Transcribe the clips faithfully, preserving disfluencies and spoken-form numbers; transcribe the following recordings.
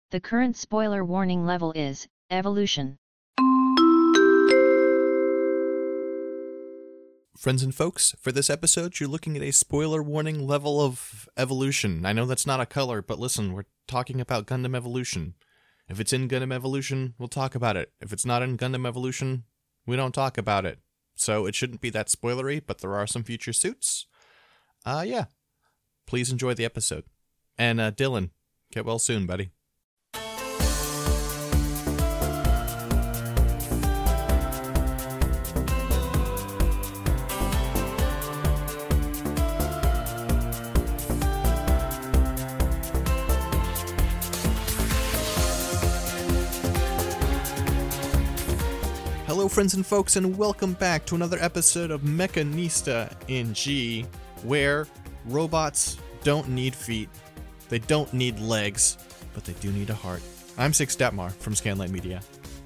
The current spoiler warning level is Evolution. Friends and folks, for this episode, you're looking at a spoiler warning level of Evolution. I know that's not a color, but listen, we're talking about Gundam Evolution. If it's in Gundam Evolution, we'll talk about it. If it's not in Gundam Evolution, we don't talk about it. So it shouldn't be that spoilery, but there are some future suits. Uh, yeah. Please enjoy the episode. And, uh, Dylan, get well soon, buddy. Hello, friends and folks, and welcome back to another episode of Mechanista in G, where robots don't need feet, they don't need legs, but they do need a heart. I'm Six Detmar from Scanline Media.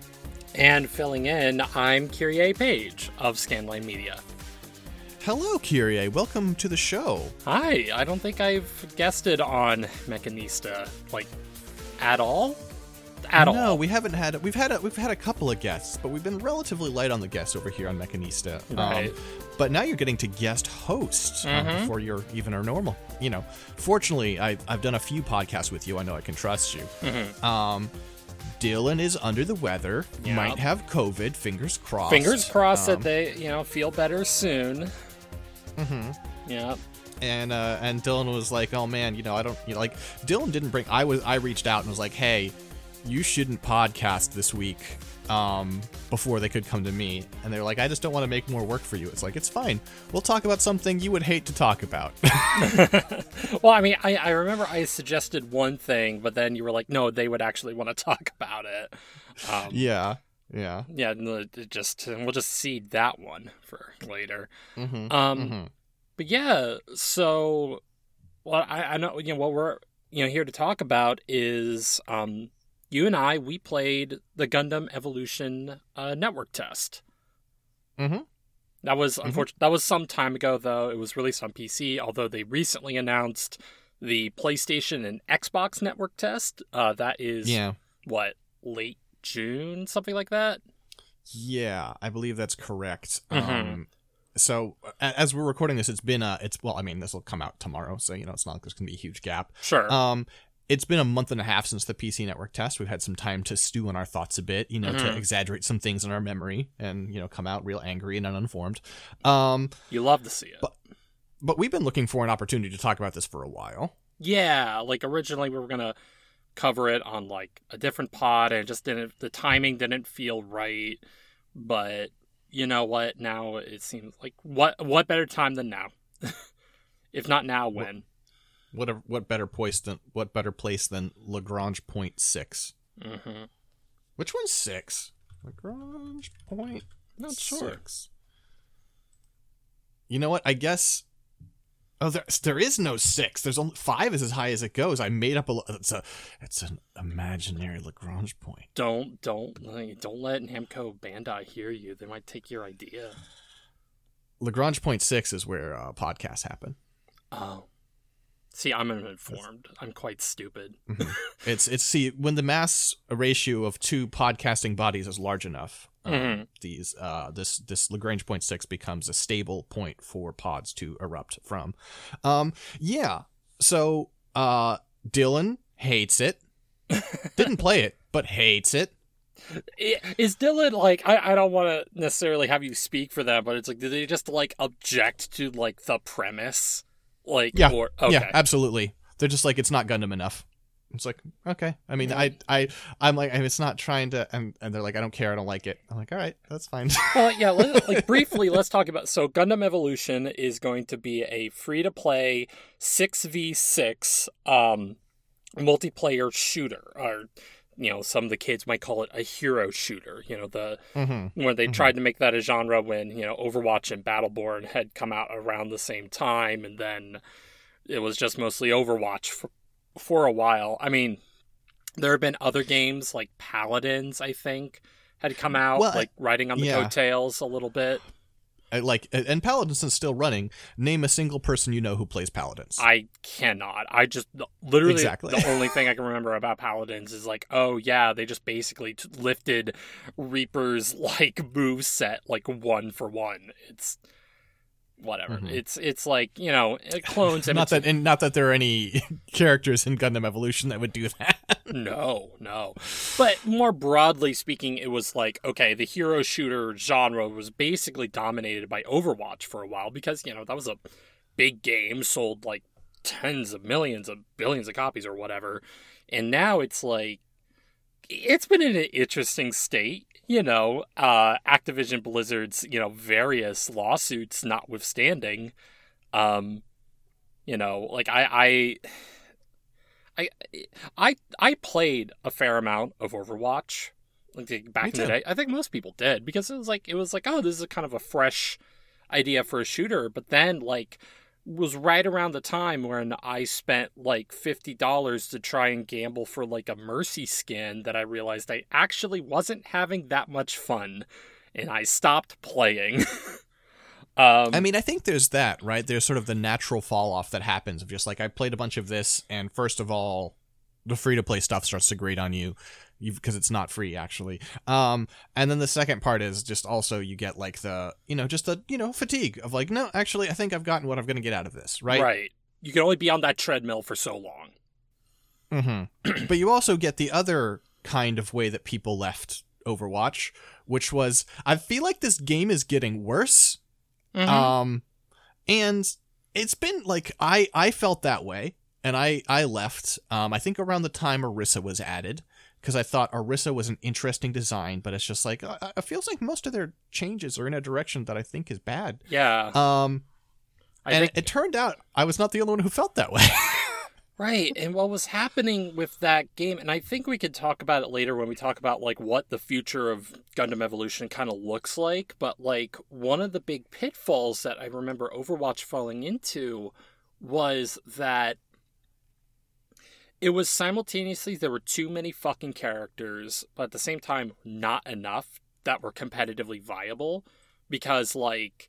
And filling in, I'm Kyrie Page of Scanline Media. Hello, Kyrie. Welcome to the show. Hi. I don't think I've guested on Mechanista, like, at all? At all. No, we haven't had we've had a, we've had a couple of guests, but we've been relatively light on the guests over here on Mechanista. Right. Um, but now you're getting to guest host Mm-hmm. um, before you're even our normal. You know, fortunately, I, I've done a few podcasts with you. I know I can trust you. Mm-hmm. Um, Dylan is under the weather. Yeah. Might have COVID. Fingers crossed. Fingers crossed Um, that they, you know, feel better soon. Mm-hmm. Yeah. And uh, and Dylan was like, "Oh man, you know, I don't you know, like." Dylan didn't bring. I was I reached out and was like, "Hey, you shouldn't podcast this week um, before they could come to me." And they're like, I just don't want to make more work for you. It's like, it's fine. We'll talk about something you would hate to talk about. Well, I mean, I, I remember I suggested one thing, but then you were like, no, they would actually want to talk about it. Um, yeah. Yeah. yeah, no, it just we'll just seed that one for later. Mm-hmm. Um, mm-hmm. But yeah, so well, I, I know you know what we're you know here to talk about is um. You and I, we played the Gundam Evolution uh, network test. Mm-hmm. That was Mm-hmm. unfortunate. That was some time ago, though. It was released on P C, although they recently announced the PlayStation and Xbox network test. Uh, that is, Yeah. what, late June, something like that? Yeah, I believe that's correct. Mm-hmm. Um, so a- as we're recording this, it's been uh it's well, I mean, this will come out tomorrow, so you know, it's not like there's gonna be a huge gap. Sure. Um, it's been a month and a half since the P C Network test. We've had some time to stew on our thoughts a bit, you know, Mm-hmm. to exaggerate some things in our memory and, you know, come out real angry and uninformed. Um, you love to see it. but but we've been looking for an opportunity to talk about this for a while. Yeah, like originally we were going to cover it on like a different pod and it just didn't, the timing didn't feel right. But you know what? Now it seems like what, what better time than now? If not now, when? What a, what better place than what better place than Lagrange Point Six? Mm-hmm. Which one's six? Lagrange Point Not sure. Six. You know what? I guess. Oh, there there is no six. There's only five. Is as high as it goes. I made up a. It's a. It's an imaginary Lagrange point. Don't don't like, don't let Namco Bandai hear you. They might take your idea. Lagrange Point Six is where uh, podcasts happen. Oh, see, I'm uninformed. I'm quite stupid. Mm-hmm. It's it's see when the mass ratio of two podcasting bodies is large enough. Um, Mm-hmm. These uh this this Lagrange point six becomes a stable point for pods to erupt from. Um yeah. So uh Dylan hates it. Didn't play it, but hates it. Is Dylan like? I, I don't want to necessarily have you speak for them, but it's like, did they just like object to like the premise? Like, Yeah. or okay, Yeah, absolutely. They're just like, it's not Gundam enough. It's like, okay. I mean, I, I, I'm like, it's not trying to, and, and they're like, I don't care, I don't like it. I'm like, all right, that's fine. Well, yeah, let, like briefly, let's talk about. So, Gundam Evolution is going to be a free-to-play six v six um, multiplayer shooter, or you know, some of the kids might call it a hero shooter. You know, the mm-hmm. when they Mhm. tried to make that a genre when you know Overwatch and Battleborn had come out around the same time, and then it was just mostly Overwatch for, for a while. I mean, there have been other games like Paladins, I think, had come out, Well, like riding on the yeah. coattails a little bit. Uh, Like, and Paladins is still running. Name a single person you know who plays Paladins. I cannot. I just literally Exactly. the only thing I can remember about Paladins is like, oh yeah, they just basically t- lifted Reaper's like move set like one for one. It's whatever. Mhm. It's it's like, you know, clones. not that, and not that there are any characters in Gundam Evolution that would do that. No, no. But more broadly speaking, it was like, okay, the hero shooter genre was basically dominated by Overwatch for a while because, you know, that was a big game, sold like tens of millions of billions of copies or whatever. And now it's like, it's been in an interesting state, you know, uh, Activision Blizzard's, you know, various lawsuits notwithstanding. Um, you know, like I, I, I, I, I played a fair amount of Overwatch, like back Me in the too. day. I think most people did because it was like it was like, oh, this is a kind of a fresh idea for a shooter. But then, like, was right around the time when I spent like fifty dollars to try and gamble for like a Mercy skin that I realized I actually wasn't having that much fun, and I stopped playing. um, I mean, I think there's that, right? There's sort of the natural fall off that happens of just like, I played a bunch of this, and first of all, the free to play stuff starts to grate on you because it's not free, actually. Um, and then the second part is just also you get like the, you know, just the, you know, fatigue of like, no, actually, I think I've gotten what I'm going to get out of this, right? Right. You can only be on that treadmill for so long. Mm-hmm. But you also get the other kind of way that people left Overwatch, which was, I feel like this game is getting worse. Mhm. Um, and it's been like, I, I felt that way, and I, I left, um, I think around the time Orisa was added, because I thought Orisa was an interesting design, but it's just like, uh, it feels like most of their changes are in a direction that I think is bad. Yeah. Um, I and think it turned out I was not the only one who felt that way. Right, and what was happening with that game, and I think we could talk about it later when we talk about, like, what the future of Gundam Evolution kind of looks like, but, like, one of the big pitfalls that I remember Overwatch falling into was that it was simultaneously, there were too many fucking characters, but at the same time, not enough that were competitively viable, because, like,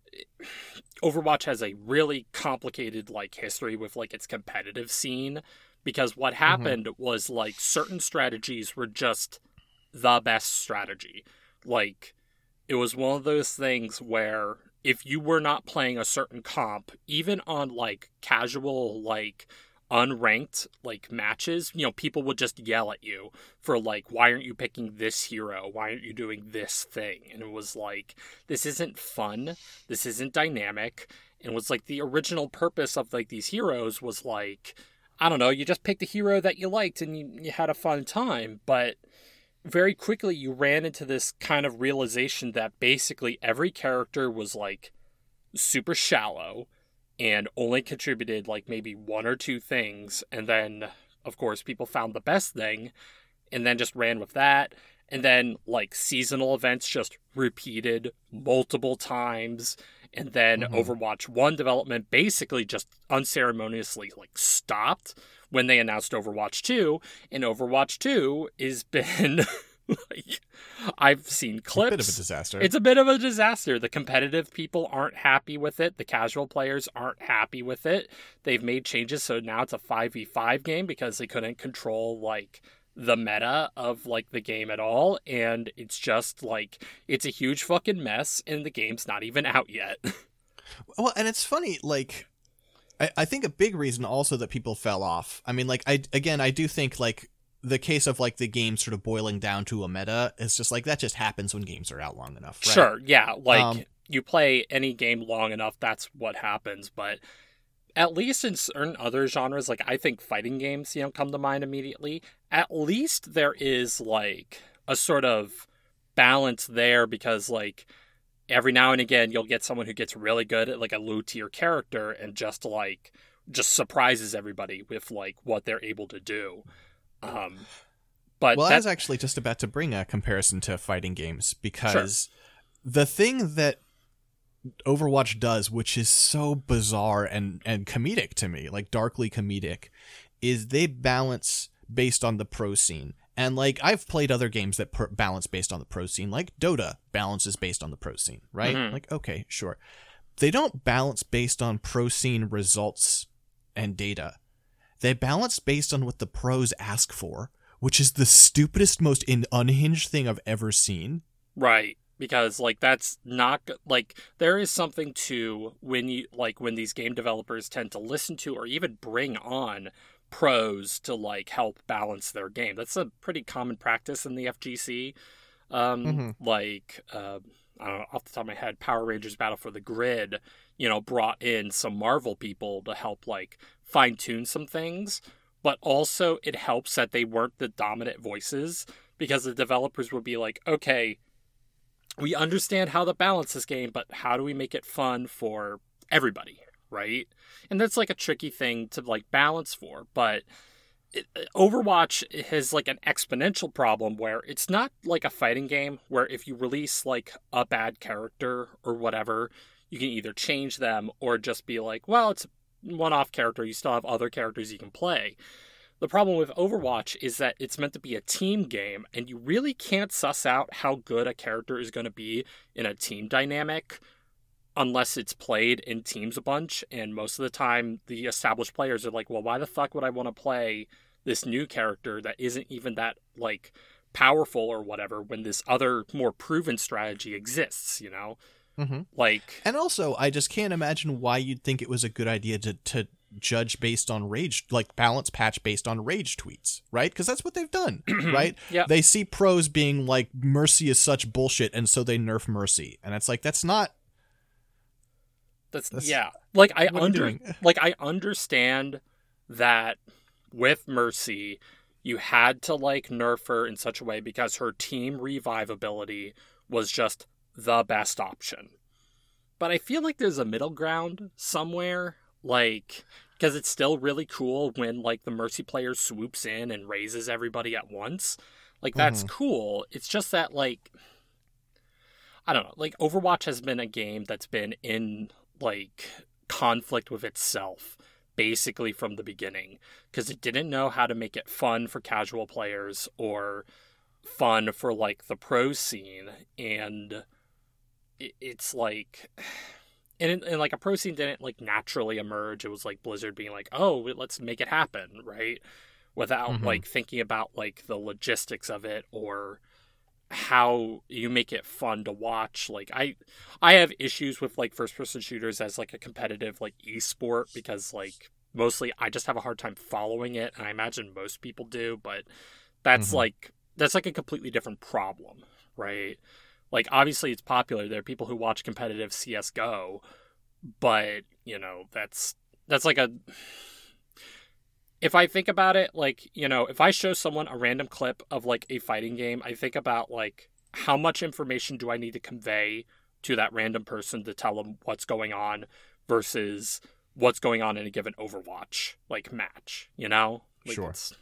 Overwatch has a really complicated like history with like its competitive scene, because what happened mm-hmm. was like certain strategies were just the best strategy. Like it was one of those things where if you were not playing a certain comp, even on like casual like unranked like matches, you know, people would just yell at you for like, why aren't you picking this hero? Why aren't you doing this thing? And it was like, this isn't fun. This isn't dynamic. And it was like the original purpose of like these heroes was like, I don't know, you just picked a hero that you liked and you, you had a fun time. But very quickly you ran into this kind of realization that basically every character was like super shallow and only contributed like maybe one or two things, and then of course people found the best thing and then just ran with that, and then like seasonal events just repeated multiple times, and then mm-hmm. Overwatch one development basically just unceremoniously like stopped when they announced Overwatch two, and Overwatch two has been like, I've seen clips. It's a bit of a disaster. It's a bit of a disaster. The competitive people aren't happy with it. The casual players aren't happy with it. They've made changes, so now it's a five v five game because they couldn't control, like, the meta of, like, the game at all. And it's just, like, it's a huge fucking mess, and the game's not even out yet. Well, and it's funny, like, I, I think a big reason also that people fell off, I mean, like, I again, I do think, like, the case of like the game sort of boiling down to a meta is just like that just happens when games are out long enough, right? Sure, yeah. Like um, you play any game long enough, that's what happens. But at least in certain other genres, like I think fighting games, you know, come to mind immediately. At least there is like a sort of balance there, because like every now and again you'll get someone who gets really good at like a low tier character and just like just surprises everybody with like what they're able to do. Um, but well, that... I was actually just about to bring a comparison to fighting games, because sure. the thing that Overwatch does, which is so bizarre and, and comedic to me, like darkly comedic, is they balance based on the pro scene. And, like, I've played other games that per- balance based on the pro scene, like Dota balances based on the pro scene, right? Mm-hmm. Like, okay, sure. They don't balance based on pro scene results and data. They balance based on what the pros ask for, which is the stupidest, most in- unhinged thing I've ever seen. Right. Because, like, that's not, like, there is something to when you, like, when these game developers tend to listen to or even bring on pros to, like, help balance their game. That's a pretty common practice in the F G C. Um, Mm-hmm. Like, uh, I don't know, off the top of my head, Power Rangers Battle for the Grid, you know, brought in some Marvel people to help, like, fine-tune some things. But also, it helps that they weren't the dominant voices, because the developers would be like, okay, we understand how to balance this game, but how do we make it fun for everybody, right? And that's like a tricky thing to like balance for, but it, Overwatch has like an exponential problem where it's not like a fighting game where if you release like a bad character or whatever, you can either change them or just be like, well, it's a one-off character, you still have other characters you can play. The problem with Overwatch is that it's meant to be a team game, and you really can't suss out how good a character is going to be in a team dynamic unless it's played in teams a bunch. And most of the time, the established players are like, well, why the fuck would I want to play this new character that isn't even that, like, powerful or whatever when this other, more proven strategy exists, you know? Mm-hmm. Like, and also, I just can't imagine why you'd think it was a good idea to, to judge based on rage, like balance patch based on rage tweets, right? Because that's what they've done, right? Yeah. They see pros being like, Mercy is such bullshit, and so they nerf Mercy. And it's like, that's not... That's, That's yeah. Like, I what are you under, doing? like, I understand that with Mercy, you had to, like, nerf her in such a way because her team revive ability was just the best option. But I feel like there's a middle ground somewhere, like, because it's still really cool when, like, the Mercy player swoops in and raises everybody at once. Like, that's Mhm. cool. It's just that, like, I don't know, like, Overwatch has been a game that's been in, like, conflict with itself basically from the beginning, because it didn't know how to make it fun for casual players or fun for, like, the pro scene. And it, it's like, and, and like a pro scene didn't like naturally emerge. It was like Blizzard being like, oh, let's make it happen, right? Without Mhm. like thinking about like the logistics of it or how you make it fun to watch. Like I I have issues with like first person shooters as like a competitive like esport, because like mostly I just have a hard time following it, and I imagine most people do, but that's Mhm. like that's like a completely different problem, right? Like obviously it's popular. There are people who watch competitive C S G O, but you know, that's that's like a if I think about it, like, you know, if I show someone a random clip of, like, a fighting game, I think about, like, how much information do I need to convey to that random person to tell them what's going on versus what's going on in a given Overwatch, like, match, you know? Like, Sure. it's...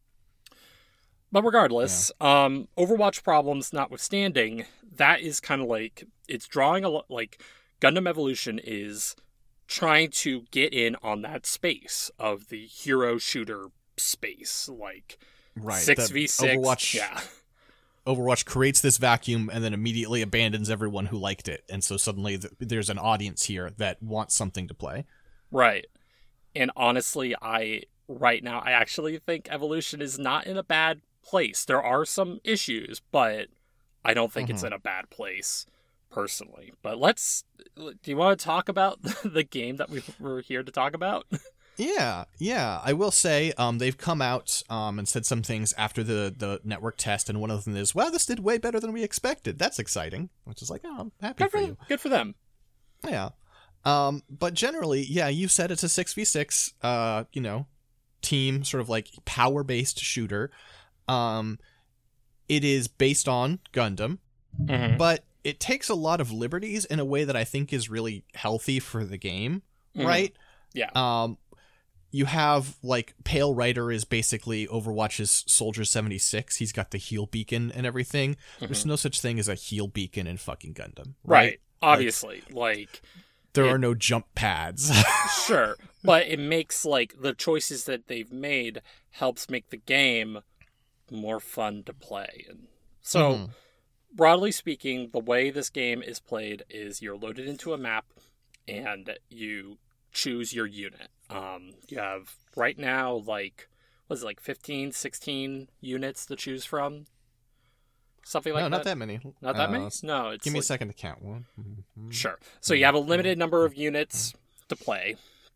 But regardless, um, Overwatch problems notwithstanding, that is kind of like, it's drawing a lot, like, Gundam Evolution is trying to get in on that space of the hero shooter space, like Right. six the v six. Overwatch, Yeah, Overwatch creates this vacuum and then immediately abandons everyone who liked it. And so suddenly th- there's an audience here that wants something to play. right. And honestly, I right now I actually think Evolution is not in a bad place. There are some issues, but I don't think it's Mhm. in a bad place personally. But let's do you want to talk about the game that we were here to talk about? Yeah, yeah. I will say um, they've come out um, and said some things after the, the network test, and one of them is, wow, this did way better than we expected. That's exciting. Which is like, oh, I'm happy Good for for, you. good for them. Yeah. Um, but generally, yeah, you said it's a six v six, uh, you know, team, sort of like power-based shooter. Um, it is based on Gundam, Mm-hmm. but it takes a lot of liberties in a way that I think is really healthy for the game, Mhm. right? Yeah. Um, you have, like, Pale Rider is basically Overwatch's Soldier seventy-six. He's got the heal beacon and everything. There's Mhm. no such thing as a heal beacon in fucking Gundam, Right. right? Obviously, like, There it- are no jump pads. sure, but it makes like the choices that they've made helps make the game more fun to play. And so, Mhm. broadly speaking, the way this game is played is you're loaded into a map and you choose your unit. Um, you have right now like, what is it, like fifteen, sixteen units to choose from? Something like no, that? not that many. Not that Uh, many? let's- No, it's Give me like, a second to count. One. mhm, Sure. So you have a limited number of units to play.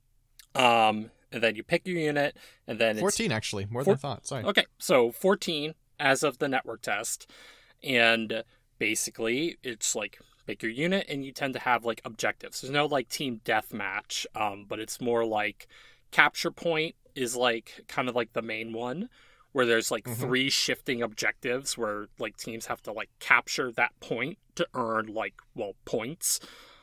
Um, and then you pick your unit, and then fourteen, actually. More Four- than I thought. Sorry. it's... Okay, so fourteen as of the network test. And basically, it's like, pick your unit, and you tend to have, like, objectives. There's no, like, team deathmatch, um, but it's more like capture point is, like, kind of like the main one, where there's, like, Mhm. three shifting objectives where, like, teams have to, like, capture that point to earn, like, well, points.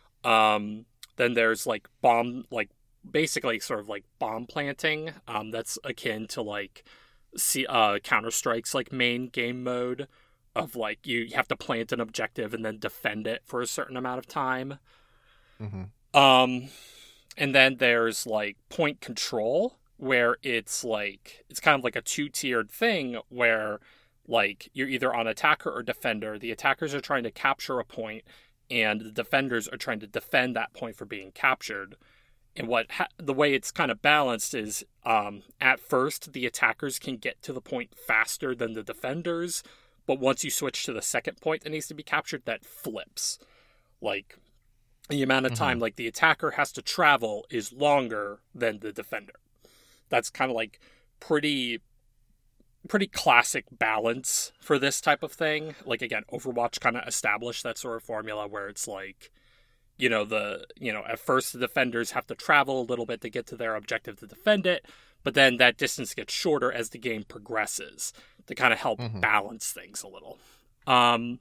Um, then there's, like, bomb, like, basically sort of like bomb planting. Um, that's akin to, like, see, uh, Counter-Strike's, like, main game mode of, like, you have to plant an objective and then defend it for a certain amount of time. Mm-hmm. Um, and then there's, like, point control, where it's like, it's kind of like a two-tiered thing where, like, you're either on attacker or defender. The attackers are trying to capture a point, and the defenders are trying to defend that point for being captured. And what ha- the way it's kind of balanced is, um, at first, the attackers can get to the point faster than the defenders, but once you switch to the second point that needs to be captured, that flips. Like, the amount of time, Mhm. like, the attacker has to travel is longer than the defender. That's kind of like pretty pretty classic balance for this type of thing. Like, again, Overwatch kind of established that sort of formula where it's like, you know, the, you know, at first the defenders have to travel a little bit to get to their objective to defend it, but then that distance gets shorter as the game progresses to kind of help Mhm. balance things a little. Um,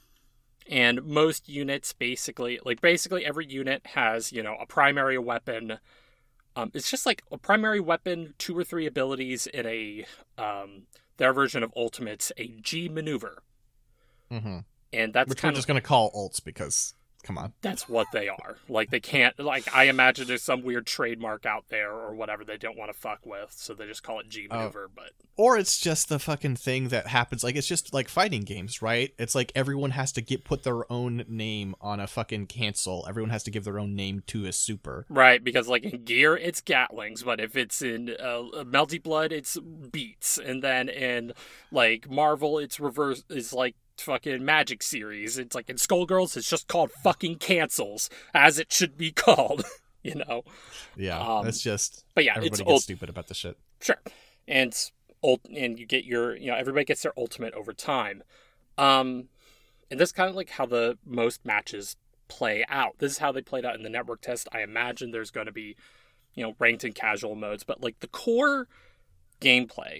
and most units basically, like, basically every unit has, you know, a primary weapon. Um, it's just like a primary weapon, two or three abilities in a, um, their version of Ultimates, a G maneuver. Mm-hmm. And that's Which we're kind of, just going to call ults because, come on. that's what they are. Like, they can't, like, I imagine there's some weird trademark out there or whatever they don't want to fuck with, so they just call it G maneuver, but. Or it's just the fucking thing that happens. Like, it's just like fighting games, right? It's like everyone has to get put their own name on a fucking cancel. Everyone has to give their own name to a super. Right, because, like, in Gear, it's Gatlings, but if it's in uh, Melty Blood, it's Beats. And then in, like, Marvel, it's reverse, it's like, fucking Magic series. It's like in Skullgirls, it's just called fucking cancels, as it should be called, you know? Yeah, Um, it's just But yeah, everybody it's gets ult- stupid about the shit. Sure. And it's ult- and you get your, you know, everybody gets their ultimate over time. Um, and this is kind of like how the most matches play out. This is how they played out in the network test. I imagine there's going to be, you know, ranked and casual modes, but like the core gameplay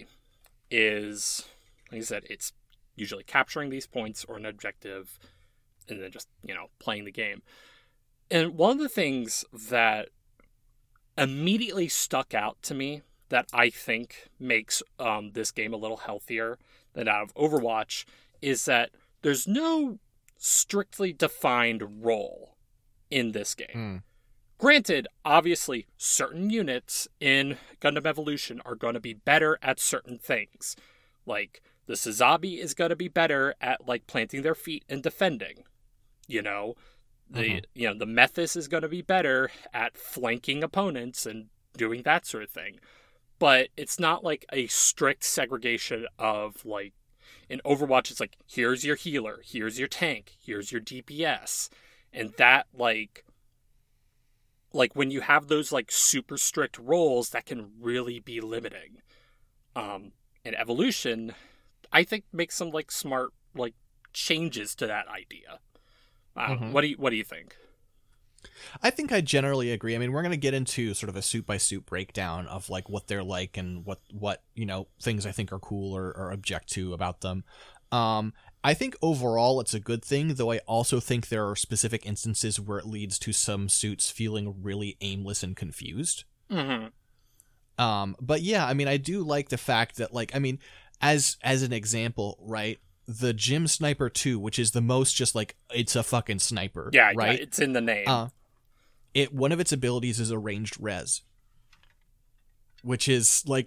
is, like I said, it's usually capturing these points or an objective and then just, you know, playing the game. And one of the things that immediately stuck out to me that I think makes um, this game a little healthier than out of Overwatch is that there's no strictly defined role in this game. Mm. Granted, obviously, certain units in Gundam Evolution are going to be better at certain things. Like, the Sazabi is going to be better at, like, planting their feet and defending. You know? The Mhm. you know, the Methis is going to be better at flanking opponents and doing that sort of thing. But it's not, like, a strict segregation of, like, in Overwatch, it's like, here's your healer, here's your tank, here's your D P S. And that, like... Like, when you have those, like, super strict roles, that can really be limiting. Um, and Evolution, I think, makes some, like, smart, like, changes to that idea. Uh, Mhm. What do you What do you think? I think I generally agree. I mean, we're going to get into sort of a suit by suit breakdown of like what they're like and what, what you know, things I think are cool or, or object to about them. Um, I think overall it's a good thing, though I also think there are specific instances where it leads to some suits feeling really aimless and confused. Mm-hmm. Um, but yeah, I mean, I do like the fact that, like, I mean, as as an example, right, the Gym Sniper two, which is the most just like, it's a fucking sniper, Yeah, right? yeah, it's in the name. Uh, it one of its abilities is a ranged res, which is like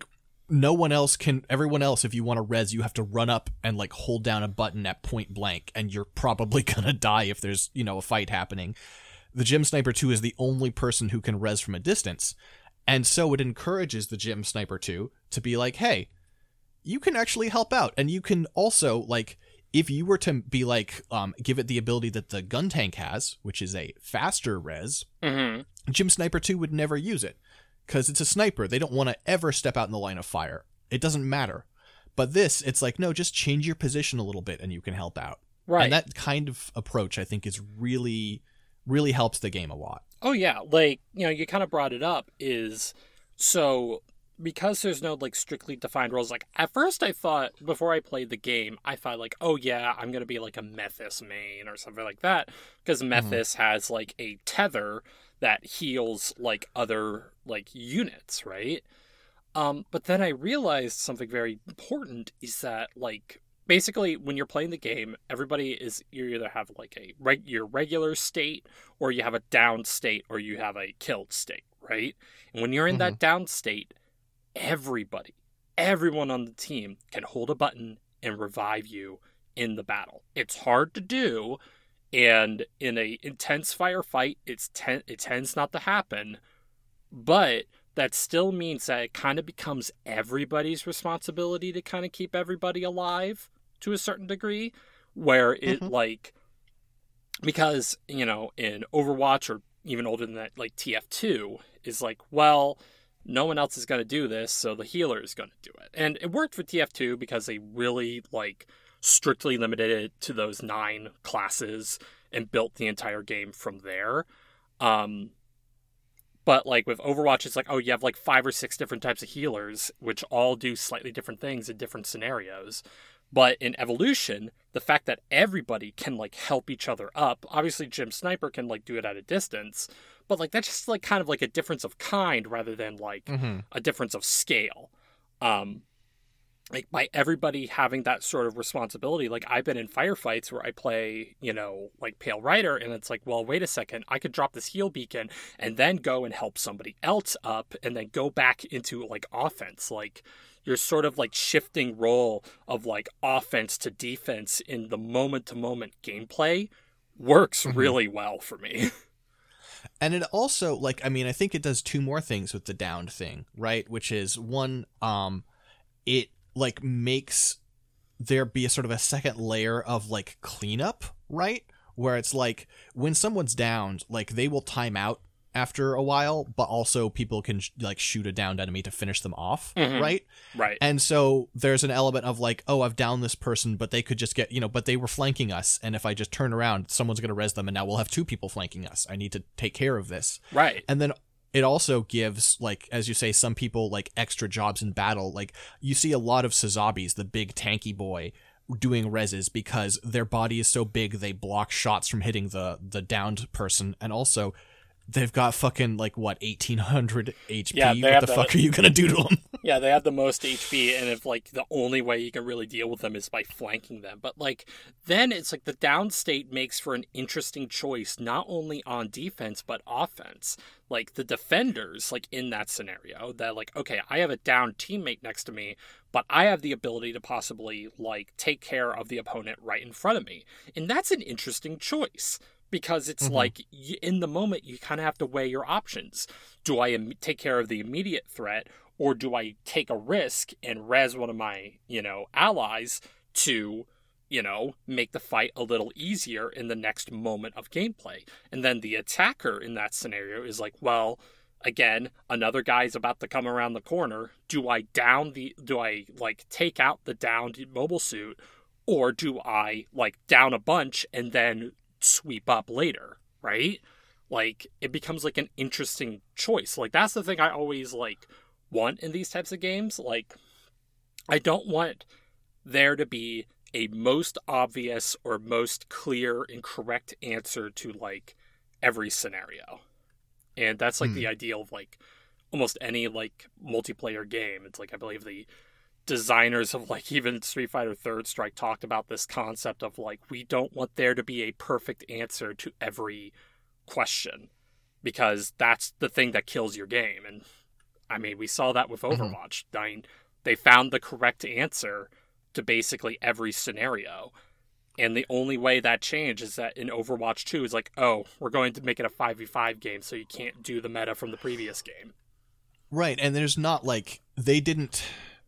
no one else can, everyone else, if you want to res, you have to run up and like hold down a button at point blank, and you're probably gonna die if there's, you know, a fight happening. The Gym Sniper two is the only person who can res from a distance. And so it encourages the Gym Sniper two to be like, hey, you can actually help out. And you can also, like, if you were to be like, um, give it the ability that the gun tank has, which is a faster res, Mm-hmm. Gym Sniper two would never use it. Because it's a sniper. They don't want to ever step out in the line of fire. It doesn't matter. But this, it's like, no, just change your position a little bit and you can help out. Right. And that kind of approach, I think, is really, really helps the game a lot. Oh, yeah. Like, you know, you kind of brought it up is, so because there's no, like, strictly defined roles, like, at first I thought, before I played the game, I thought, like, oh, yeah, I'm going to be, like, a Methys main or something like that. Because Methys mm-hmm. has, like, a tether that heals, like, other, like, units, right? Um, but then I realized something very important is that, like, basically when you're playing the game, everybody is, you either have, like, a reg- your regular state, or you have a down state, or you have a killed state, right? And when you're in mm-hmm. that down state, everybody, everyone on the team can hold a button and revive you in the battle. It's hard to do, and in a intense firefight, it's ten- it tends not to happen, but that still means that it kind of becomes everybody's responsibility to kind of keep everybody alive to a certain degree, where it, mm-hmm. like, because, you know, in Overwatch, or even older than that, like T F two, is like, well, no one else is going to do this, so the healer is going to do it. And it worked for T F two because they really, like, strictly limited it to those nine classes and built the entire game from there. Um, but, like, with Overwatch, it's like, oh, you have, like, five or six different types of healers, which all do slightly different things in different scenarios. But in Evolution, the fact that everybody can, like, help each other up, obviously Gym Sniper can, like, do it at a distance, but, like, that's just, like, kind of like a difference of kind rather than, like, mm-hmm. a difference of scale. Um, like, by everybody having that sort of responsibility, like, I've been in firefights where I play, you know, like, Pale Rider, and it's like, well, wait a second, I could drop this heal beacon and then go and help somebody else up and then go back into, like, offense. Like, you're sort of, like, shifting role of, like, offense to defense in the moment-to-moment gameplay works mm-hmm. really well for me. And it also, like, I mean, I think it does two more things with the downed thing, right? Which is, one, um, it, like, makes there be a sort of a second layer of, like, cleanup, right? Where it's like, when someone's downed, like, they will time out after a while, but also people can, like, shoot a downed enemy to finish them off, mm-hmm. right? Right. And so there's an element of, like, oh, I've downed this person, but they could just get, you know, but they were flanking us, and if I just turn around, someone's going to res them, and now we'll have two people flanking us. I need to take care of this. Right. And then it also gives, like, as you say, some people, like, extra jobs in battle. Like, you see a lot of Sazabis, the big tanky boy, doing reses because their body is so big they block shots from hitting the the downed person, and also they've got fucking, like, what, eighteen hundred H P? Yeah, what the, the fuck are you gonna do to them? Yeah, they have the most H P, and if, like, the only way you can really deal with them is by flanking them. But, like, then it's like the down state makes for an interesting choice, not only on defense, but offense. Like, the defenders, like, in that scenario, that, like, okay, I have a down teammate next to me, but I have the ability to possibly, like, take care of the opponent right in front of me. And that's an interesting choice. Because it's mm-hmm. like, in the moment, you kind of have to weigh your options. Do I im- take care of the immediate threat, or do I take a risk and res one of my, you know, allies to, you know, make the fight a little easier in the next moment of gameplay? And then the attacker in that scenario is like, well, again, another guy's about to come around the corner. Do I down the, do I, like, take out the downed mobile suit, or do I, like, down a bunch and then sweep up later, right? Like, it becomes, like, an interesting choice. Like, that's the thing I always, like, want in these types of games. Like, I don't want there to be a most obvious or most clear and correct answer to, like, every scenario. And that's, like, mm. the ideal of, like, almost any, like, multiplayer game. It's like, I believe the designers of, like, even Street Fighter Third Strike talked about this concept of, like, we don't want there to be a perfect answer to every question, because that's the thing that kills your game. And I mean, we saw that with Overwatch. Mm-hmm. I mean, they found the correct answer to basically every scenario. And the only way that changed is that in Overwatch two is like, oh, we're going to make it a five v five game, so you can't do the meta from the previous game. Right, and there's not like, they didn't,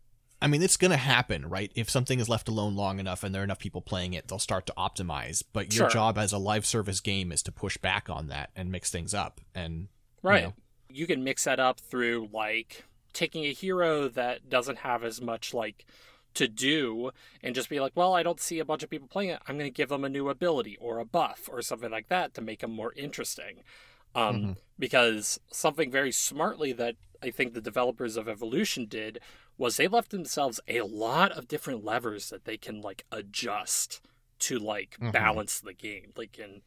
I mean, it's going to happen, right? If something is left alone long enough and there are enough people playing it, they'll start to optimize. But your Sure. job as a live service game is to push back on that and mix things up. And Right. You know, You can mix that up through, like, taking a hero that doesn't have as much, like, to do and just be like, well, I don't see a bunch of people playing it. I'm going to give them a new ability or a buff or something like that to make them more interesting. Um, Mm-hmm. Because something very smartly that I think the developers of Evolution did was they left themselves a lot of different levers that they can, like, adjust to, like, Mhm. balance the game. Like, in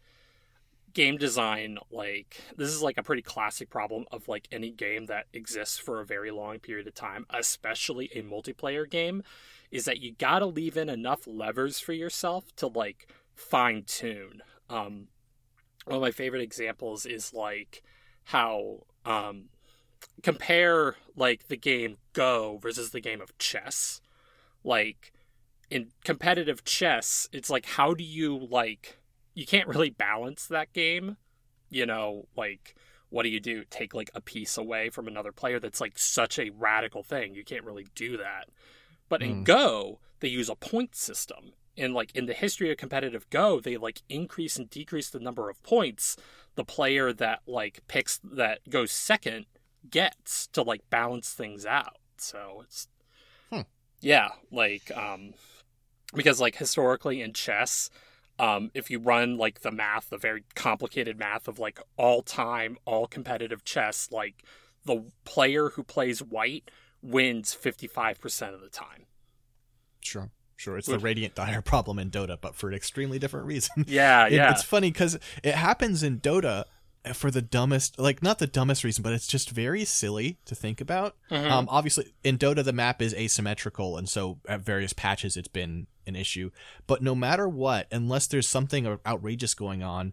game design, like, this is, like, a pretty classic problem of, like, any game that exists for a very long period of time, especially a multiplayer game, is that you gotta leave in enough levers for yourself to, like, fine-tune. Um, one of my favorite examples is, like, how, um, compare, like, the game Go versus the game of chess. Like, in competitive chess, it's like, how do you, like, you can't really balance that game. You know, like, what do you do? Take, like, a piece away from another player? That's, like, such a radical thing. You can't really do that. But in Mm. Go, they use a point system. And, like, in the history of competitive Go, they, like, increase and decrease the number of points the player that, like, picks, that goes second gets to, like, balance things out. So it's, Hmm. yeah, like, um, because, like, historically in chess, um, if you run, like, the math, the very complicated math of, like, all time, all competitive chess, like, the player who plays white wins fifty-five percent of the time. Sure. Sure, it's Would- the Radiant Dire problem in Dota, but for an extremely different reason. Yeah, It- yeah. It's funny because it happens in Dota for the dumbest, like, not the dumbest reason, but it's just very silly to think about. Mhm. Um, obviously, in Dota, the map is asymmetrical, and so at various patches, it's been an issue. But no matter what, unless there's something outrageous going on,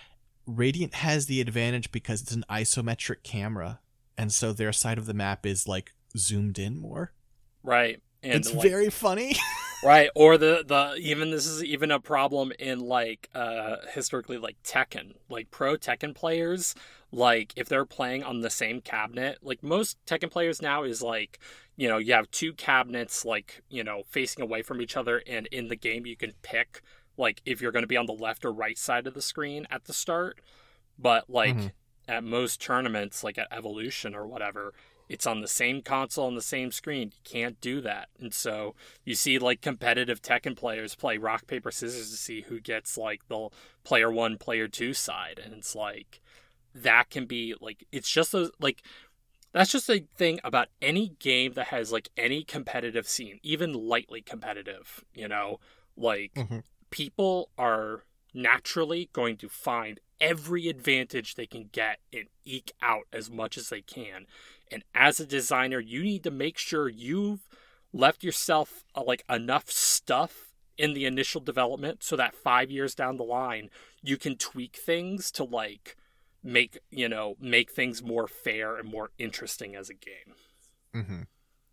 Radiant has the advantage because it's an isometric camera, and so their side of the map is, like, zoomed in more. Right. And, It's like, very funny. right, or the the even this is even a problem in, like, uh historically, like, Tekken, like, pro Tekken players, like, if they're playing on the same cabinet, like, most Tekken players now is, like, you know, you have two cabinets, like, you know, facing away from each other, and in the game you can pick, like, if you're going to be on the left or right side of the screen at the start. But, like, Mhm. at most tournaments, like at Evolution or whatever, it's on the same console and the same screen. You can't do that. And so you see, like, competitive Tekken players play rock, paper, scissors to see who gets, like, the player one, player two side. And it's like, that can be, like, it's just a, like, that's just a thing about any game that has, like, any competitive scene, even lightly competitive, you know? Like, Mhm. people are naturally going to find every advantage they can get and eke out as much as they can. And as a designer, you need to make sure you've left yourself uh, like enough stuff in the initial development so that five years down the line, you can tweak things to, like, make, you know, make things more fair and more interesting as a game. Mm-hmm.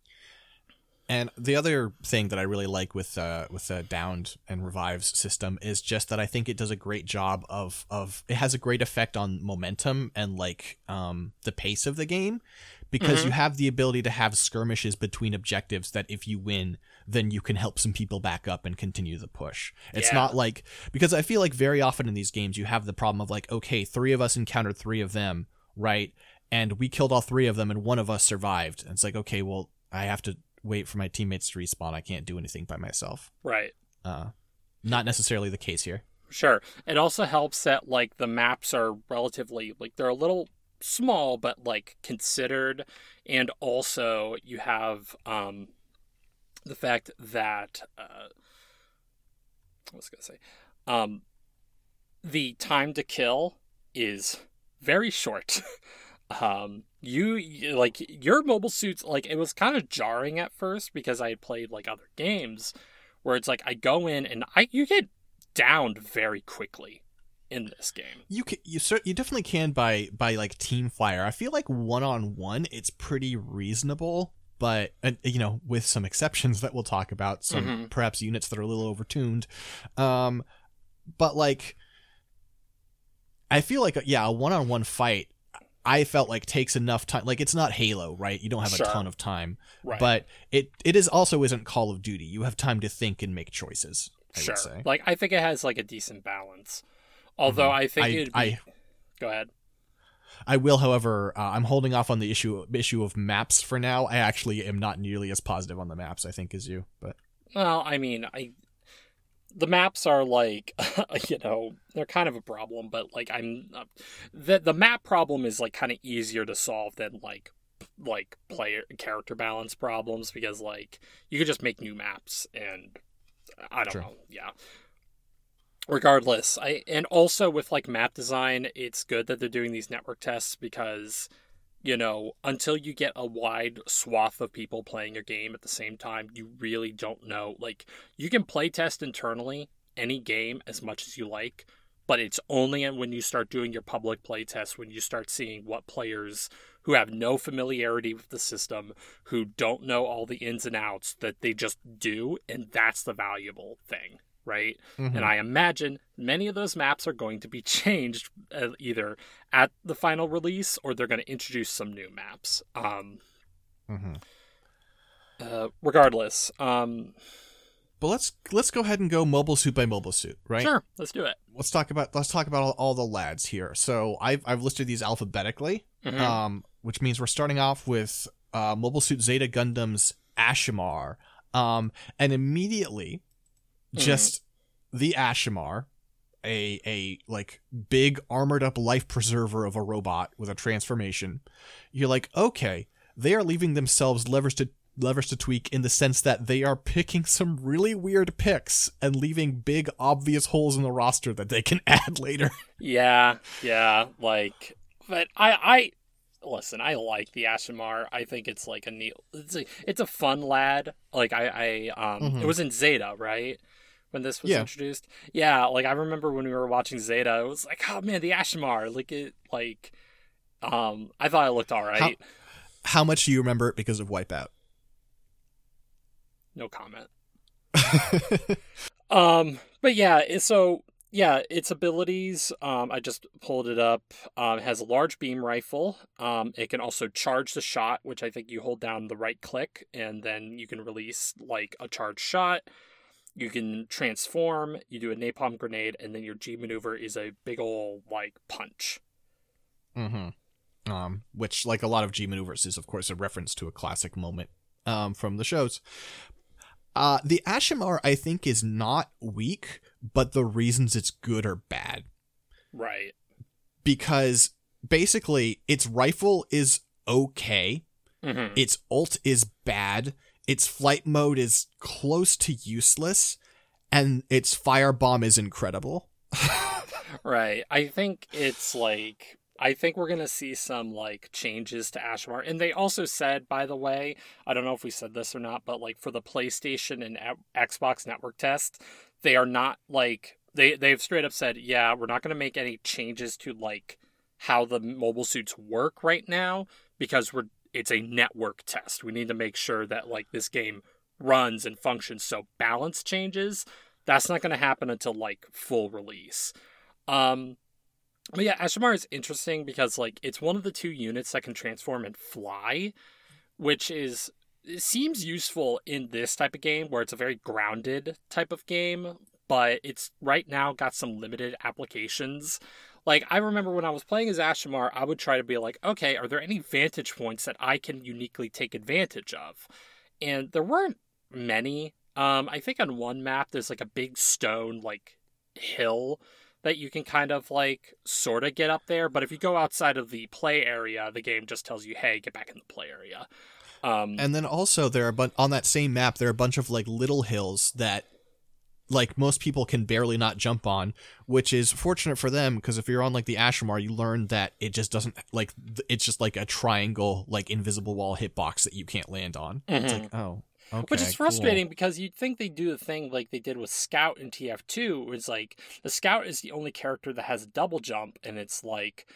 And the other thing that I really like with uh, with the Downed and Revives system is just that I think it does a great job of of it has a great effect on momentum and, like, um, the pace of the game, because Mhm. you have the ability to have skirmishes between objectives that if you win, then you can help some people back up and continue the push. It's Yeah. not like, because I feel like very often in these games you have the problem of, like, okay, three of us encountered three of them, right? And we killed all three of them and one of us survived. And it's like, okay, well, I have to wait for my teammates to respawn. I can't do anything by myself. Right. Uh, not necessarily the case here. Sure. It also helps that, like, the maps are relatively, like, they're a little small, but, like, considered. And also you have um, the fact that, uh, what was I going to say? Um, the time to kill is very short. um, you, you, like, your mobile suits, like, it was kind of jarring at first because I had played, like, other games where it's like I go in and I you get downed very quickly in this game. You can, you cer- you definitely can by by like team fire. I feel like one on one it's pretty reasonable. but and, you know, with some exceptions that we'll talk about, some mm-hmm. perhaps units that are a little overtuned. Um, but like, I feel like yeah, a one-on-one fight, I felt like takes enough time. Like, it's not Halo, right? You don't have Sure. a ton of time, Right. but it it is also isn't Call of Duty. You have time to think and make choices. I Sure. would say. Like, I think it has like a decent balance. Although Mhm. I think I- it'd be... I- Go ahead. I will, however, uh, I'm holding off on the issue issue of maps for now. I actually am not nearly as positive on the maps, I think, as you. But Well, I mean, I the maps are like, you know, they're kind of a problem, but like I'm uh, the the map problem is like kind of easier to solve than like like player character balance problems, because like you could just make new maps and I don't Sure. know, yeah. Regardless, I and also with like map design, it's good that they're doing these network tests because, you know, until you get a wide swath of people playing your game at the same time, you really don't know. Like, you can play test internally any game as much as you like, but it's only when you start doing your public play tests, when you start seeing what players who have no familiarity with the system, who don't know all the ins and outs, that they just do, and that's the valuable thing. Right? Mhm. And I imagine many of those maps are going to be changed uh, either at the final release or they're going to introduce some new maps. Um, Mhm. uh, regardless. Um, but let's let's go ahead and go mobile suit by mobile suit, right? Sure, let's do it. Let's talk about let's talk about all, all the lads here. So I've I've listed these alphabetically, Mhm. um, which means we're starting off with uh, Mobile Suit Zeta Gundam's Ashimar, um, and immediately. Just the Ashimar, a a like big armored up life preserver of a robot with a transformation. You're like, okay, they are leaving themselves levers to levers to tweak in the sense that they are picking some really weird picks and leaving big obvious holes in the roster that they can add later. Yeah, yeah, like, but I, I, listen, I like the Ashimar. I think it's like a neat, it's a, it's a fun lad. Like, I, I, um, Mhm. it was in Zeta, right? When this was Yeah. introduced. Yeah, like, I remember when we were watching Zeta, it was like, oh man, the Ashimar, like, it, like, um, I thought it looked alright. How, how much do you remember it because of Wipeout? No comment. Um, but yeah, it- so yeah, its abilities, um, I just pulled it up. Um, it has a large beam rifle. Um, it can also charge the shot, which I think you hold down the right click and then you can release like a charged shot. You can transform, you do a napalm grenade, and then your G maneuver is a big ol' like punch. Mm-hmm. Um, which, like a lot of G maneuvers, is of course a reference to a classic moment um, from the shows. Uh, the Ashimar, I think, is not weak, but the reasons it's good are bad. Right. Because basically, its rifle is okay, Mm-hmm. its ult is bad, its flight mode is close to useless, and its firebomb is incredible. Right. I think it's like I think we're gonna see some like changes to Ashimar. And they also said, by the way, I don't know if we said this or not, but like for the PlayStation and Xbox network test, they are not like they they've straight up said, yeah, we're not gonna make any changes to like how the mobile suits work right now because we're it's a network test. We need to make sure that like this game runs and functions. So balance changes, that's not gonna happen until like full release. Um, but yeah, Ashimar is interesting because like it's one of the two units that can transform and fly, which is it seems useful in this type of game where it's a very grounded type of game, but it's right now got some limited applications. Like I remember when I was playing as Ashimar, I would try to be like, okay, are there any vantage points that I can uniquely take advantage of? And there weren't many. Um, I think on one map there's like a big stone like hill that you can kind of like sort of get up there, but if you go outside of the play area, the game just tells you, hey, get back in the play area. Um, And then also there are but on that same map there are a bunch of like little hills that like most people can barely not jump on, which is fortunate for them because if you're on like the Ashimar, you learn that it just doesn't like th- it's just like a triangle like invisible wall hitbox that you can't land on. It's Mhm. like, oh, okay, Which is cool. frustrating because you'd think they'd do the thing like they did with Scout in T F two. It's like the Scout is the only character that has a double jump, and it's like,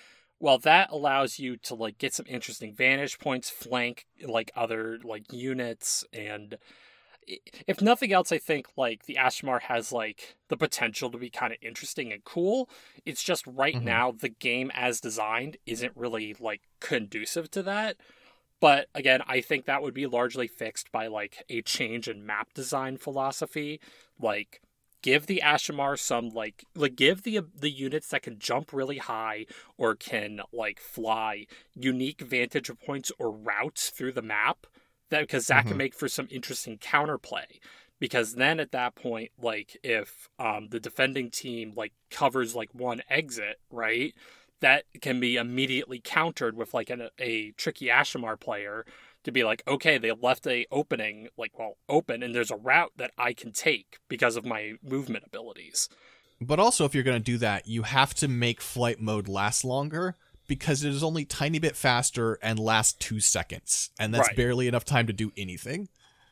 well, that allows you to like get some interesting vantage points, flank like other like units, and if nothing else, I think like the Ashmar has like the potential to be kind of interesting and cool. It's just right mm-hmm. now the game as designed isn't really like conducive to that. But again, I think that would be largely fixed by like a change in map design philosophy. Like give the Ashmar some like like give the the units that can jump really high or can like fly unique vantage points or routes through the map. That because that mm-hmm. can make for some interesting counterplay. Because then at that point, like if um, the defending team like covers like one exit, right, that can be immediately countered with like an, a tricky Ashmar player to be like, okay, they left a opening like well open, and there's a route that I can take because of my movement abilities. But also, if you're going to do that, you have to make flight mode last longer. Because it is only a tiny bit faster and lasts two seconds. And that's right. barely enough time to do anything.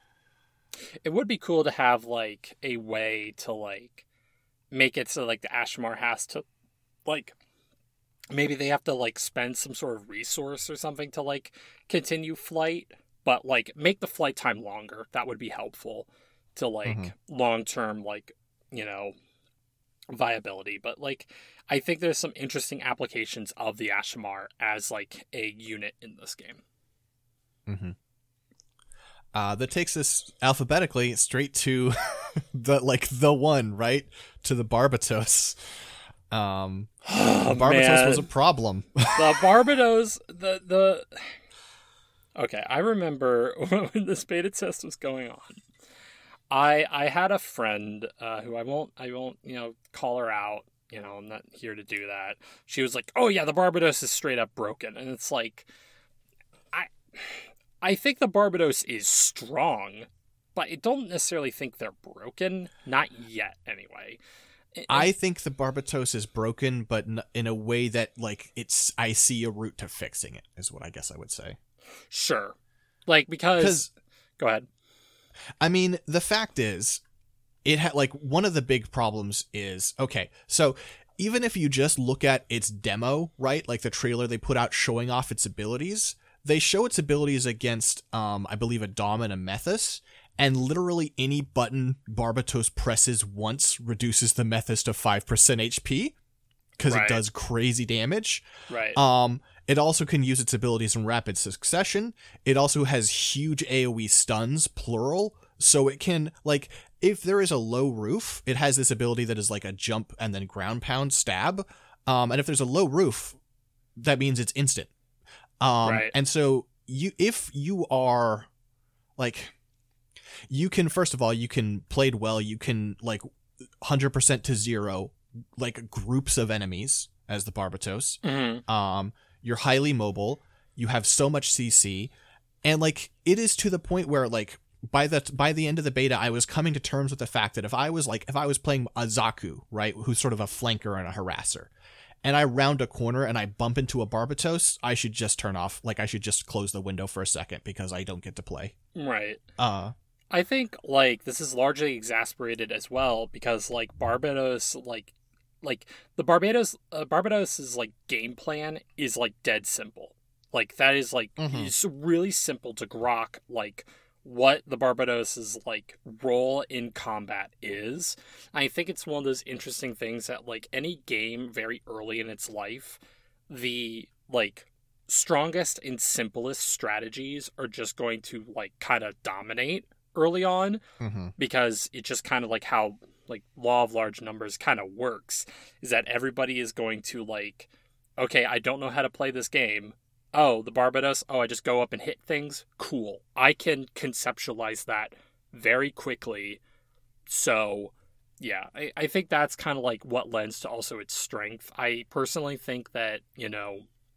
It would be cool to have, like, a way to, like, make it so, like, the Ashmar has to, like, maybe they have to, like, spend some sort of resource or something to, like, continue flight. But, like, make the flight time longer. That would be helpful to, like, mm-hmm. long-term, like, you know, viability. But, like, I think there's some interesting applications of the Ashmar as like a unit in this game. Mm-hmm. Uh, that takes us alphabetically straight to the like the one right to the Barbatos. Um, oh, the Barbatos man. was a problem. The Barbatos, the the. Okay, I remember when this beta test was going on. I I had a friend uh, who I won't I won't you know call her out. You know, I'm not here to do that. She was like, oh yeah, the Barbatos is straight up broken. And it's like, I I think the Barbatos is strong, but I don't necessarily think they're broken. Not yet, anyway. And I think the Barbatos is broken, but in a way that, like, it's, I see a route to fixing it, is what I guess I would say. Sure. Like, because... Go ahead. I mean, the fact is... It had like one of the big problems is okay. So even if you just look at its demo, right, like the trailer they put out showing off its abilities, they show its abilities against, um, I believe, a Dom and a Methus, and literally any button Barbatos presses once reduces the Methus to five percent H P because right. it does crazy damage. Right. Um, it also can use its abilities in rapid succession. It also has huge AoE stuns, plural, so it can like. If there is a low roof, it has this ability that is like a jump and then ground pound stab. Um, and if there's a low roof, that means it's instant. Um, right. And so you, if you are like, you can, first of all, you can played well. You can like one hundred percent to zero, like groups of enemies as the Barbatos. Mm-hmm. Um, you're highly mobile. You have so much C C, and like, it is to the point where like, By the by the end of the beta, I was coming to terms with the fact that if I was like if I was playing a Zaku, right, who's sort of a flanker and a harasser, and I round a corner and I bump into a Barbatos, I should just turn off, like I should just close the window for a second because I don't get to play. Right. Uh, I think like this is largely exasperated as well because like Barbatos, like like the Barbatos, uh, Barbados's like game plan is like dead simple. Like that is like mm-hmm. it's really simple to grok like. What the Barbados's like role in combat is. I think it's one of those interesting things that like any game very early in its life, the like strongest and simplest strategies are just going to like kind of dominate early on mm-hmm. because it just kind of like how like law of large numbers kind of works is that everybody is going to like, okay, I don't know how to play this game. Oh, the Barbatos, oh, I just go up and hit things? Cool. I can conceptualize that very quickly. So, yeah, I, I think that's kind of like what lends to also its strength. I personally think that, you know,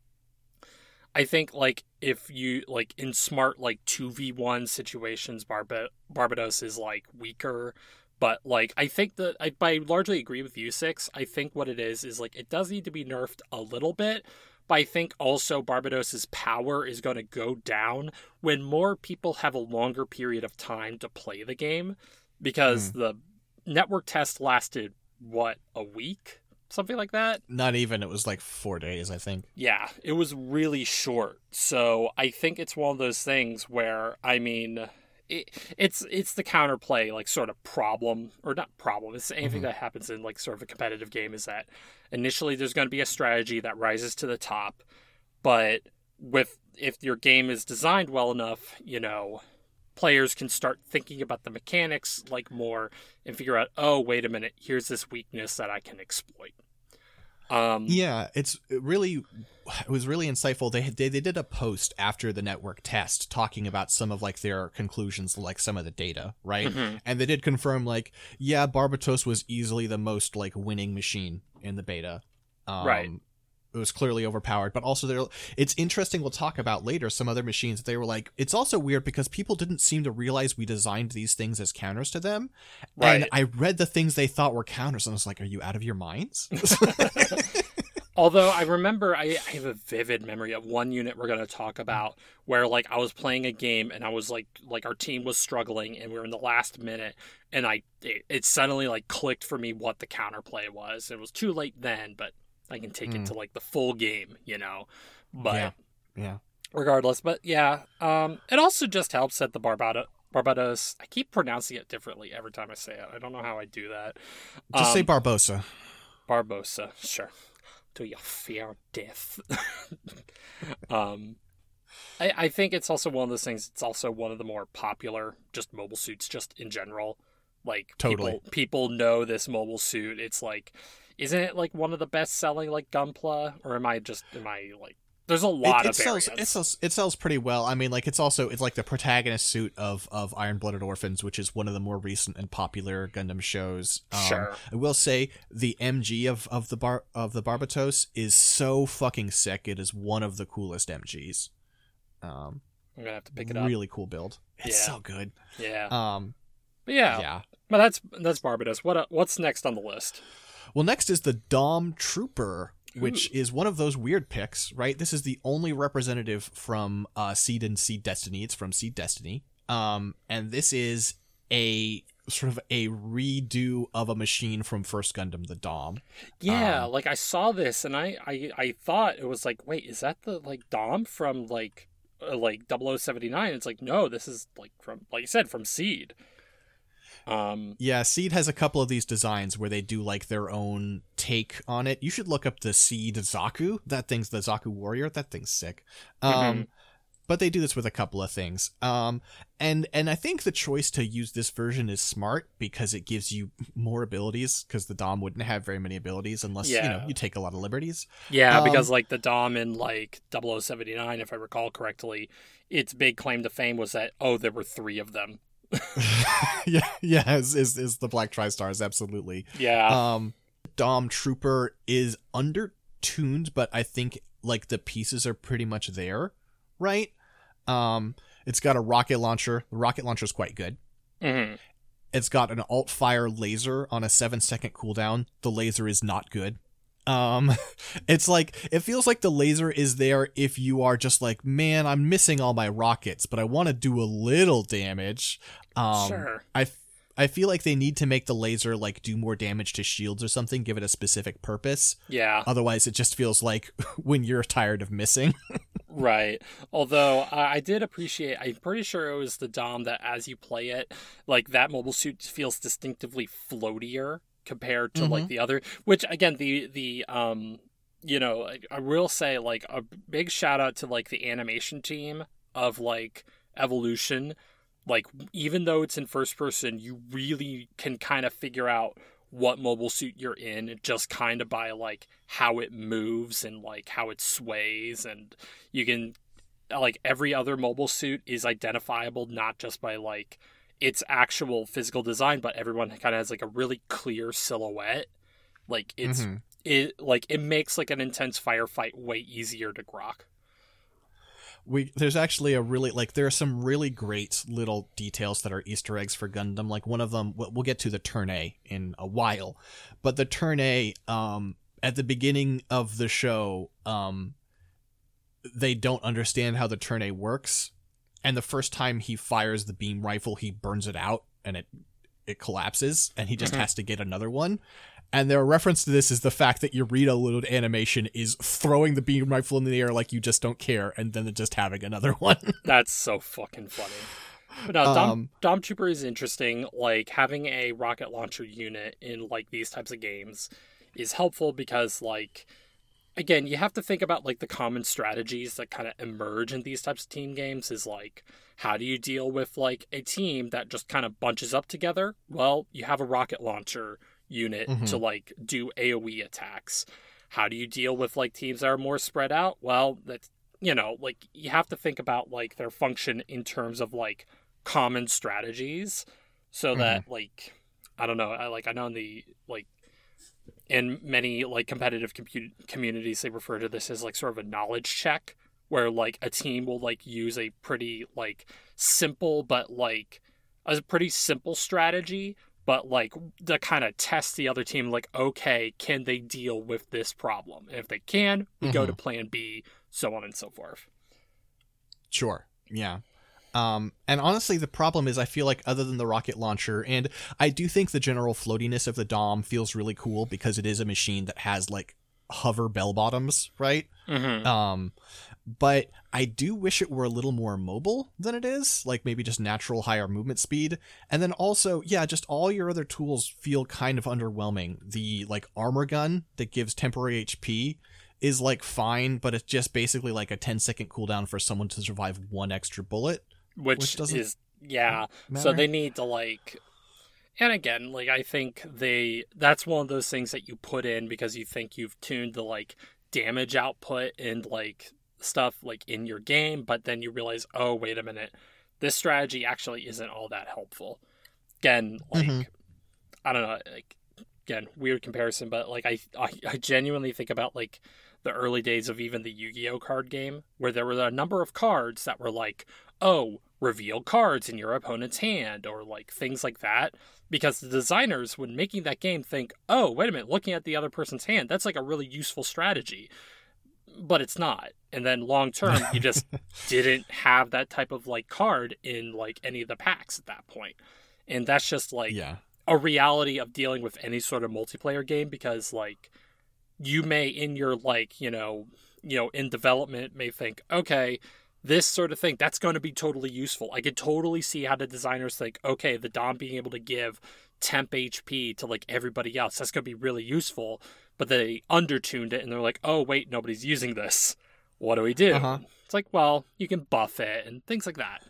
I think, like, if you, like, in smart, like, two v one situations, Barba- Barbatos is, like, weaker. But, like, I think that, I, I largely agree with you, Six. I think what it is, is, like, it does need to be nerfed a little bit. But I think also Barbados's power is going to go down when more people have a longer period of time to play the game. Because mm. the network test lasted, what, a week? something like that. Not even. It was like four days, I think. Yeah, it was really short. So I think it's one of those things where, I mean, it, it's it's the counterplay, like, sort of problem, or not problem, it's anything mm-hmm. that happens in, like, sort of a competitive game, is that initially there's going to be a strategy that rises to the top, but with if your game is designed well enough, you know, players can start thinking about the mechanics, like, more, and figure out, oh, wait a minute, here's this weakness that I can exploit. Um, yeah, it's really, it was really insightful. They, they they did a post after the network test talking about some of like their conclusions, like some of the data, right? Mm-hmm. And they did confirm, like, yeah, Barbatos was easily the most like winning machine in the beta. Um, right. It was clearly overpowered, but also there. It's interesting. We'll talk about later some other machines. They were like, it's also weird because people didn't seem to realize we designed these things as counters to them. Right. And I read the things they thought were counters, and I was like, are you out of your minds? Although I remember, I, I have a vivid memory of one unit we're going to talk about where, like, I was playing a game and I was like, like our team was struggling and we were in the last minute, and I it, it suddenly like clicked for me what the counterplay was. It was too late then, but I can take mm. it to like the full game, you know, but yeah, yeah. regardless, but yeah, um, it also just helps that the Barbado- Barbados, I keep pronouncing it differently every time I say it. I don't know how I do that. Just um, say Barbosa. Barbosa, sure. To your fear death. um, I, I think it's also one of those things, it's also one of the more popular just mobile suits just in general. Like, totally. people, people know this mobile suit. It's like, isn't it like one of the best selling like Gunpla, or am I just am I like there's a lot it, it of sells, variants. it sells it sells pretty well. I mean, like, it's also it's like the protagonist suit of of Iron Blooded Orphans, which is one of the more recent and popular Gundam shows. Um, sure. I will say the M G of of the bar of the Barbatos is so fucking sick. It is one of the coolest M Gs. Um, I'm gonna have to pick it up. Really cool build. It's yeah. so good. Yeah. Um, but yeah. Yeah. But that's that's Barbatos. What uh, what's next on the list? Well, next is the Dom Trooper, which Ooh. is one of those weird picks, right? This is the only representative from uh, Seed and Seed Destiny. It's from Seed Destiny. Um, and this is a sort of a redo of a machine from First Gundam, the Dom. Yeah, um, like I saw this and I, I, I thought it was like, wait, is that the like Dom from like uh, like double oh seventy-nine? It's like, no, this is like from, like you said, from Seed. Um, yeah, Seed has a couple of these designs where they do like their own take on it. You should look up the Seed Zaku. That thing's the Zaku Warrior. That thing's sick. Um, mm-hmm. But they do this with a couple of things. Um, and and I think the choice to use this version is smart because it gives you more abilities, because the Dom wouldn't have very many abilities unless yeah. you know you take a lot of liberties. Yeah, um, because like the Dom in like double oh seventy-nine, if I recall correctly, its big claim to fame was that, oh, there were three of them. yeah, yeah, is, is is the Black Tri-Stars, absolutely. Yeah. Um, Dom Trooper is under-tuned, but I think like the pieces are pretty much there, right? Um, it's got a rocket launcher. The rocket launcher is quite good. Mm-hmm. It's got an alt-fire laser on a seven-second cooldown. The laser is not good. Um, it's like, it feels like the laser is there if you are just like, man, I'm missing all my rockets, but I want to do a little damage. Um, sure. I, I feel like they need to make the laser like do more damage to shields or something, give it a specific purpose. Yeah. Otherwise, it just feels like when you're tired of missing. Right. Although uh, I did appreciate, I'm pretty sure it was the Dom that as you play it, like that mobile suit feels distinctively floatier compared to mm-hmm. like the other, which again, the, the, um, you know, I, I will say like a big shout out to like the animation team of like Evolution. Like, even though it's in first person, you really can kind of figure out what mobile suit you're in just kind of by like how it moves and like how it sways, and you can like every other mobile suit is identifiable not just by like its actual physical design, but everyone kind of has like a really clear silhouette. Like it's mm-hmm. it like it makes like an intense firefight way easier to grok. We there's actually a really like there are some really great little details that are Easter eggs for Gundam. Like one of them, we'll get to the Turn A in a while, but the Turn A um at the beginning of the show, um they don't understand how the Turn A works, and the first time he fires the beam rifle, he burns it out and it it collapses, and he just mm-hmm. has to get another one. And their reference to this is the fact that your reload animation is throwing the beam rifle in the air like you just don't care, and then just having another one. That's so fucking funny. But no, Dom, Um, Dom Trooper is interesting. Like, having a rocket launcher unit in, like, these types of games is helpful because, like, again, you have to think about, like, the common strategies that kind of emerge in these types of team games is, like, how do you deal with, like, a team that just kind of bunches up together? Well, you have a rocket launcher unit Mhm. to, like, do AoE attacks. How do you deal with, like, teams that are more spread out? Well, that's, you know, like, you have to think about, like, their function in terms of, like, common strategies so that, like, I don't know, I, like, I know in the, like, in many, like, competitive compu- communities, they refer to this as, like, sort of a knowledge check, where, like, a team will, like, use a pretty, like, simple, but, like, a pretty simple strategy, but, like, to kind of test the other team, like, okay, can they deal with this problem? And if they can, we go to plan B, so on and so forth. Sure. Yeah. Um, and honestly, the problem is I feel like other than the rocket launcher, and I do think the general floatiness of the Dom feels really cool because it is a machine that has, like, hover bell bottoms, right? Mm-hmm. Um, but I do wish it were a little more mobile than it is, like maybe just natural higher movement speed. And then also, yeah, just all your other tools feel kind of underwhelming. The, like, armor gun that gives temporary H P is, like, fine, but it's just basically like a ten second cooldown for someone to survive one extra bullet. Which, Which doesn't is, yeah, matter. So they need to, like, and again, like, I think they, that's one of those things that you put in because you think you've tuned the, like, damage output and, like, stuff, like, in your game, but then you realize, oh, wait a minute, this strategy actually isn't all that helpful. Again, like, Mm-hmm. I don't know, like, again, weird comparison, but, like, I, I, I genuinely think about, like, the early days of even the Yu-Gi-Oh card game, where there were a number of cards that were like, oh, reveal cards in your opponent's hand, or, like, things like that, because the designers, when making that game, think, oh, wait a minute, looking at the other person's hand, that's, like, a really useful strategy. But it's not. And then long term, you just didn't have that type of, like, card in, like, any of the packs at that point. And that's just, like, Yeah. a reality of dealing with any sort of multiplayer game, because, like, you may, in your, like, you know, you know, in development, may think, okay, this sort of thing, that's going to be totally useful. I could totally see how the designers think, okay, the Dom being able to give temp H P to, like, everybody else, that's going to be really useful. But they undertuned it, and they're like, oh, wait, nobody's using this. What do we do? Uh-huh. It's like, well, you can buff it, and things like that.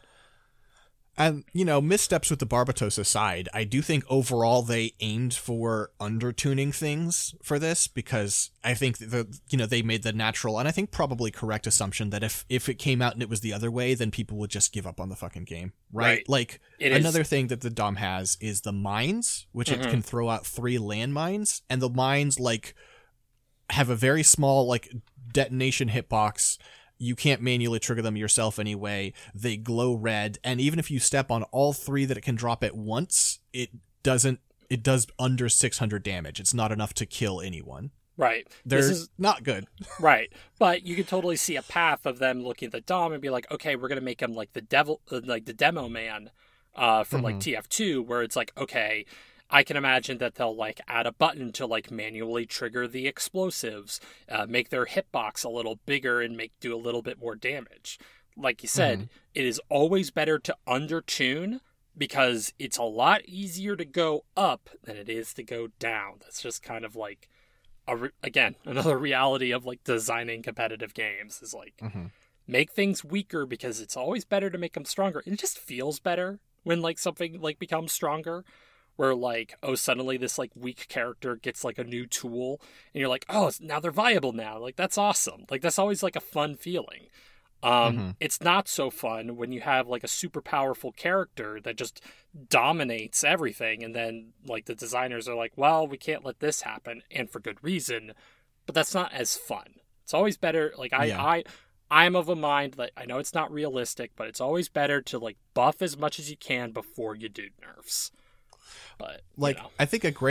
And, you know, missteps with the Barbatos aside, I do think overall they aimed for undertuning things for this, because I think the you know they made the natural and I think probably correct assumption that if if it came out and it was the other way, then people would just give up on the fucking game, right? Right. Like, It is- another thing that the Dom has is the mines, which Mhm. it can throw out three landmines, and the mines, like, have a very small, like, detonation hitbox. You can't manually trigger them yourself anyway. They glow red, and even if you step on all three that it can drop at once, it doesn't. It does under six hundred damage. It's not enough to kill anyone. Right. They're This is not good. right. But you could totally see a path of them looking at the Dom and be like, okay, we're gonna make him like the devil, uh, like the demo man, uh, from like Mhm. T F two, where it's like, okay, I can imagine that they'll, like, add a button to, like, manually trigger the explosives, uh, make their hitbox a little bigger and make do a little bit more damage. Like you said, Mhm. it is always better to undertune, because it's a lot easier to go up than it is to go down. That's just kind of like, a re- again, another reality of, like, designing competitive games is, like, Mhm. make things weaker because it's always better to make them stronger. It just feels better when, like, something, like, becomes stronger. Where, like, oh, suddenly this, like, weak character gets, like, a new tool, and you're like, oh, now they're viable now. Like, that's awesome. Like, that's always, like, a fun feeling. Um, Mhm. It's not so fun when you have, like, a super powerful character that just dominates everything, and then, like, the designers are like, well, we can't let this happen, and for good reason, but that's not as fun. It's always better, like, I, Yeah. I, I'm of a mind that, I know it's not realistic, but it's always better to, like, buff as much as you can before you do nerfs. But, Like, you know. I think a great,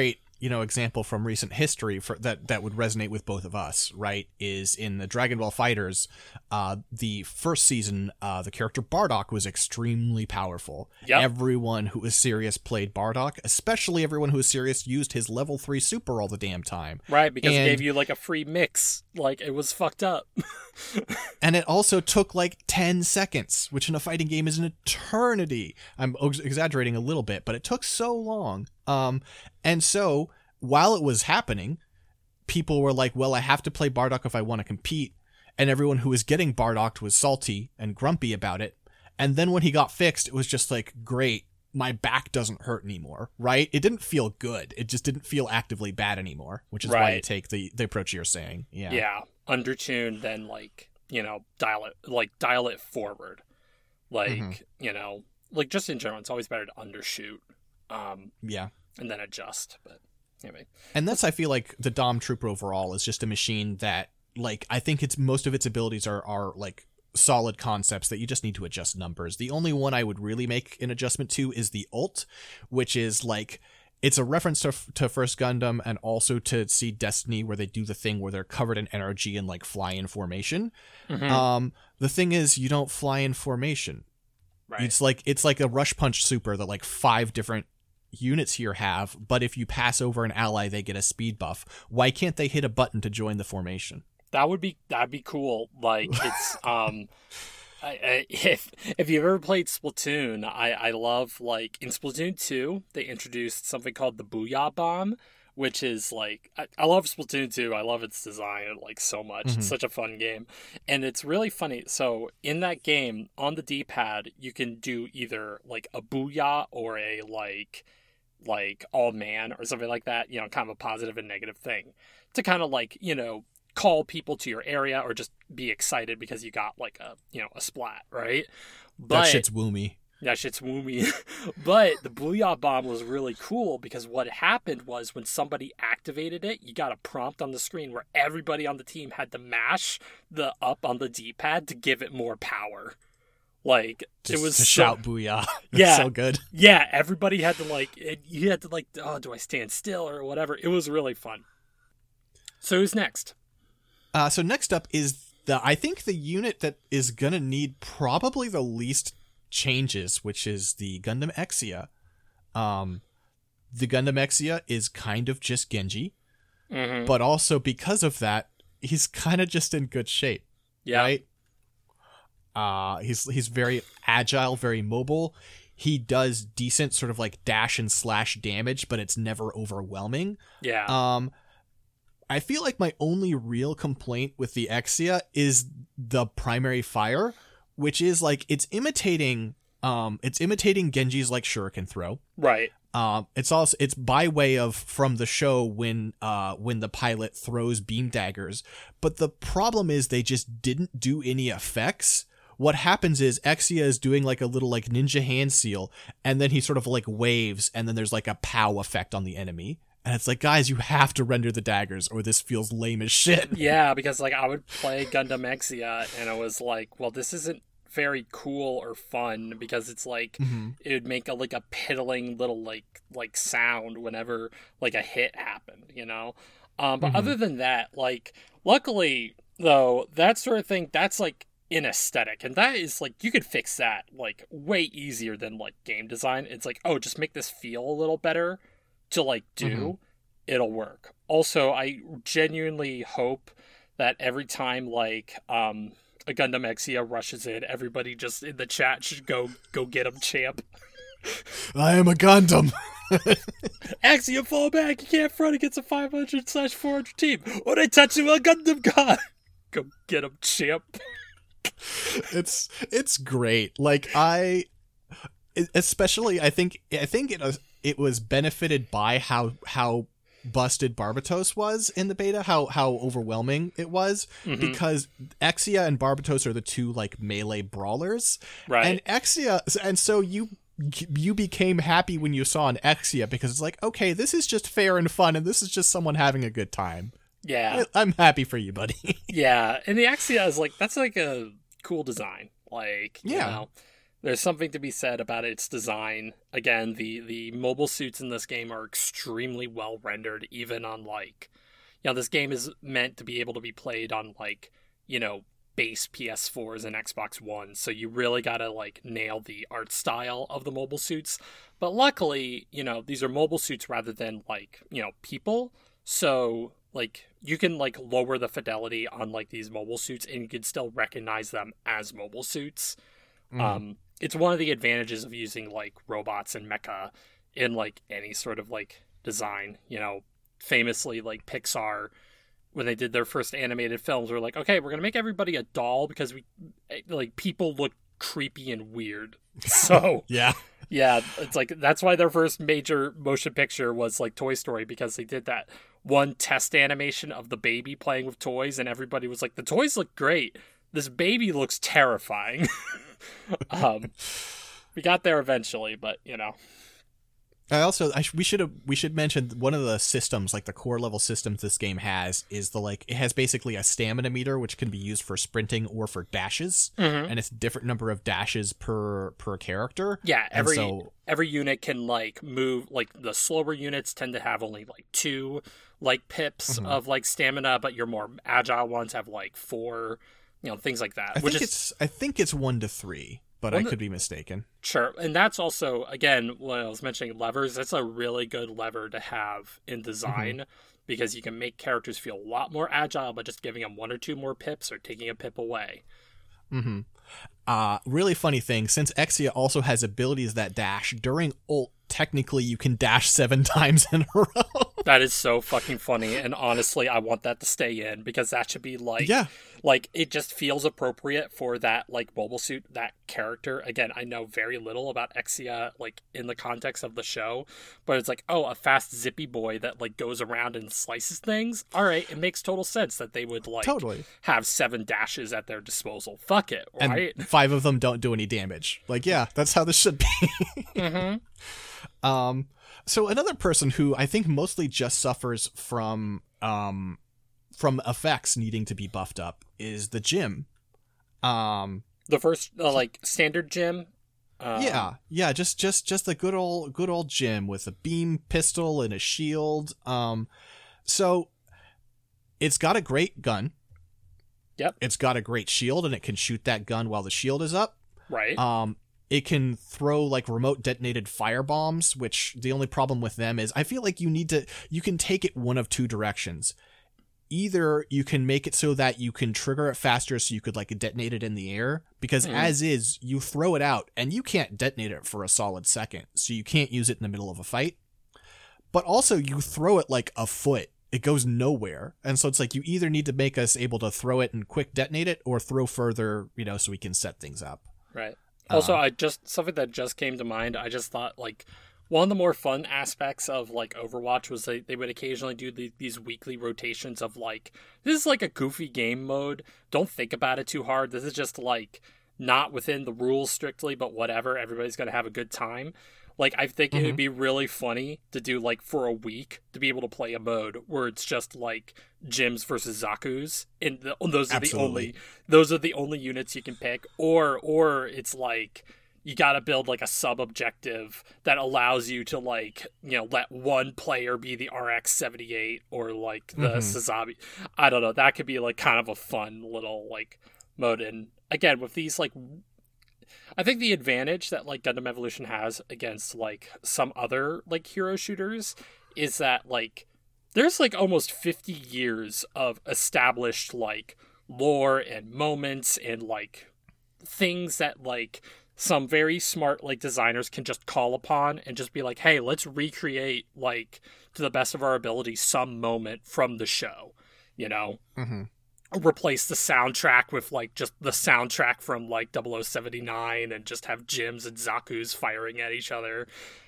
you know, example from recent history for that that would resonate with both of us, right, is in the Dragon Ball FighterZ, uh, the first season, uh, the character Bardock was extremely powerful. Yep. Everyone who was serious played Bardock, especially everyone who was serious used his level three super all the damn time. Right, because And- it gave you like a free mix. Like, it was fucked up. And it also took like ten seconds, which in a fighting game is an eternity. I'm ex- exaggerating a little bit, but it took so long. Um, and so while it was happening, people were like, well, I have to play Bardock if I want to compete. And everyone who was getting Bardocked was salty and grumpy about it. And then when he got fixed, it was just like, great, my back doesn't hurt anymore, right? It didn't feel good. It just didn't feel actively bad anymore, which is why I Right. take the, the approach you're saying. Yeah. Yeah, undertuned, then like, you know, dial it like dial it forward. Like, Mhm. you know, like just in general, it's always better to undershoot. Um Yeah. and then adjust. But anyway. And that's, I feel like the Dom Trooper overall is just a machine that, like, I think it's most of its abilities are, are like solid concepts that you just need to adjust numbers. The only one I would really make an adjustment to is the ult, which is like, it's a reference to, to First Gundam and also to Seed Destiny, where they do the thing where they're covered in energy and like fly in formation. Mhm. Um, the thing is, you don't fly in formation. Right. It's like it's like a Rush Punch super that like five different units here have, but if you pass over an ally, they get a speed buff. Why can't they hit a button to join the formation? That would be that'd be cool. Like, it's um I, I, if if you've ever played Splatoon, I I love, like, in Splatoon two, they introduced something called the Booyah Bomb, which is like, I, I love Splatoon two. I love its design like so much. Mhm. It's such a fun game, and it's really funny. So in that game, on the D-pad, you can do either like a booyah or a like like all man or something like that. You know, kind of a positive and negative thing to kind of like, you know, call people to your area or just be excited because you got like a, you know, a splat, right? But That shit's woomy. that shit's woomy. But the Booyah Bomb was really cool because what happened was when somebody activated it, you got a prompt on the screen where everybody on the team had to mash the up on the D-pad to give it more power. Like, Just it was to so- shout booyah. That's Yeah. so good. Yeah, everybody had to like, it, you had to like, oh, do I stand still or whatever? It was really fun. So who's next? Uh, so next up is the I think the unit that is gonna need probably the least changes, which is the Gundam Exia. Um, the Gundam Exia is kind of just Genji, Mm-hmm. but also because of that, he's kind of just in good shape, Yeah. right? Uh, he's he's very agile, very mobile. He does decent sort of like dash and slash damage, but it's never overwhelming. Yeah. Um, I feel like my only real complaint with the Exia is the primary fire, which is like it's imitating um it's imitating Genji's like shuriken throw. right. Um it's also it's by way of from the show when uh when the pilot throws beam daggers, but the problem is they just didn't do any effects. What happens is Exia is doing like a little like ninja hand seal, and then he sort of like waves, and then there's like a pow effect on the enemy. And it's like, guys, you have to render the daggers or this feels lame as shit. Yeah, because like I would play Gundam Exia and I was like, well, this isn't very cool or fun because it's like Mm-hmm. it would make a like a piddling little like like sound whenever like a hit happened, you know. Um, but Mhm. other than that, like luckily though, that sort of thing that's like in aesthetic, and that is like you could fix that like way easier than like game design. It's like, oh, just make this feel a little better to like do. Mhm. It'll work. Also, I genuinely hope that every time like um a Gundam Exia rushes in, everybody just in the chat should go go get him, champ. I am a Gundam. Exia, fall back! You can't front against a five hundred slash four hundred team. When I touch you, a Gundam god. Go get him, champ. it's it's great. Like I, especially I think I think it was it was benefited by how how busted Barbatos was in the beta, how how overwhelming it was, Mhm. because Exia and Barbatos are the two like melee brawlers, Right. and Exia, and so you you became happy when you saw an Exia because it's like, okay, this is just fair and fun, and this is just someone having a good time. yeah. I'm happy for you, buddy. Yeah. And the Exia is like, that's like a cool design. Like, you Yeah. know, There's something to be said about its design. Again, the the mobile suits in this game are extremely well rendered, even on like, you know, this game is meant to be able to be played on like, you know, base P S fours and Xbox One, so you really gotta like nail the art style of the mobile suits. But luckily, you know, these are mobile suits rather than like, you know, people. So like you can like lower the fidelity on like these mobile suits and you can still recognize them as mobile suits. Mm. Um, it's one of the advantages of using like robots and mecha in like any sort of like design. You know, famously like Pixar, when they did their first animated films, were like, okay, we're gonna make everybody a doll because we like people look creepy and weird. So yeah. Yeah, it's like that's why their first major motion picture was like Toy Story, because they did that one test animation of the baby playing with toys and everybody was like, the toys look great. This baby looks terrifying. um, we got there eventually, but you know. I also I sh- we should have we should mention one of the systems, like the core level systems this game has, is the like it has basically a stamina meter which can be used for sprinting or for dashes, mm-hmm. and it's a different number of dashes per per character. Yeah, every so, every unit can like move. Like the slower units tend to have only like two like pips mm-hmm. of like stamina, but your more agile ones have like four. You know, things like that. I which think is, it's I think it's one to three. But I could be mistaken. Sure. And that's also, again, when I was mentioning levers, that's a really good lever to have in design, mm-hmm. because you can make characters feel a lot more agile by just giving them one or two more pips or taking a pip away. Mm-hmm. Uh, really funny thing, since Exia also has abilities that dash, during ult, technically you can dash seven times in a row. That is so fucking funny, and honestly, I want that to stay in, because that should be like, yeah. like, it just feels appropriate for that, like, mobile suit, that character. Again, I know very little about Exia, like, in the context of the show, but it's like, oh, a fast, zippy boy that, like, goes around and slices things? Alright, it makes total sense that they would, like, totally. have seven dashes at their disposal. Fuck it, right? And five of them don't do any damage. Like, yeah, that's how this should be. mm-hmm. Um... So another person who I think mostly just suffers from um, from effects needing to be buffed up is the Jim. Um, the first uh, like standard Jim. Um, yeah, yeah, just just just the good old good old Jim with a beam pistol and a shield. Um, so it's got a great gun. Yep. It's got a great shield, and it can shoot that gun while the shield is up. Right. Um. It can throw like remote detonated fire bombs, which the only problem with them is I feel like you need to, you can take it one of two directions. Either you can make it so that you can trigger it faster so you could like detonate it in the air, because mm. as is, you throw it out and you can't detonate it for a solid second. So you can't use it in the middle of a fight. But also you throw it like a foot. It goes nowhere. And so it's like you either need to make us able to throw it and quick detonate it or throw further, you know, so we can set things up. Right. Also, I just, something that just came to mind, I just thought, like, one of the more fun aspects of, like, Overwatch was they, they would occasionally do the, these weekly rotations of, like, this is, like, a goofy game mode. Don't think about it too hard. This is just, like, not within the rules strictly, but whatever. Everybody's going to have a good time. Like, I think mm-hmm. it would be really funny to do, like, for a week, to be able to play a mode where it's just, like, Jims versus Zaku's, and the, those are Absolutely. the only, those are the only units you can pick, or, or it's, like, you gotta build, like, a sub-objective that allows you to, like, you know, let one player be the R X seventy-eight, or, like, the mm-hmm. Sazabi. I don't know, that could be, like, kind of a fun little, like, mode, and, again, with these, like, I think the advantage that like Gundam Evolution has against like some other like hero shooters is that like there's like almost fifty years of established like lore and moments and like things that like some very smart like designers can just call upon and just be like, hey, let's recreate like to the best of our ability some moment from the show, you know? Mm-hmm. Replace the soundtrack with like just the soundtrack from like double oh seventy-nine and just have Jims and Zaku's firing at each other.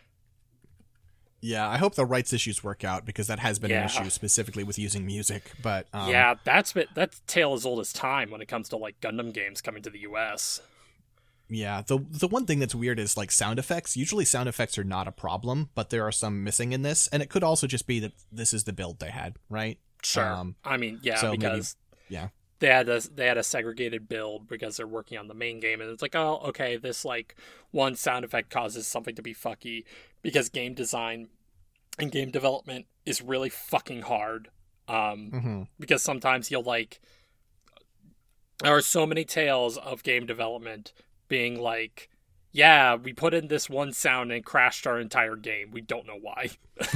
Yeah, I hope the rights issues work out, because that has been yeah. an issue specifically with using music. But um, yeah, that's been, that's tale as old as time when it comes to like Gundam games coming to the U S. Yeah, the the one thing that's weird is like sound effects. Usually sound effects are not a problem, but there are some missing in this, and it could also just be that this is the build they had, right? Sure. Um, I mean, yeah, so because maybe, yeah, they had a they had a segregated build because they're working on the main game, and it's like, oh, okay, this like one sound effect causes something to be fucky because game design and game development is really fucking hard. Um, Mm-hmm. because sometimes you'll like, there are so many tales of game development being like, yeah, we put in this one sound and crashed our entire game. We don't know why.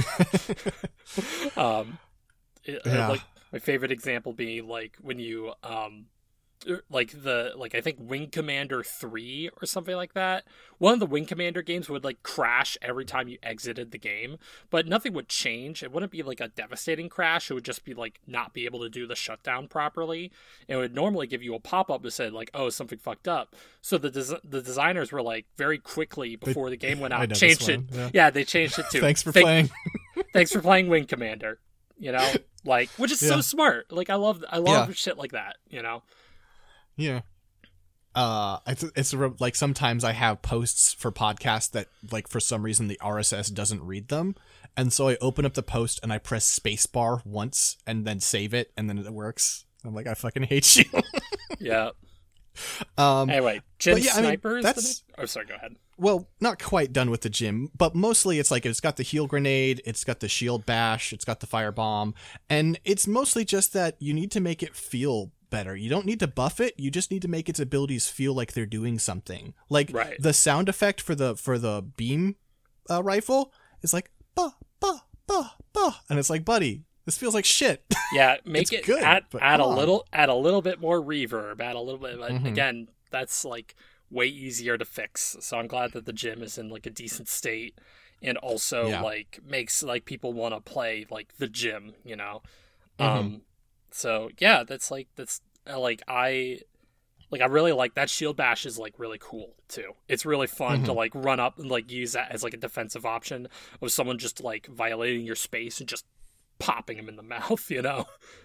um, it- Yeah. Like my favorite example being like when you um, like the like I think Wing Commander three or something like that. One of the Wing Commander games would like crash every time you exited the game, but nothing would change. It wouldn't be like a devastating crash. It would just be like not be able to do the shutdown properly. It would normally give you a pop-up that said like, oh, something fucked up. So the des- the designers were like very quickly before the game went I out know changed this it. one, yeah. Yeah, they changed it too. Thanks for Thank- playing. Thanks for playing Wing Commander. You know, like, which is so Yeah. smart. Like I love I love Yeah. shit like that, you know. Yeah. Uh, it's it's a- like sometimes I have posts for podcasts that like for some reason the R S S doesn't read them, and so I open up the post and I press spacebar once and then save it and then it works. I'm like, I fucking hate you. Yeah. um, Anyway, Jim but yeah, I mean, Sniper is that's- the name? Oh, sorry, go ahead. well, not quite done with the gym, but mostly it's like it's got the heal grenade, it's got the shield bash, it's got the firebomb, and it's mostly just that you need to make it feel better. You don't need to buff it, you just need to make its abilities feel like they're doing something. Like Right. the sound effect for the for the beam uh, rifle is like ba ba ba ba, and it's like, buddy, this feels like shit. Yeah, make It's it good, add but add a come on. little add a little bit more reverb, add a little bit. But Mhm. again, that's like way easier to fix. So I'm glad that the gym is in like a decent state, and also Yeah. like makes like people want to play like the gym, you know. Mhm. Um, so yeah, that's like that's uh, like I. Like I really like that shield bash is like really cool too. It's really fun to Mhm. like run up and like use that as like a defensive option of someone just like violating your space and just popping him in the mouth, you know.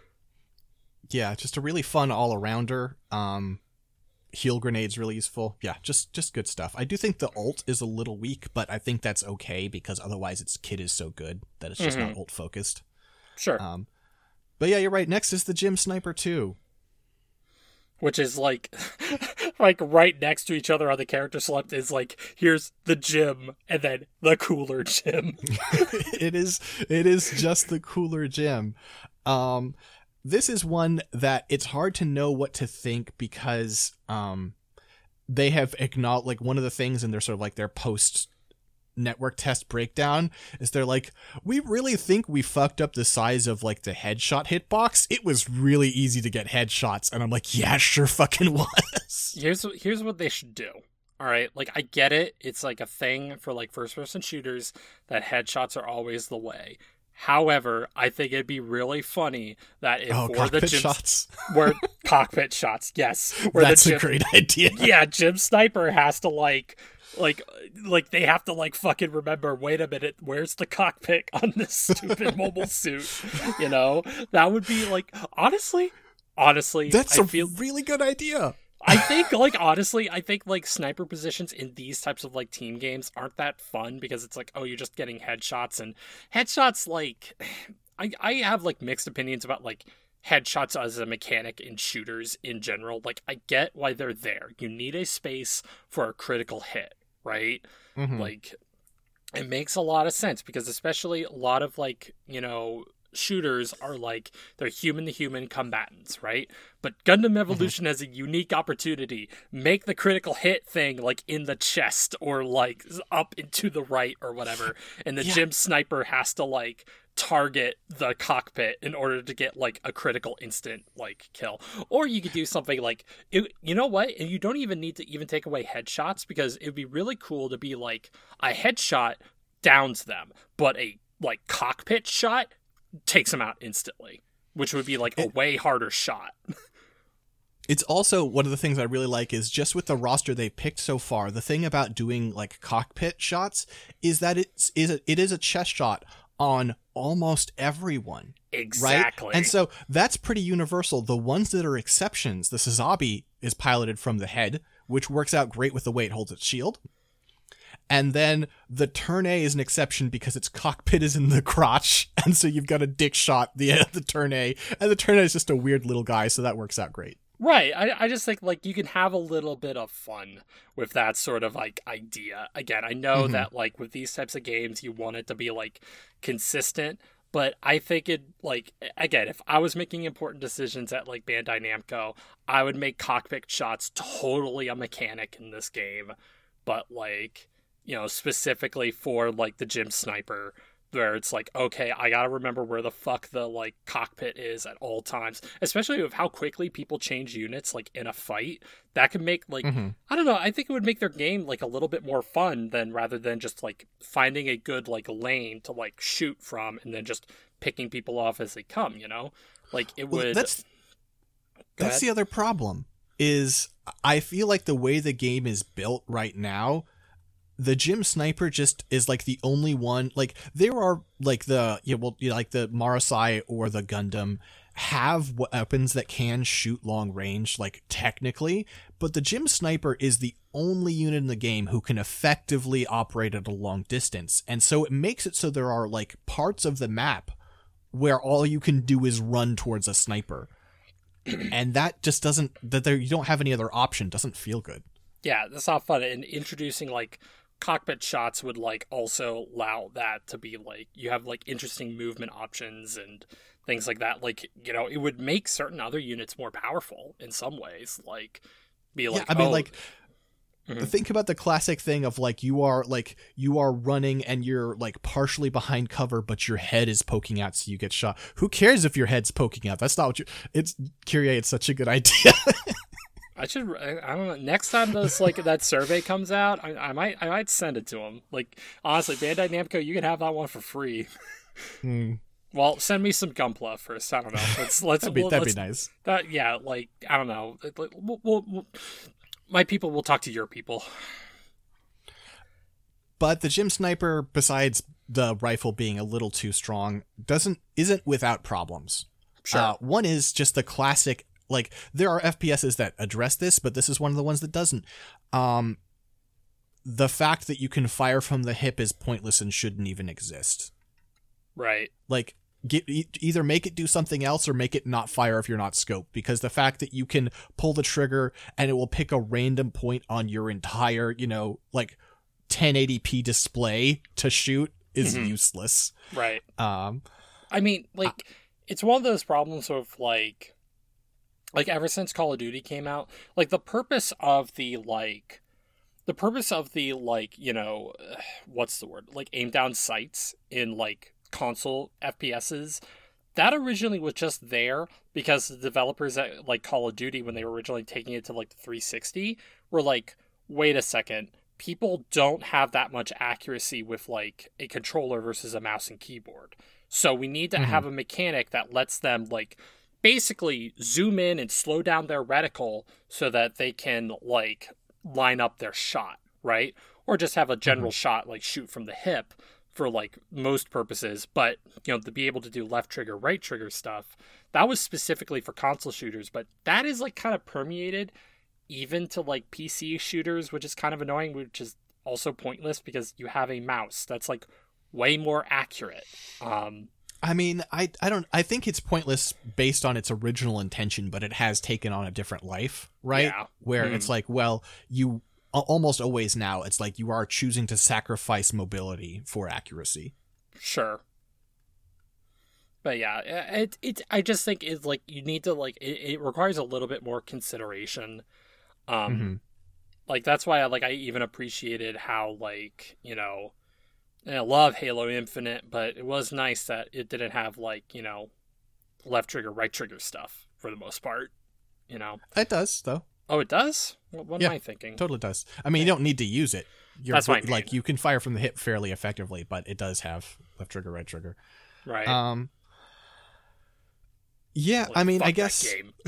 Yeah, just a really fun all-arounder. Um, heal grenades really useful. Yeah, just just good stuff. I do think the ult is a little weak, but I think that's okay because otherwise its kit is so good that it's just Mhm. not ult focused. Sure. Um, but yeah, you're right. Next is the Gym Sniper two. Which is like like right next to each other on the character select is like here's the gym and then the cooler gym. it is it is just the cooler gym. Um, this is one that it's hard to know what to think because um, they have acknowledged, like, one of the things in their sort of like their post network test breakdown is they're like, we really think we fucked up the size of like the headshot hitbox. It was really easy to get headshots, and I'm like, yeah, sure fucking was. Here's here's what they should do. All right, like I get it. It's like a thing for like first person shooters that headshots are always the way. However, I think it'd be really funny that if Oh, for cockpit the gym shots. where cockpit shots, yes, where That's the a gym, great idea. yeah, Gym Sniper has to like like like they have to like fucking remember, wait a minute, where's the cockpit on this stupid mobile suit? You know? That would be like honestly, honestly That's I a feel really good idea. I think like honestly, I think like sniper positions in these types of like team games aren't that fun because it's like, oh, you're just getting headshots, and headshots like I I have like mixed opinions about like headshots as a mechanic in shooters in general. Like I get why they're there. You need a space for a critical hit, right? Mhm. Like it makes a lot of sense because especially a lot of like, you know, shooters are like they're human to human combatants, right? But Gundam Evolution has a unique opportunity. Make the critical hit thing like in the chest or like up into the right or whatever. And the Yeah. Gym Sniper has to like target the cockpit in order to get like a critical instant like kill. Or you could do something like it, you know what? And you don't even need to even take away headshots because it would be really cool to be like a headshot downs them, but a like cockpit shot takes them out instantly, which would be like a way harder shot. It's also one of the things I really like is just with the roster they picked so far, the thing about doing like cockpit shots is that it's is a, it is a chest shot on almost everyone. Exactly. Right? And so that's pretty universal. The ones that are exceptions, the Sazabi is piloted from the head, which works out great with the way it holds its shield. And then the turn A is an exception because its cockpit is in the crotch, and so you've got a dick shot the the turn A, and the turn A is just a weird little guy, so that works out great. Right. I, I just think, like, you can have a little bit of fun with that sort of, like, idea. Again, I know mm-hmm. that, like, with these types of games, you want it to be, like, consistent, but I think it, like, again, if I was making important decisions at, like, Bandai Namco, I would make cockpit shots totally a mechanic in this game, but, like, you know, specifically for, like, the gym sniper, where it's like, okay, I gotta remember where the fuck the, like, cockpit is at all times, especially with how quickly people change units, like, in a fight. That could make, like, mm-hmm. I don't know, I think it would make their game, like, a little bit more fun than rather than just, like, finding a good, like, lane to, like, shoot from and then just picking people off as they come, you know? Like, it would... Well, that's that's the other problem, is I feel like the way the game is built right now, the gym sniper just is like the only one. Like, there are like the yeah well you know, like the Marasai or the Gundam have weapons that can shoot long range, like, technically, but the gym sniper is the only unit in the game who can effectively operate at a long distance, and so it makes it so there are, like, parts of the map where all you can do is run towards a sniper, and that just doesn't that there you don't have any other option. Doesn't feel good. Yeah, that's not fun. And introducing, like, cockpit shots would, like, also allow that to be, like, you have, like, interesting movement options and things like that. Like, you know, it would make certain other units more powerful in some ways. Like, be like, yeah, I mean, oh, like, mm-hmm. think about the classic thing of, like, you are, like, you are running and you're, like, partially behind cover, but your head is poking out so you get shot. Who cares if your head's poking out? That's not what you... It's... Kyrie, it's such a good idea. I should. I don't know. Next time those like that survey comes out, I, I might. I might send it to them. Like, honestly, Bandai Namco, you can have that one for free. Mm. Well, send me some Gunpla first. I don't know. Let's let's that'd be, we'll, that'd let's, be nice. That yeah. Like, I don't know. We'll, we'll, we'll, my people will talk to your people. But the gym sniper, besides the rifle being a little too strong, doesn't isn't without problems. Sure. Uh, one is just the classic. Like, there are F P S's that address this, but this is one of the ones that doesn't. Um, the fact that you can fire from the hip is pointless and shouldn't even exist. Right. Like, get, either make it do something else or make it not fire if you're not scoped, because the fact that you can pull the trigger and it will pick a random point on your entire, you know, like, ten eighty p display to shoot is mm-hmm. useless. Right. Um, I mean, like, uh, it's one of those problems of, like... Like, ever since Call of Duty came out, like, the purpose of the, like, the purpose of the, like, you know, what's the word? Like, aim down sights in, like, console F P S's, that originally was just there because the developers at, like, Call of Duty, when they were originally taking it to, like, the three sixty, were like, wait a second, people don't have that much accuracy with, like, a controller versus a mouse and keyboard. So we need to mm-hmm. have a mechanic that lets them, like, basically zoom in and slow down their reticle so that they can, like, line up their shot, right? Or just have a general mm-hmm. shot, like, shoot from the hip for, like, most purposes. But, you know, to be able to do left trigger, right trigger stuff, that was specifically for console shooters. But that is, like, kind of permeated even to, like, P C shooters, which is kind of annoying, which is also pointless because you have a mouse that's, like, way more accurate. Um... I mean, I I don't I think it's pointless based on its original intention, but it has taken on a different life, right? Yeah. Where mm. it's like, well, you almost always now it's like you are choosing to sacrifice mobility for accuracy. Sure. But yeah, it it I just think it's like you need to like it, it requires a little bit more consideration. Um mm-hmm. Like, that's why I like I even appreciated how, like, you know, and I love Halo Infinite, but it was nice that it didn't have, like, you know, left trigger, right trigger stuff for the most part, you know? It does, though. Oh, it does? What, what yeah, am I thinking? Totally does. I mean, you don't need to use it. You're, That's what I mean. Like, you can fire from the hip fairly effectively, but it does have left trigger, right trigger. Right. Um. Yeah, like, I mean, fuck I guess... that game.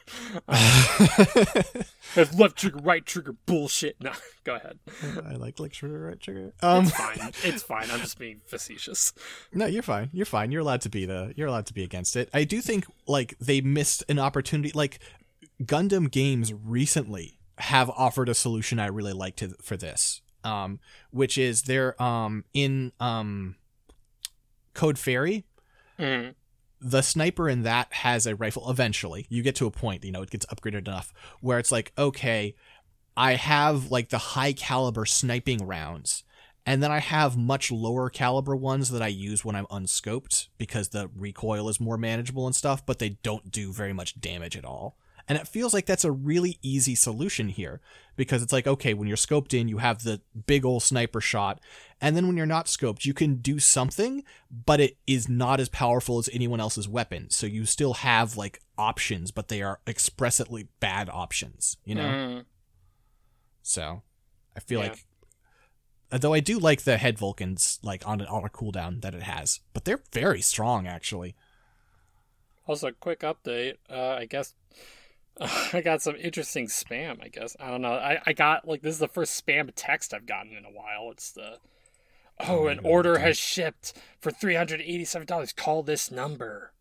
um, that's left trigger, right trigger bullshit. No, go ahead. I like left trigger, right trigger. Um, it's fine. It's fine. I'm just being facetious. No, you're fine. You're fine. You're allowed to be the. You're allowed to be against it. I do think, like, they missed an opportunity. Like, Gundam games recently have offered a solution I really like to for this. um, which is they're um, in um, Code Fairy. Mm. The sniper in that has a rifle. Eventually, you get to a point, you know, it gets upgraded enough where it's like, okay, I have like the high caliber sniping rounds, and then I have much lower caliber ones that I use when I'm unscoped because the recoil is more manageable and stuff, but they don't do very much damage at all. And it feels like that's a really easy solution here, because it's like, okay, when you're scoped in, you have the big old sniper shot, and then when you're not scoped, you can do something, but it is not as powerful as anyone else's weapon. So you still have like options, but they are expressly bad options, you know? Mm. So I feel Yeah. like, although I do like the head Vulcans like on, on a cooldown that it has, but they're very strong actually. Also, quick update. Uh, I guess I got some interesting spam, I guess. I don't know. I, I got, like, this is the first spam text I've gotten in a while. It's the, oh, an order has shipped for three hundred eighty-seven dollars. Call this number.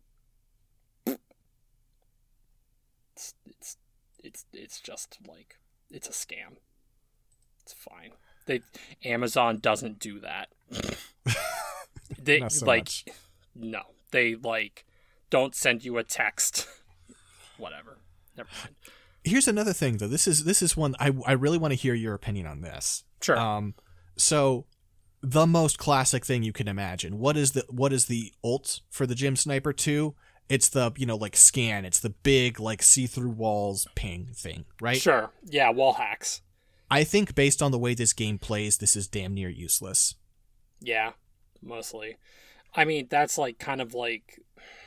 It's, it's, it's, it's just, like, it's a scam. It's fine. They Amazon doesn't do that. They, Not so like, much. no. They, like, don't send you a text. Whatever. Never mind. Here's another thing though. This is this is one I I really want to hear your opinion on this. Sure. Um, so the most classic thing you can imagine. What is the what is the ult for the Gym Sniper two? It's the, you know, like scan. It's the big like see-through walls ping thing, right? Sure. Yeah, wall hacks. I think based on the way this game plays, this is damn near useless. Yeah, mostly. I mean, that's like kind of like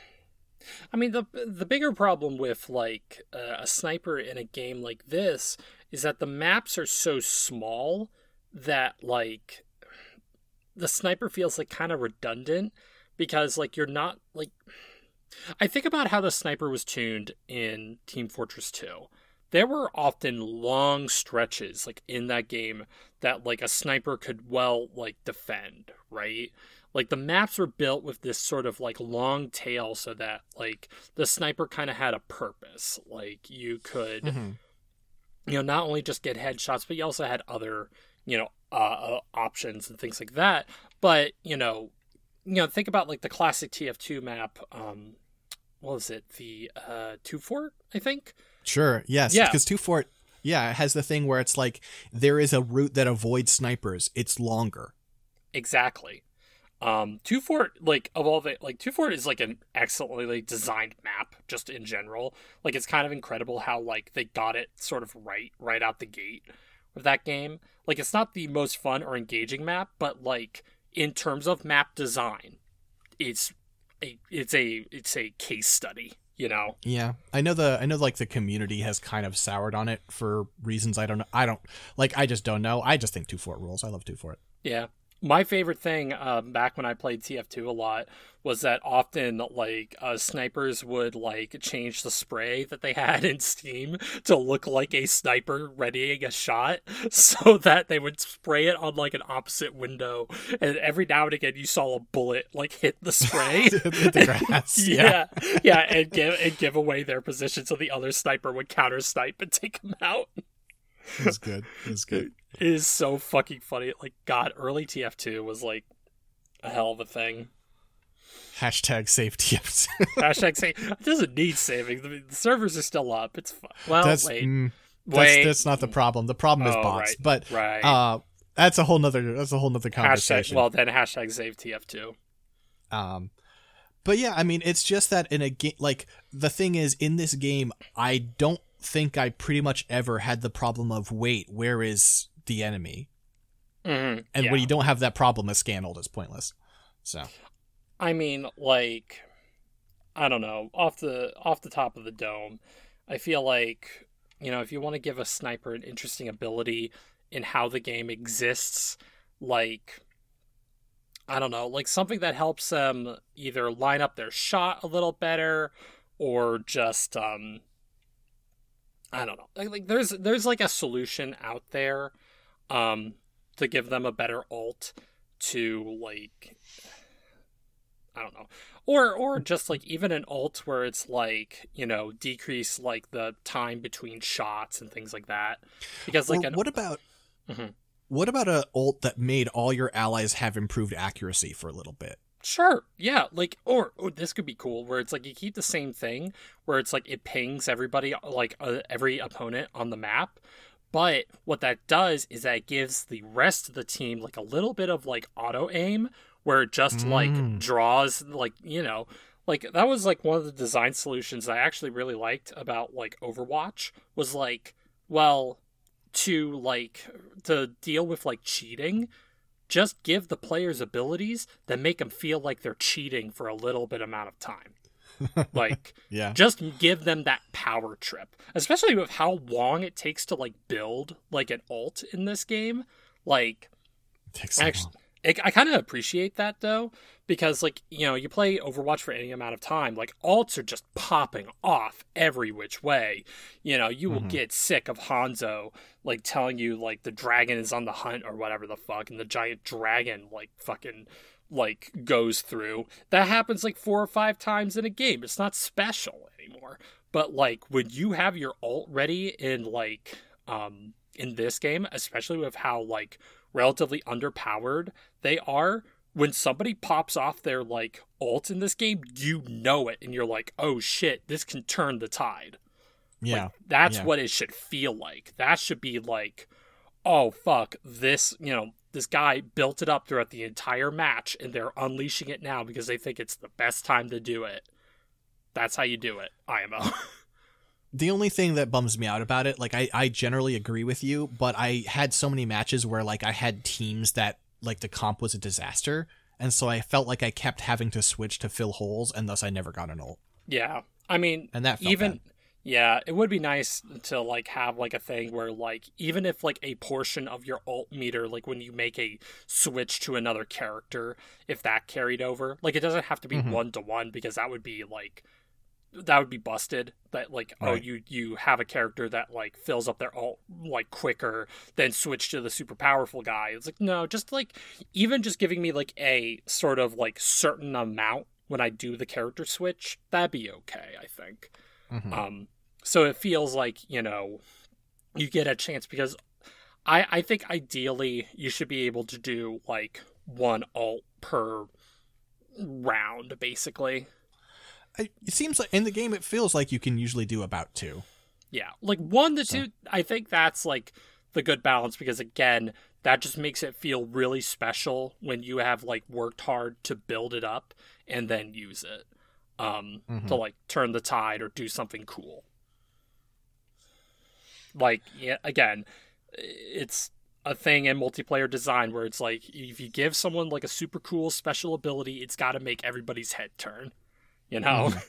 I mean, the the bigger problem with like uh, a sniper in a game like this is that the maps are so small that like the sniper feels like kind of redundant, because like you're not like I think about how the sniper was tuned in Team Fortress two. There were often long stretches like in that game that like a sniper could well like defend, right? Like the maps were built with this sort of like long tail so that like the sniper kind of had a purpose. Like you could, Mm-hmm. you know, not only just get headshots, but you also had other, you know, uh, uh, options and things like that. But, you know, you know, think about like the classic T F two map. Um, what was it? The uh, Two Fort, I think. Sure. Yes. Yeah. Because Two Fort, yeah, it has the thing where it's like there is a route that avoids snipers. It's longer. Exactly. Um, Two Fort, like, of all the, like, Two Fort is, like, an excellently designed map, just in general. Like, it's kind of incredible how, like, they got it sort of right, right out the gate with that game. Like, it's not the most fun or engaging map, but, like, in terms of map design, it's a, it's a, it's a case study, you know? Yeah. I know the, I know like the community has kind of soured on it for reasons I don't know. I don't, like, I just don't know. I just think Two Fort rules. I love Two Fort. Yeah. My favorite thing um, back when I played T F two a lot was that often like uh, snipers would like change the spray that they had in Steam to look like a sniper readying a shot, so that they would spray it on like an opposite window, and every now and again you saw a bullet like hit the spray, Hit the grass. yeah, yeah, yeah, and give and give away their position so the other sniper would counter snipe and take them out. It was good. It was good. It is so fucking funny. Like, God, early T F two was like a hell of a thing. Hashtag save T F two. Hashtag say it doesn't need saving. The, the servers are still up. It's fine. Well, That's, wait, mm, wait. that's that's not the problem. The problem is Oh, bots. right, But right. uh, that's a whole nother that's a whole nother hashtag. conversation. Well, then hashtag save T F two. Um, but yeah, I mean, it's just that in a game, like the thing is, in this game, I don't think I pretty much ever had the problem of wait, where is the enemy? Mm-hmm. And yeah. when you don't have that problem, a scan ult is pointless. So I mean, like, I don't know. Off the off the top of the dome, I feel like, you know, if you want to give a sniper an interesting ability in how the game exists, like, I don't know, like something that helps them either line up their shot a little better or just, um, I don't know. Like, like there's there's like a solution out there, um, to give them a better ult to like, I don't know, or or just like even an ult where it's like, you know, decrease like the time between shots and things like that, because like Or an, what about Mhm. What about a ult that made all your allies have improved accuracy for a little bit? Sure. Yeah. Like, or, or this could be cool where it's like you keep the same thing where it's like it pings everybody, like uh, every opponent on the map. But what that does is that it gives the rest of the team like a little bit of like auto aim where it just mm. like draws like, you know, like that was like one of the design solutions I actually really liked about like Overwatch was like, well, to like to deal with like cheating, just give the players abilities that make them feel like they're cheating for a little bit amount of time. Like, yeah. just give them that power trip, especially with how long it takes to like build like an ult in this game. Like, it takes so actually, it, I kind of appreciate that though, because like, you know, you play Overwatch for any amount of time, like ults are just popping off every which way. You know, you will mm-hmm. get sick of Hanzo like telling you like the dragon is on the hunt or whatever the fuck, and the giant dragon like fucking like goes through. That happens like four or five times in a game. It's not special anymore. But like when you have your ult ready in like um in this game, especially with how like relatively underpowered they are, when somebody pops off their like ult in this game, you know it and you're like, oh shit, this can turn the tide. Yeah. Like, that's yeah. what it should feel like. That should be like, oh fuck, this, you know, this guy built it up throughout the entire match, and they're unleashing it now because they think it's the best time to do it. That's how you do it, I M O. The only thing that bums me out about it, like, I, I generally agree with you, but I had so many matches where, like, I had teams that, like, the comp was a disaster, and so I felt like I kept having to switch to fill holes, and thus I never got an ult. Yeah, I mean, and that felt even... bad. Yeah, it would be nice to, like, have, like, a thing where, like, even if, like, a portion of your ult meter, like, when you make a switch to another character, if that carried over, like, it doesn't have to be mm-hmm. one-to-one, because that would be, like, that would be busted. That, like, right. oh, you, you have a character that, like, fills up their ult, like, quicker, then switch to the super powerful guy. It's like, no, just, like, even just giving me, like, a sort of, like, certain amount when I do the character switch, that'd be okay, I think. Mm-hmm. Um, so it feels like, you know, you get a chance, because I, I think ideally you should be able to do like one ult per round, basically. I, it seems like in the game, it feels like you can usually do about two. Yeah. Like one to so. two, I think that's like the good balance, because again, that just makes it feel really special when you have like worked hard to build it up and then use it. Um, mm-hmm. to like turn the tide or do something cool. Like, yeah, again, it's a thing in multiplayer design where it's like, if you give someone like a super cool special ability, it's got to make everybody's head turn, you know? Mm-hmm.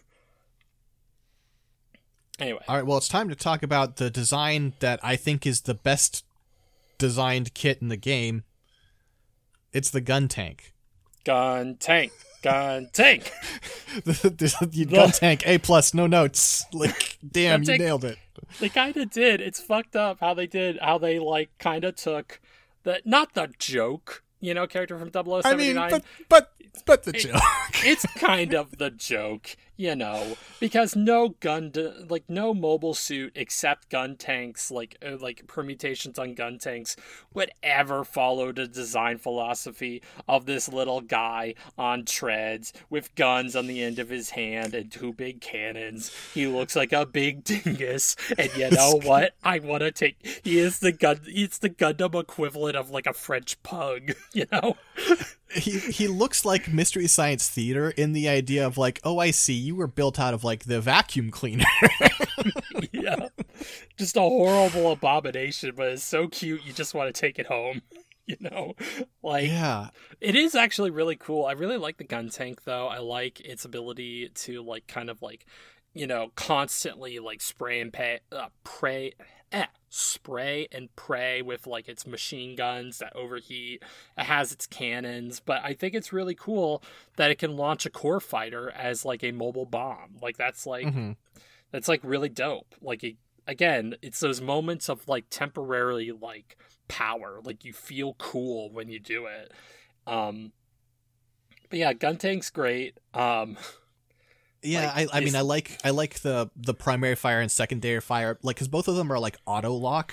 Anyway. All right, well, it's time to talk about the design that I think is the best designed kit in the game. It's the gun tank. Gun tank. Gun tank. the, the, the gun tank, A plus, no notes. Like, damn, you nailed it. They kind of did. It's fucked up how they did, how they, like, kind of took the, not the joke, you know, character from double oh seven nine. I mean, but, but, but the it, joke. It's kind of the joke, you know, because no gun, de- like, no mobile suit except gun tanks, like, uh, like, permutations on gun tanks would ever follow the design philosophy of this little guy on treads with guns on the end of his hand and two big cannons. He looks like a big dingus, and you know what? I want to take, he is the gun, it's the Gundam equivalent of, like, a French pug, you know? He he looks like Mystery Science Theater in the idea of like, oh, I see, you were built out of like the vacuum cleaner. Yeah. Just a horrible abomination, but it's so cute you just want to take it home. You know? Like, yeah. It is actually really cool. I really like the gun tank though. I like its ability to like kind of like, you know, constantly like spray and pay, uh, pray eh, spray and pray with like its machine guns that overheat. It has its cannons, but I think it's really cool that it can launch a core fighter as like a mobile bomb. Like that's like mm-hmm. that's like really dope. Like it, again, it's those moments of like temporarily like power. Like you feel cool when you do it. Um, but yeah, gun tank's great. Um. Yeah, like, I, I mean, I like I like the the primary fire and secondary fire, like, because both of them are like auto lock,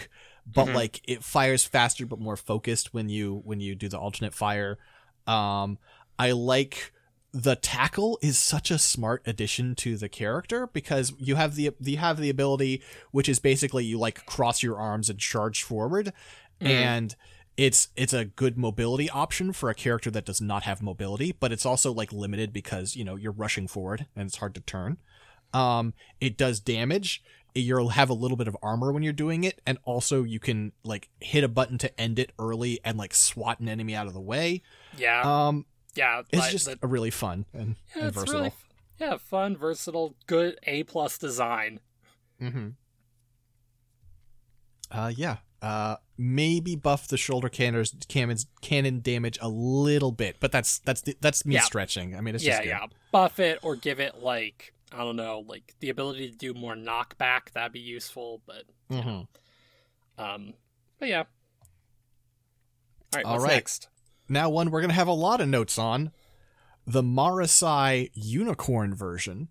but Mhm. like it fires faster but more focused when you when you do the alternate fire. Um, I like the tackle is such a smart addition to the character because you have the you have the ability, which is basically you like cross your arms and charge forward, Mhm. and it's it's a good mobility option for a character that does not have mobility, but it's also like limited because you know you're rushing forward and it's hard to turn. Um, it does damage. You'll have a little bit of armor when you're doing it, and also you can like hit a button to end it early and like swat an enemy out of the way. Yeah. Um, yeah. it's like, just the- a really fun and, yeah, and it's versatile. really, yeah, fun, versatile, good A plus design. Mm-hmm. Uh, yeah. Uh, maybe buff the shoulder cannons, cannons, cannon damage a little bit, but that's that's the, that's me Yeah. stretching. I mean, it's yeah, just good. yeah. Buff it or give it like I don't know, like the ability to do more knockback. That'd be useful, but Mm-hmm. um, but yeah. All right. All What's right. next? Now, one we're gonna have a lot of notes on, the Marasai unicorn version.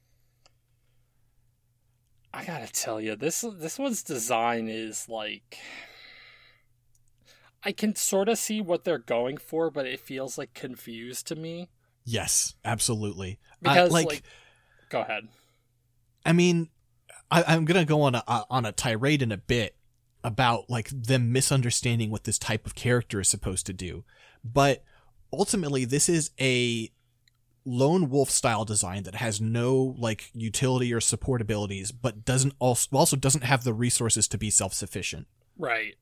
I gotta tell you, this this one's design is like. I can sort of see what they're going for, but it feels like confused to me. Yes, absolutely. Because uh, like, like, go ahead. I mean, I, I'm gonna go on a on a tirade in a bit about like them misunderstanding what this type of character is supposed to do, but ultimately, this is a lone wolf style design that has no like utility or support abilities, but doesn't also also doesn't have the resources to be self sufficient. Right.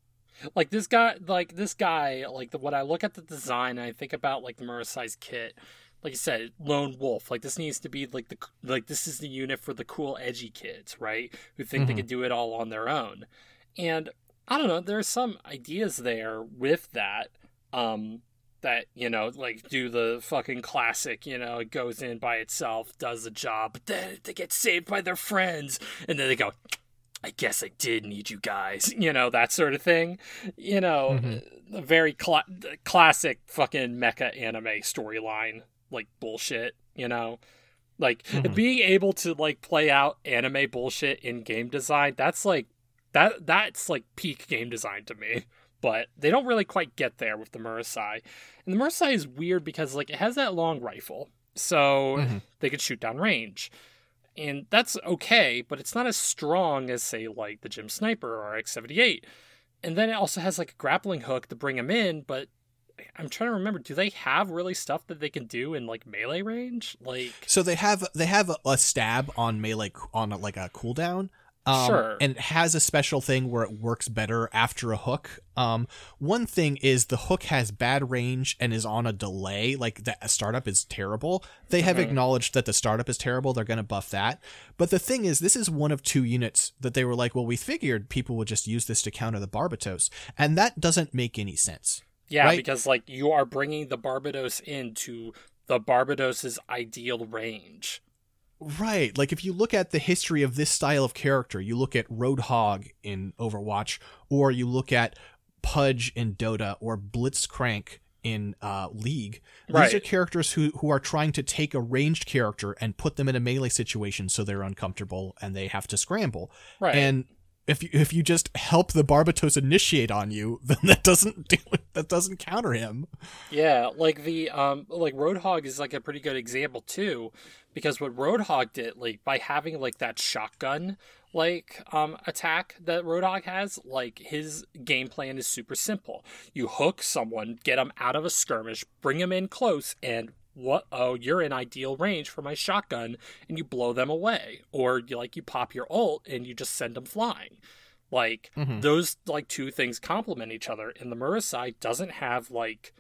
Like this guy, like this guy, like the, when I look at the design, and I think about like the Murasai's kit. Like you said, lone wolf. Like this needs to be like the like this is the unit for the cool, edgy kids, right? Who think Mhm. they can do it all on their own. And I don't know. There's some ideas there with that. Um, that you know, like do the fucking classic. You know, it goes in by itself, does the job, but then they get saved by their friends, and then they go. I guess I did need you guys, you know, that sort of thing. You know, Mhm. a very cla- classic fucking mecha anime storyline, like bullshit, you know? Like, Mhm. being able to, like, play out anime bullshit in game design, that's, like, that that's, like, peak game design to me. But they don't really quite get there with the Murasai. And the Murasai is weird because, like, it has that long rifle, so Mhm. they can shoot down range. And that's okay, but it's not as strong as, say, like the Gym Sniper or X seventy-eight. And then it also has like a grappling hook to bring them in, but I'm trying to remember, do they have really stuff that they can do in like melee range? Like So they have they have a, a stab on melee on like a cooldown. Um, Sure. And it has a special thing where it works better after a hook. Um, one thing is the hook has bad range and is on a delay. Like the startup is terrible. They have Mhm. acknowledged that the startup is terrible. They're going to buff that. But the thing is, this is one of two units that they were like, well, we figured people would just use this to counter the Barbatos. And that doesn't make any sense. yeah, right? because like you are bringing the Barbados into the Barbados's ideal range. Right. Like if you look at the history of this style of character, you look at Roadhog in Overwatch, or you look at Pudge in Dota, or Blitzcrank in uh, League. Right. These are characters who, who are trying to take a ranged character and put them in a melee situation so they're uncomfortable and they have to scramble. Right. And if you, if you just help the Barbatos initiate on you, then that doesn't do it, that doesn't counter him. Yeah, like the um like Roadhog is like a pretty good example too, because what Roadhog did, like by having like that shotgun like um attack that Roadhog has, like his game plan is super simple. You hook someone, get them out of a skirmish, bring them in close, and what oh you're in ideal range for my shotgun, and you blow them away, or you like you pop your ult and you just send them flying. Like Mhm. those like two things complement each other, and the Murasai doesn't have like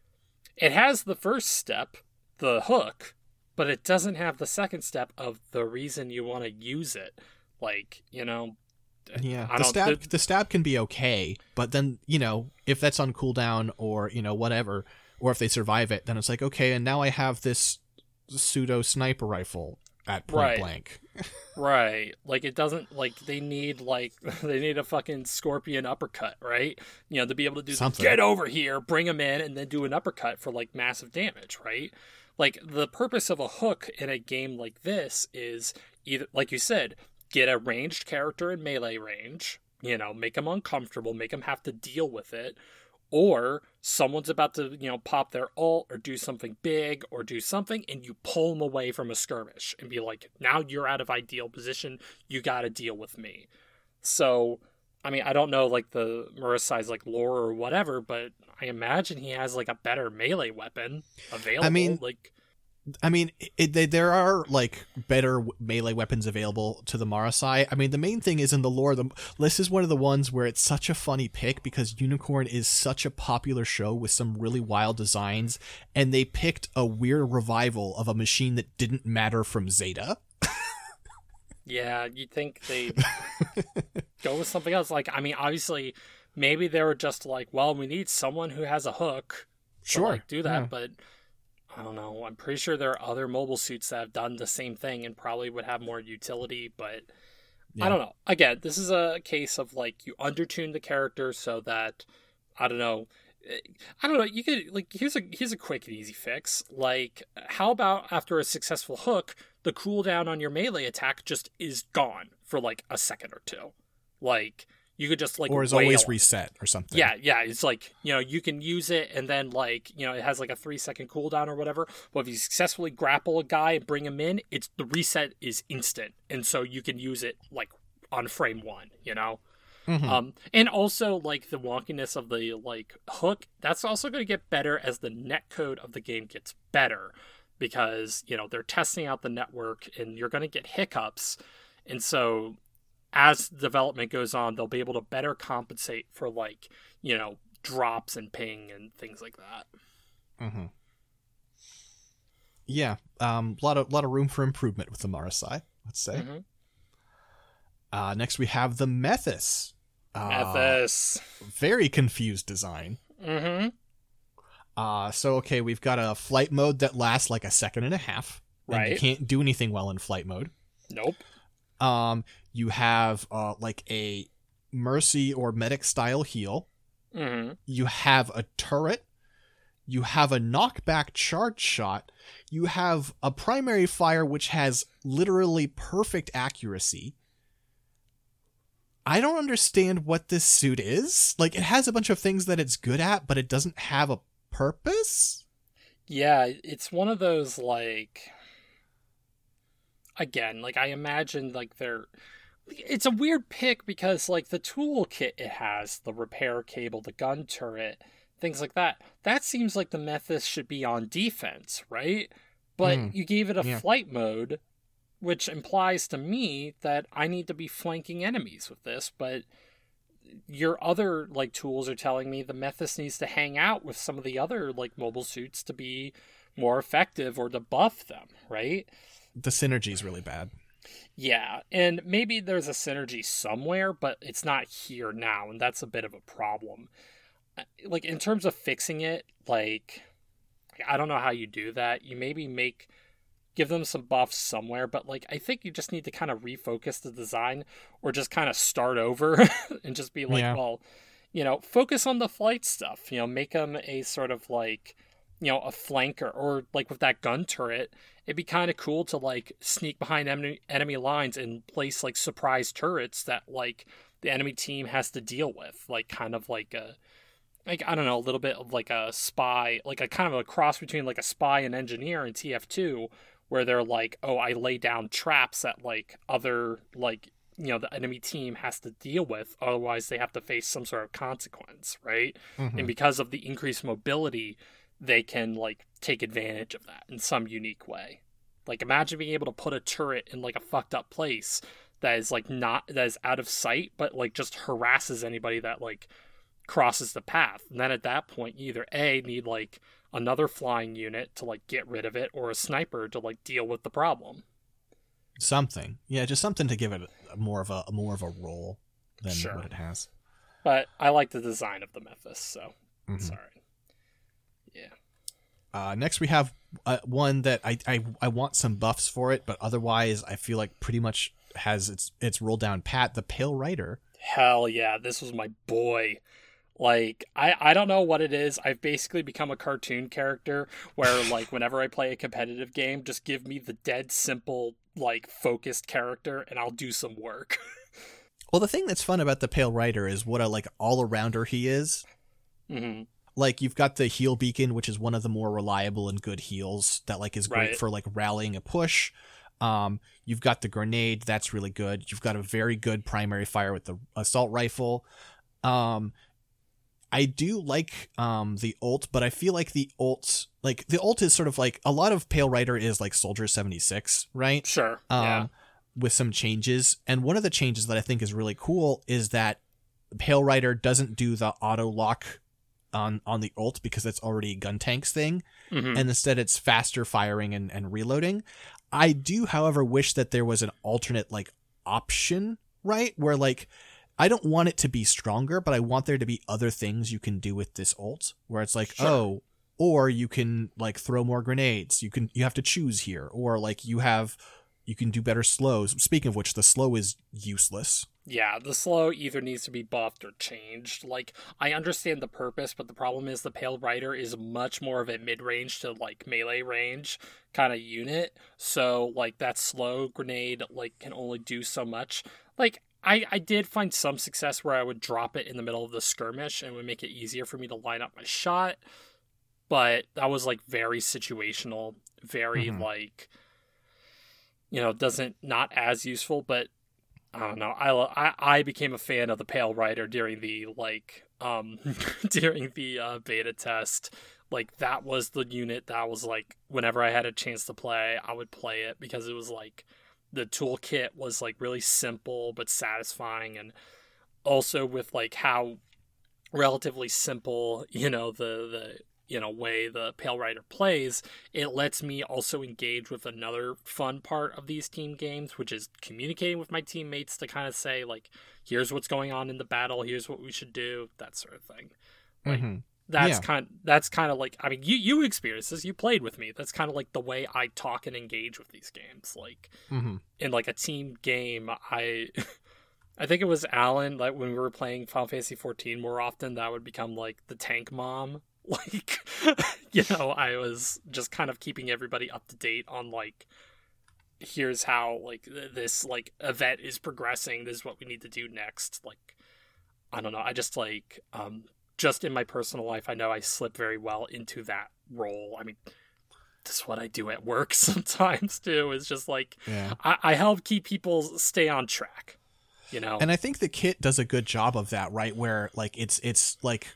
it has the first step, the hook, but it doesn't have the second step of the reason you want to use it. Like, you know, Yeah, I the don't- stab the- the stab can be okay, but then you know if that's on cooldown or you know whatever, or if they survive it, then it's like okay, and now I have this pseudo sniper rifle at point Right. blank. right. Like it doesn't like they need like they need a fucking scorpion uppercut, right? You know, to be able to do Something. get over here, bring them in, and then do an uppercut for like massive damage, right? Like the purpose of a hook in a game like this is either, like you said, get a ranged character in melee range, you know, make them uncomfortable, make them have to deal with it. Or someone's about to, you know, pop their ult or do something big or do something, and you pull them away from a skirmish and be like, now you're out of ideal position. You got to deal with me. So, I mean, I don't know, like, the Murasai's, like, lore or whatever, but I imagine he has, like, a better melee weapon available. I mean, like... I mean, it, they, there are, like, better melee weapons available to the Marasai. I mean, the main thing is in the lore, the, this is one of the ones where it's such a funny pick because Unicorn is such a popular show with some really wild designs, and they picked a weird revival of a machine that didn't matter from Zeta. Yeah, you'd think they'd go with something else. Like, I mean, obviously, maybe they were just like, well, we need someone who has a hook to, sure. like, do that, yeah. but... I don't know. I'm pretty sure there are other mobile suits that have done the same thing and probably would have more utility, but yeah. I don't know. Again, this is a case of, like, you undertune the character so that, I don't know, I don't know, you could, like, here's a here's a quick and easy fix. Like, how about after a successful hook, the cooldown on your melee attack just is gone for, like, a second or two? Like... You could just, like, or is wail. always reset or something. Yeah, yeah. It's like, you know, you can use it and then, like, you know, it has like a three second cooldown or whatever. But if you successfully grapple a guy and bring him in, it's the reset is instant. And so you can use it, like, on frame one, you know? Mm-hmm. Um, and also, like, the wonkiness of the, like, hook, that's also going to get better as the netcode of the game gets better. Because, you know, they're testing out the network and you're going to get hiccups. And so... as development goes on, they'll be able to better compensate for, like, you know, drops and ping and things like that. Mm-hmm. Yeah, um, a lot of lot of room for improvement with the Marasai, let's say. Mm-hmm. Uh, next, we have the Methus. Uh, Methus. Very confused design. Mm-hmm. Uh, so, okay, we've got a flight mode that lasts like a second and a half. And right. you can't do anything well in flight mode. Nope. Um, you have uh, like a Mercy or Medic style heal. Mm-hmm. You have a turret. You have a knockback charge shot. You have a primary fire which has literally perfect accuracy. I don't understand what this suit is. Like, it has a bunch of things that it's good at, but it doesn't have a purpose. Yeah, it's one of those, like... Again, like, I imagine, like, they're... It's a weird pick because, like, the toolkit it has, the repair cable, the gun turret, things like that, that seems like the Methus should be on defense, right? But mm, you gave it a yeah. flight mode, which implies to me that I need to be flanking enemies with this, but your other, like, tools are telling me the Methus needs to hang out with some of the other, like, mobile suits to be more effective or to buff them, right? The synergy is really bad. Yeah, and maybe there's a synergy somewhere, but it's not here now, and that's a bit of a problem. Like, in terms of fixing it, like, I don't know how you do that. You maybe make, give them some buffs somewhere, but, like, I think you just need to kind of refocus the design, or just kind of start over, and just be like, yeah. well, you know, focus on the flight stuff, you know, make them a sort of, like, you know, a flanker, or, like, with that gun turret, it'd be kind of cool to, like, sneak behind enemy, enemy lines and place, like, surprise turrets that, like, the enemy team has to deal with. Like, kind of like a, like, I don't know, a little bit of, like, a spy, like, a kind of a cross between, like, a spy and engineer in T F two, where they're like, oh, I lay down traps that, like, other, like, you know, the enemy team has to deal with. Otherwise, they have to face some sort of consequence, right? Mm-hmm. And because of the increased mobility, they can, like, take advantage of that in some unique way. Like, imagine being able to put a turret in, like, a fucked up place that is, like, not, that is out of sight, but, like, just harasses anybody that, like, crosses the path. And then at that point, you either A, need, like, another flying unit to, like, get rid of it, or a sniper to, like, deal with the problem. Something. Yeah, just something to give it a, more of a, a more of a role than sure. what it has. But I like the design of the Methus, so mm-hmm. sorry. Yeah. Uh, next, we have uh, one that I, I I want some buffs for it, but otherwise, I feel like pretty much has its its roll down pat. The Pale Rider. Hell yeah, this was my boy. Like, I, I don't know what it is. I've basically become a cartoon character where, like, whenever I play a competitive game, just give me the dead simple, like, focused character, and I'll do some work. Well, the thing that's fun about the Pale Rider is what a like all-arounder he is. Mm-hmm. Like, you've got the heal beacon, which is one of the more reliable and good heals that like is great Right. for like rallying a push. Um, you've got the grenade, that's really good. You've got a very good primary fire with the assault rifle. Um, I do like um the ult, but I feel like the ult, like the ult is sort of like a lot of Pale Rider is like Soldier seventy-six, right? Sure. Um, yeah. with some changes. And one of the changes that I think is really cool is that Pale Rider doesn't do the auto lock on, on the ult because that's already a gun tank's thing. Mm-hmm. And instead it's faster firing and, and reloading. I do, however, wish that there was an alternate like option, right? Where like, I don't want it to be stronger, but I want there to be other things you can do with this ult where it's like, Sure. oh, or you can like throw more grenades. You can, you have to choose here. Or like you have, you can do better slows. Speaking of which, the slow is useless. Yeah, the slow either needs to be buffed or changed. Like, I understand the purpose, but the problem is the Pale Rider is much more of a mid-range to, like, melee range kind of unit. So, like, that slow grenade, like, can only do so much. Like, I, I did find some success where I would drop it in the middle of the skirmish and it would make it easier for me to line up my shot. But that was, like, very situational, very, Mhm. like, you know, doesn't, not as useful, but I don't know. I, I I became a fan of the Pale Rider during the like um during the uh, beta test. Like that was the unit that was like whenever I had a chance to play, I would play it because it was like the toolkit was like really simple but satisfying, and also with like how relatively simple, you know, the the you know way the Pale Rider plays, it lets me also engage with another fun part of these team games, which is communicating with my teammates to kind of say like, here's what's going on in the battle, here's what we should do, that sort of thing. Like Mhm. that's Yeah. kind that's kind of like, I mean, you you experienced this, you played with me, that's kind of like the way I talk and engage with these games. Like Mhm. in like a team game, I I think it was Alan, like when we were playing Final Fantasy fourteen more often, that would become like the tank mom. Like, you know, I was just kind of keeping everybody up to date on like, here's how like th- this like event is progressing. This is what we need to do next. Like, I don't know. I just like, um, just in my personal life, I know I slip very well into that role. I mean, that's what I do at work sometimes too. Is just like, Yeah. I, I help keep people stay on track. You know, And I think the kit does a good job of that, right? Where like it's it's like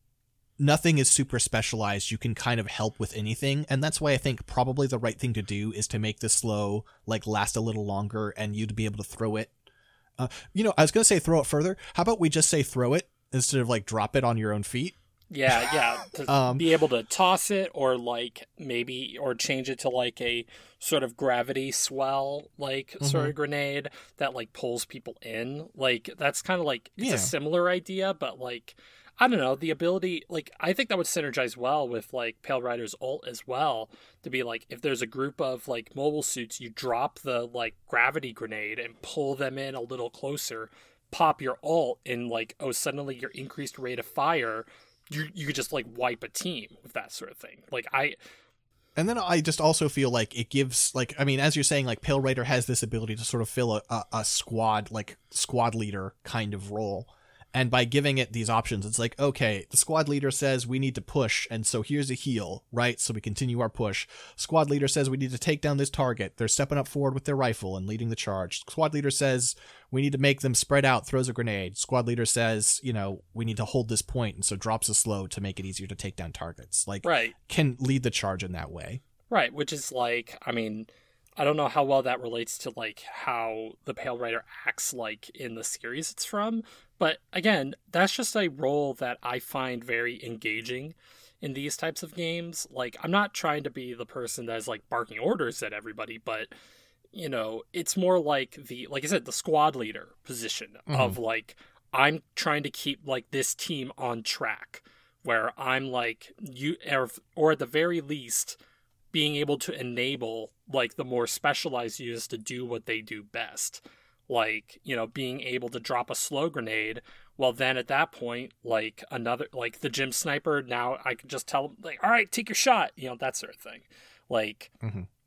nothing is super specialized. You can kind of help with anything, and that's why I think probably the right thing to do is to make the slow like last a little longer, and you to be able to throw it. Uh, you know, I was gonna say throw it further. How about we just say throw it instead of like drop it on your own feet? yeah, yeah, to Um, be able to toss it or like maybe or change it to like a sort of gravity swell like sort Mhm. of grenade that like pulls people in. Like that's kind of like it's Yeah. a similar idea, but like I don't know, the ability, like I think that would synergize well with like Pale Rider's ult as well, to be like if there's a group of like mobile suits, you drop the like gravity grenade and pull them in a little closer, pop your ult, and like oh suddenly your increased rate of fire, you you could just like wipe a team with that sort of thing. Like I And then I just also feel like it gives, like, I mean, as you're saying, like, Pale Rider has this ability to sort of fill a, a, a squad, like, squad leader kind of role. And by giving it these options, it's like, okay, the squad leader says we need to push, and so here's a heal, right? So we continue our push. Squad leader says we need to take down this target. They're stepping up forward with their rifle and leading the charge. Squad leader says we need to make them spread out, throws a grenade. Squad leader says, you know, we need to hold this point, and so drops a slow to make it easier to take down targets. Like, right. can lead the charge in that way. Right, which is like, I mean, I don't know how well that relates to like how the Pale Rider acts like in the series it's from, but again, that's just a role that I find very engaging in these types of games. Like, I'm not trying to be the person that's like barking orders at everybody, but you know, it's more like the, like I said, the squad leader position of like, I'm trying to keep like this team on track, where I'm like, you, or, or at the very least, being able to enable like the more specialized units to do what they do best. Like, you know, being able to drop a slow grenade. Well, then at that point, like another, like the gym sniper, now I can just tell them like, all right, take your shot, you know, that sort of thing. Like, Mhm.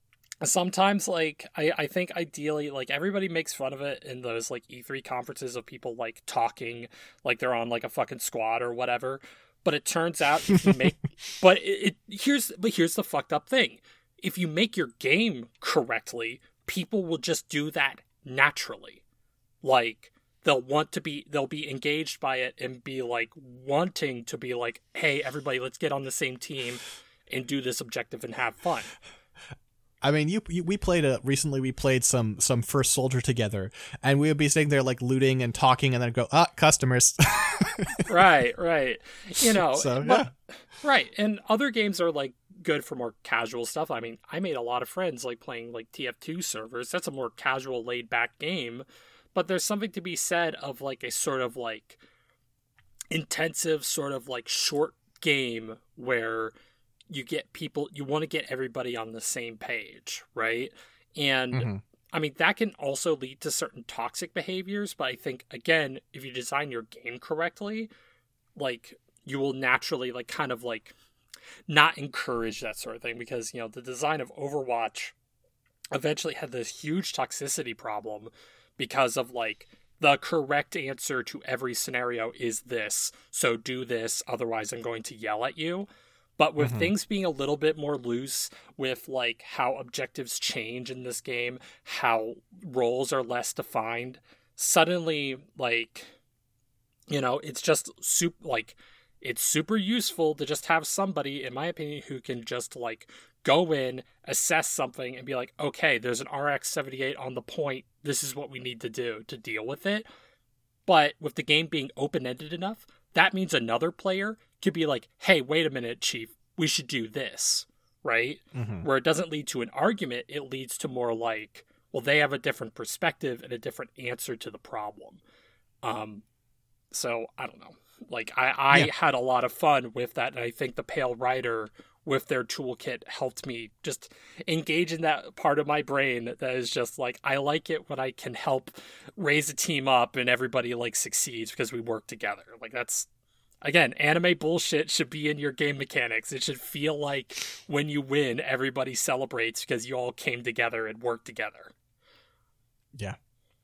sometimes like I, I think ideally like everybody makes fun of it in those like E three conferences of people like talking like they're on like a fucking squad or whatever, but it turns out if you make but it, it here's but here's the fucked up thing. If you make your game correctly, people will just do that naturally. Like they'll want to be they'll be engaged by it and be like wanting to be like, hey everybody, let's get on the same team and do this objective and have fun. I mean, you, you we played a recently. We played some some First Soldier together, and we would be sitting there like looting and talking, and then go, ah, customers. right, right. You know, so, but, yeah. right. And other games are like good for more casual stuff. I mean, I made a lot of friends like playing like T F two servers. That's a more casual, laid back game. But there's something to be said of like a sort of like intensive, sort of like short game where you get people, you want to get everybody on the same page, right? And mm-hmm. I mean, that can also lead to certain toxic behaviors, but I think, again, if you design your game correctly, like, you will naturally, like, kind of, like, not encourage that sort of thing, because, you know, the design of Overwatch eventually had this huge toxicity problem because of, like, the correct answer to every scenario is this, so do this, otherwise I'm going to yell at you. But with mm-hmm. things being a little bit more loose, with like how objectives change in this game, how roles are less defined, suddenly like, you know, it's just super like it's super useful to just have somebody, in my opinion, who can just like go in, assess something, and be like, okay, there's an R X seventy-eight on the point. This is what we need to do to deal with it. But with the game being open-ended enough, that means another player could be like, hey, wait a minute, Chief, we should do this, right? Mm-hmm. Where it doesn't lead to an argument, it leads to more like, well, they have a different perspective and a different answer to the problem. Um, so, I don't know. Like, I, I yeah. had a lot of fun with that, and I think the Pale Rider with their toolkit helped me just engage in that part of my brain that is just like, I like it when I can help raise a team up and everybody like succeeds because we work together. Like that's, again, anime bullshit should be in your game mechanics. It should feel like when you win, everybody celebrates because you all came together and worked together. Yeah.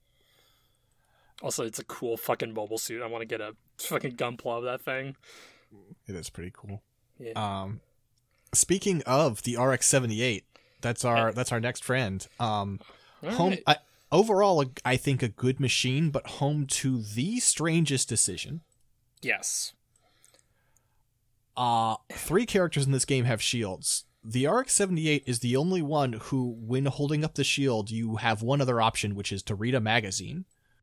Also, it's a cool fucking mobile suit. I want to get a fucking gunpla of that thing. It is pretty cool. Yeah. Um, speaking of the R X seventy-eight, that's our that's our next friend. Um, All home right. I, overall, I think a good machine, but home to the strangest decision. Yes. Uh, three characters in this game have shields. The R X seventy-eight is the only one who, when holding up the shield, you have one other option, which is to read a magazine.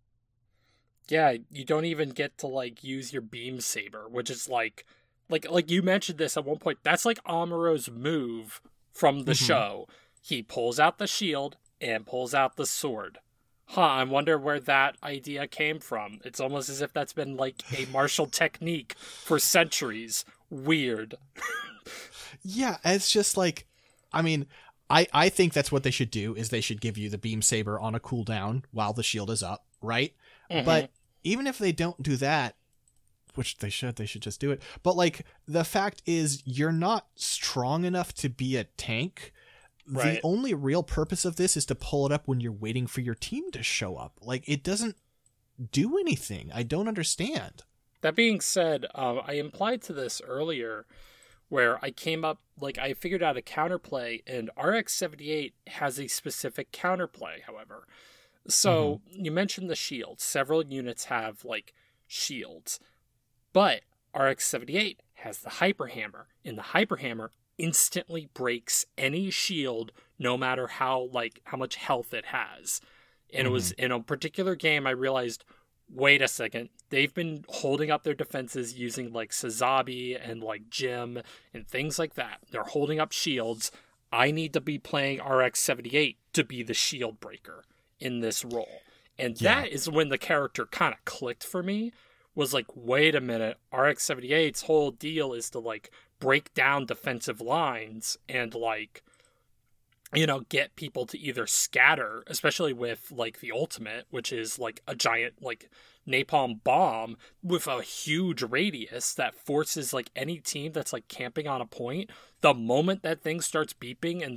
Yeah, you don't even get to, like, use your beam saber, which is, like, like, like you mentioned this at one point, that's, like, Amuro's move from the mm-hmm. show. He pulls out the shield and pulls out the sword. Huh, I wonder where that idea came from. It's almost as if that's been, like, a martial technique for centuries. Weird. Yeah, it's just, like, I mean, I, I think that's what they should do, is they should give you the beam saber on a cooldown while the shield is up, right? Mm-hmm. But even if they don't do that, which they should, they should just do it. But like, the fact is, you're not strong enough to be a tank. Right. The only real purpose of this is to pull it up when you're waiting for your team to show up. Like, it doesn't do anything. I don't understand. That being said, uh, I implied to this earlier where I came up, like, I figured out a counterplay, and R X seventy-eight has a specific counterplay, however. So, mm-hmm. you mentioned the shields. Several units have, like, shields. But R X seventy-eight has the Hyper Hammer, and the Hyper Hammer instantly breaks any shield, no matter how, like, how much health it has. And mm-hmm. it was in a particular game I realized, wait a second, they've been holding up their defenses using, like, Sazabi and, like, Jim and things like that. They're holding up shields. I need to be playing R X seventy-eight to be the shield breaker in this role. And yeah. that is when the character kind of clicked for me, was like, wait a minute, R X seventy-eight's whole deal is to, like, break down defensive lines and, like, you know, get people to either scatter, especially with, like, the ultimate, which is, like, a giant, like, napalm bomb with a huge radius that forces, like, any team that's, like, camping on a point, the moment that thing starts beeping and the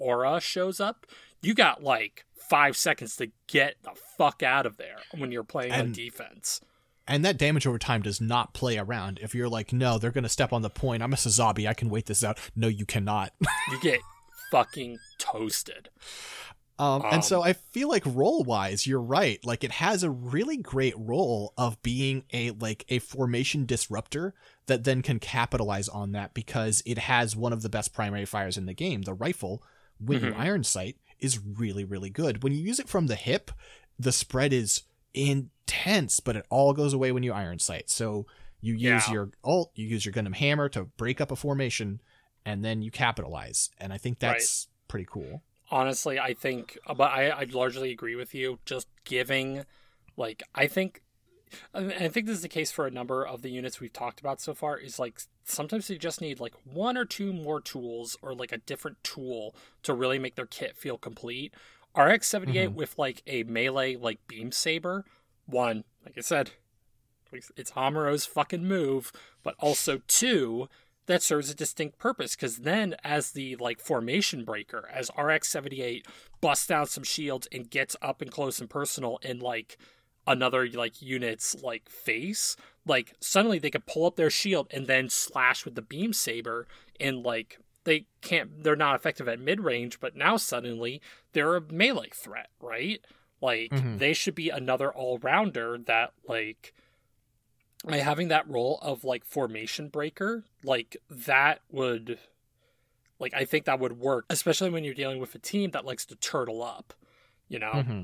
aura shows up, you got like five seconds to get the fuck out of there when you're playing And- on defense. And that damage over time does not play around. If you're like, no, they're going to step on the point. I'm a Sazabi. I can wait this out. No, you cannot. You get fucking toasted. Um, and Um, so I feel like role wise, you're right. Like it has a really great role of being a like a formation disruptor that then can capitalize on that because it has one of the best primary fires in the game. The rifle, when you Mhm. iron sight, is really, really good. When you use it from the hip, the spread is intense, but it all goes away when you iron sight. So you use Yeah. your ult, you use your Gundam hammer to break up a formation, and then you capitalize. And I think that's pretty cool. Honestly, I think, but I, I largely agree with you. Just giving, like, I think, and I think this is the case for a number of the units we've talked about so far, is like sometimes you just need like one or two more tools or like a different tool to really make their kit feel complete. R X seventy-eight Mhm. with like a melee like beam saber, one, like I said, it's Hamuro's fucking move, but also two, that serves a distinct purpose because then as the like formation breaker, as R X seventy-eight busts down some shields and gets up and close and personal in like another like unit's like face, like suddenly they could pull up their shield and then slash with the beam saber, and like they can't, they're not effective at mid range, but now suddenly they're a melee threat, right? Like Mhm. they should be another all rounder that like by having that role of like formation breaker, like that would, like I think that would work, especially when you're dealing with a team that likes to turtle up, you know. Mhm.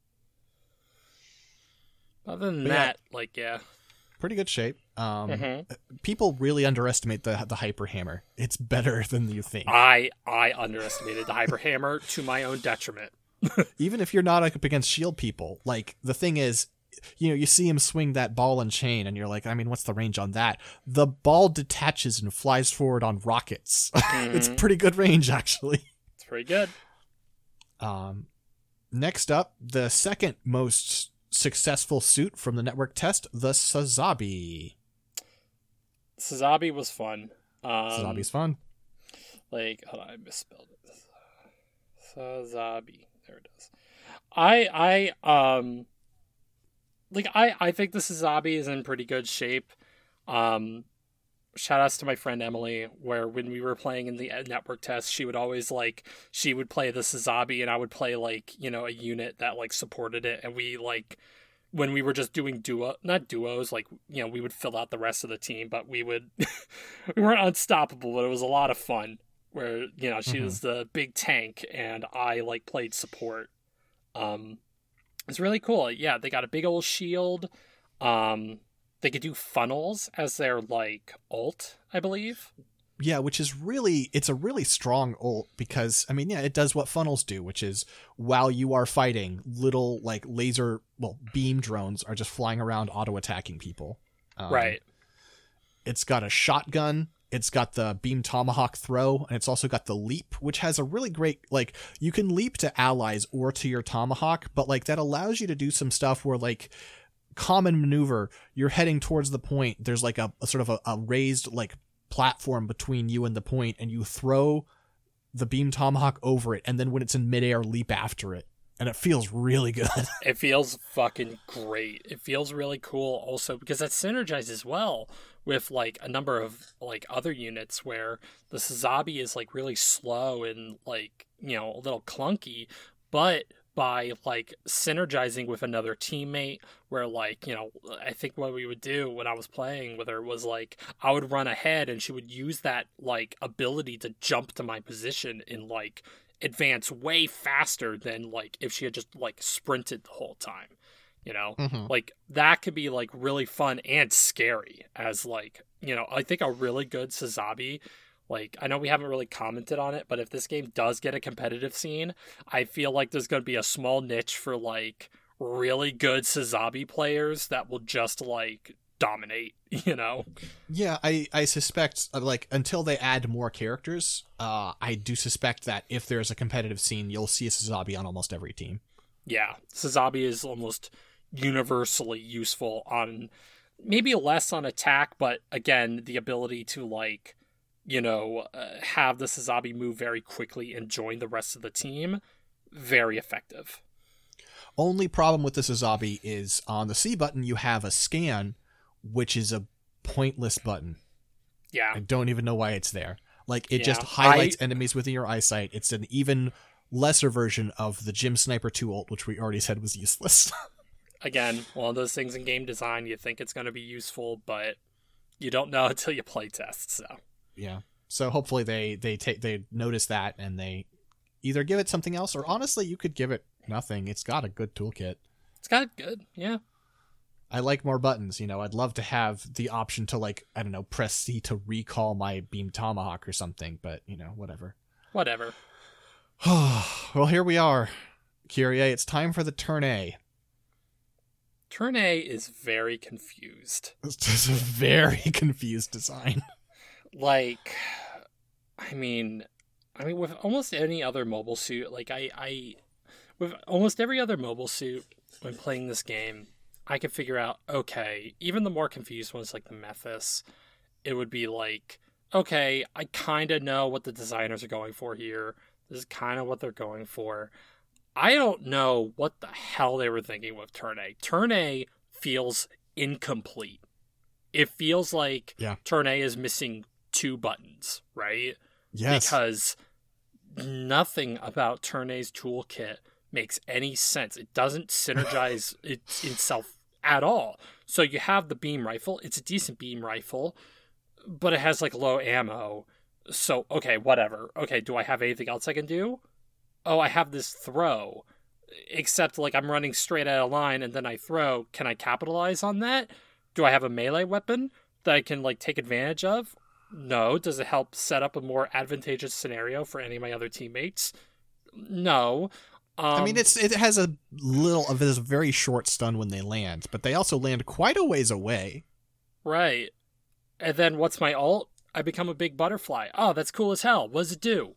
Other than But yeah. that, like yeah, Pretty good shape. Um, Mhm. People really underestimate the the hyper hammer. It's better than you think. I I underestimated the hyper hammer to my own detriment. Even if you're not like, up against shield people, like the thing is, you know, you see him swing that ball and chain, and you're like, I mean, what's the range on that? The ball detaches and flies forward on rockets. It's Mhm. pretty good range, actually. It's pretty good. Um, next up, the second most successful suit from the network test, the Sazabi. Sazabi was fun. Um, Sazabi's fun. Like, hold on, I misspelled it. Sazabi. There it is. I I um like I I think the Sazabi is in pretty good shape. Um shout outs to my friend Emily, where when we were playing in the network test, she would always like she would play the Sazabi and I would play like, you know, a unit that like supported it, and we like when we were just doing duo not duos, like, you know, we would fill out the rest of the team, but we would we weren't unstoppable, but it was a lot of fun. Where, you know, she Mhm. was the big tank and I like played support. Um it's really cool. Yeah, they got a big old shield. Um they could do funnels as their like ult, I believe. Yeah, which is really, it's a really strong ult because, I mean, yeah, it does what funnels do, which is while you are fighting, little like laser, well, beam drones are just flying around auto-attacking people. Um, Right. It's got a shotgun, it's got the beam tomahawk throw, and it's also got the leap, which has a really great, like, you can leap to allies or to your tomahawk, but like that allows you to do some stuff where like common maneuver, you're heading towards the point, there's like a, a sort of a, a raised like platform between you and the point, and you throw the beam tomahawk over it, and then when it's in midair, leap after it, and it feels really good. It feels fucking great. It feels really cool also because that synergizes well with like a number of like other units where the Sazabi is like really slow and like, you know, a little clunky, but by like synergizing with another teammate where like, you know, I think what we would do when I was playing with her was like I would run ahead and she would use that like ability to jump to my position and like advance way faster than like if she had just like sprinted the whole time, you know. Mhm. Like that could be like really fun and scary as like, you know, I think a really good Sazabi, like I know we haven't really commented on it, but if this game does get a competitive scene, I feel like there's going to be a small niche for like really good Sazabi players that will just like dominate, you know. Yeah, I, I suspect, uh, like, until they add more characters, uh, I do suspect that if there's a competitive scene, you'll see a Sazabi on almost every team. Yeah, Sazabi is almost universally useful on maybe less on attack, but again, the ability to like you know, uh, have the Sazabi move very quickly and join the rest of the team, very effective. Only problem with the Sazabi is on the C button, you have a scan, which is a pointless button. Yeah. I don't even know why it's there. Like, it Yeah. just highlights I... enemies within your eyesight. It's an even lesser version of the Jim Sniper two ult, which we already said was useless. Again, one of those things in game design, you think it's going to be useful, but you don't know until you play test, so. Yeah. So hopefully they, they take they notice that and they either give it something else, or honestly, you could give it nothing. It's got a good toolkit. It's got good, yeah. I like more buttons, you know. I'd love to have the option to, like, I don't know, press C to recall my Beam Tomahawk or something, but, you know, whatever. Whatever. Well, here we are, Kyrie. It's time for the turn A. Turn A is very confused. It's a very confused design. Like, I mean, I mean, with almost any other mobile suit, like, I, I, with almost every other mobile suit, when playing this game, I could figure out, okay, even the more confused ones like the Mephis, it would be like, okay, I kind of know what the designers are going for here. This is kind of what they're going for. I don't know what the hell they were thinking with Turn A. Turn A feels incomplete. It feels like yeah. Turn A is missing two buttons, right? Yes. Because nothing about Turn A's toolkit makes any sense. It doesn't synergize it, itself at all. So you have the beam rifle. It's a decent beam rifle, but it has like low ammo. So, okay, whatever. Okay, do I have anything else I can do? Oh, I have this throw. Except, like, I'm running straight out of line and then I throw. Can I capitalize on that? Do I have a melee weapon that I can, like, take advantage of? No. Does it help set up a more advantageous scenario for any of my other teammates? No. Um, I mean, it's it has a little of this very short stun when they land, but they also land quite a ways away. Right. And then what's my ult? I become a big butterfly. Oh, that's cool as hell. What does it do?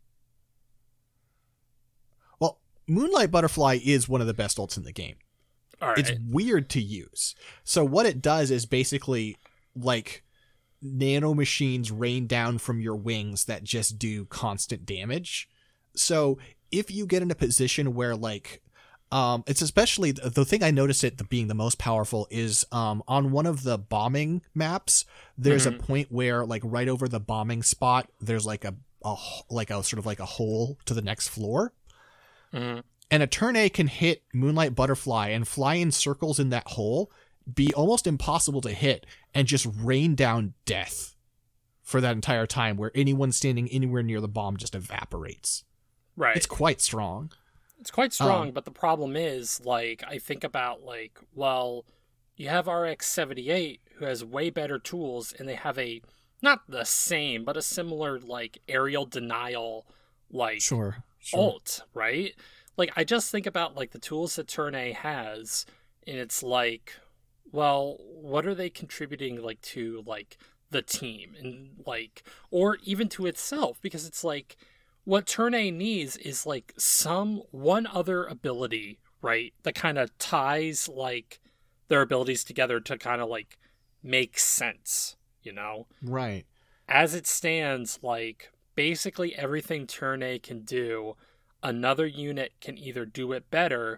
Well, Moonlight Butterfly is one of the best ults in the game. All right. It's weird to use. So what it does is basically, like, nano machines rain down from your wings that just do constant damage. So if you get in a position where, like, um, it's especially the thing I noticed it being the most powerful is um, on one of the bombing maps, there's mm-hmm. a point where, like, right over the bombing spot, there's like a, a like a sort of like a hole to the next floor. Mm-hmm. And a turn A can hit Moonlight Butterfly and fly in circles in that hole, be almost impossible to hit, and just rain down death for that entire time, where anyone standing anywhere near the bomb just evaporates. Right. It's quite strong. It's quite strong, Um, but the problem is, like, I think about, like, well, you have R X seventy-eight, who has way better tools, and they have a, not the same, but a similar, like, aerial denial, like, Sure. sure. ult, right? Like, I just think about, like, the tools that Turn A has, and it's like, well, what are they contributing, like, to, like, the team? And, like, or even to itself, because it's like, what Turn A needs is, like, some one other ability, right, that kind of ties, like, their abilities together to kind of, like, make sense, you know? Right. As it stands, like, basically everything Turn A can do, another unit can either do it better,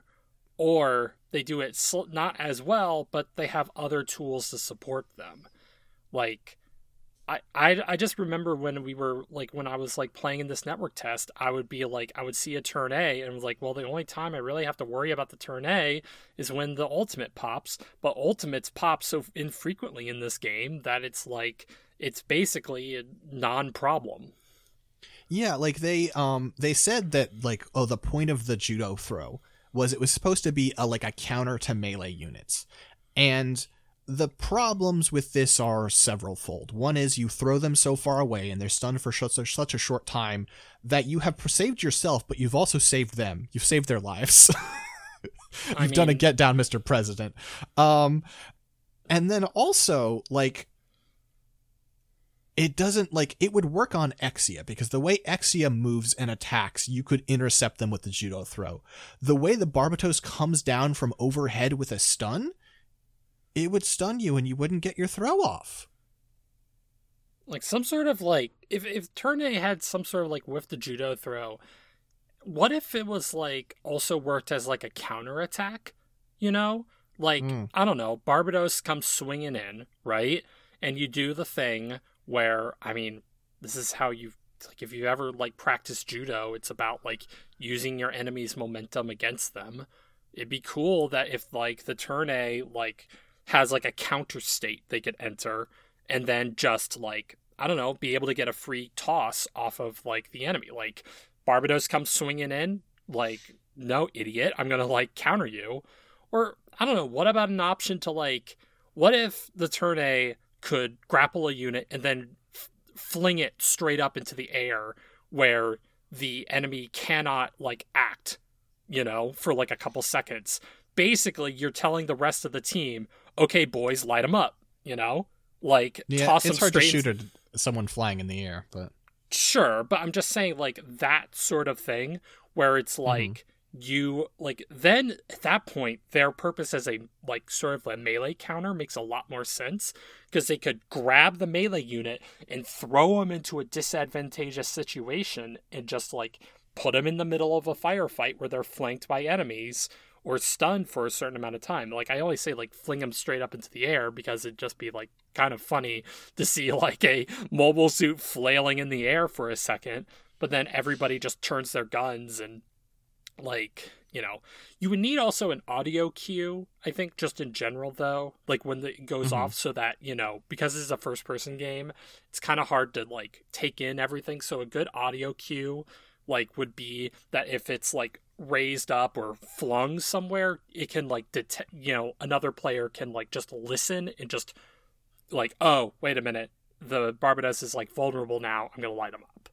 or they do it sl- not as well, but they have other tools to support them. Like, I, I, I just remember when we were, like, when I was, like, playing in this network test, I would be, like, I would see a turn A, and was like, well, the only time I really have to worry about the turn A is when the ultimate pops, but ultimates pop so infrequently in this game that it's, like, it's basically a non-problem. Yeah, like, they um they said that, like, oh, the point of the judo throw was it was supposed to be a, like, a counter to melee units. And the problems with this are several-fold. One is you throw them so far away and they're stunned for such, such a short time that you have saved yourself, but you've also saved them. You've saved their lives. You've I done a mean- get down, Mister President. Um, and then also, like, it doesn't, like, it would work on Exia, because the way Exia moves and attacks, you could intercept them with the judo throw. The way the Barbatos comes down from overhead with a stun, it would stun you and you wouldn't get your throw off. Like some sort of like if if Turn A had some sort of like with the judo throw, what if it was like also worked as like a counterattack? You know? Like, mm. I don't know, Barbatos comes swinging in, right? And you do the thing where, I mean, this is how you, like, if you ever, like, practice judo, it's about, like, using your enemy's momentum against them. It'd be cool that if, like, the Turn A, like, has, like, a counter state they could enter, and then just, like, I don't know, be able to get a free toss off of, like, the enemy. Like, Barbatos comes swinging in, like, no, idiot, I'm gonna, like, counter you. Or, I don't know, what about an option to, like, what if the Turn A could grapple a unit and then f- fling it straight up into the air where the enemy cannot, like, act, you know, for, like, a couple seconds? Basically, you're telling the rest of the team, okay, boys, light them up, you know? Like, yeah, toss them it's hard straight to shoot into- at someone flying in the air, but... Sure, but I'm just saying, like, that sort of thing where it's like... Mm-hmm. You like then at that point their purpose as a like sort of a melee counter makes a lot more sense because they could grab the melee unit and throw them into a disadvantageous situation and just like put them in the middle of a firefight where they're flanked by enemies or stunned for a certain amount of time. Like I always say, like fling them straight up into the air because it'd just be like kind of funny to see like a mobile suit flailing in the air for a second, but then everybody just turns their guns and like, you know, you would need also an audio cue, I think, just in general, though, like when the, it goes mm-hmm. off so that, you know, because this is a first person game, it's kind of hard to like take in everything. So a good audio cue, like, would be that if it's like raised up or flung somewhere, it can like detect, you know, another player can like just listen and just like, oh, wait a minute, the Barbatos is like vulnerable now, I'm going to light him up.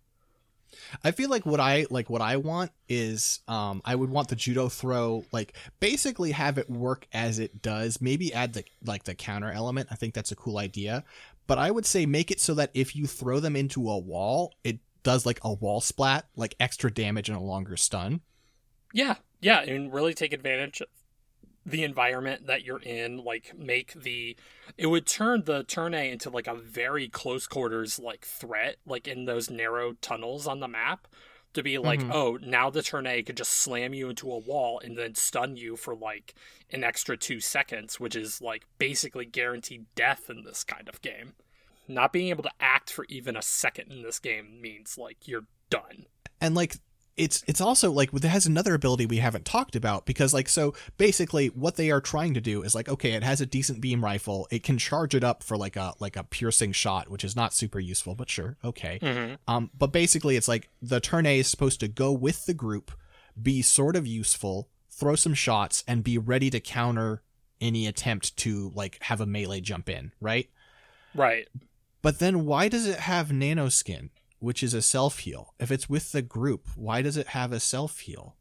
I feel like what I like what I want is um I would want the judo throw, like basically have it work as it does, maybe add the like the counter element. I think that's a cool idea, but I would say make it so that if you throw them into a wall, it does like a wall splat, like extra damage and a longer stun. Yeah, yeah, and really take advantage of the environment that you're in, like make the it would turn the Turn A into like a very close quarters like threat, like in those narrow tunnels on the map, to be like, mm-hmm. oh, now the Turn A could just slam you into a wall and then stun you for like an extra two seconds, which is like basically guaranteed death in this kind of game. Not being able to act for even a second in this game means like you're done. And like It's it's also like it has another ability we haven't talked about, because like so basically what they are trying to do is like, okay, it has a decent beam rifle, it can charge it up for like a like a piercing shot, which is not super useful, but sure, okay. Mm-hmm. Um, but basically it's like the Turn A is supposed to go with the group, be sort of useful, throw some shots, and be ready to counter any attempt to like have a melee jump in, right? Right. But then why does it have nanoskin, which is a self-heal? If it's with the group, why does it have a self-heal?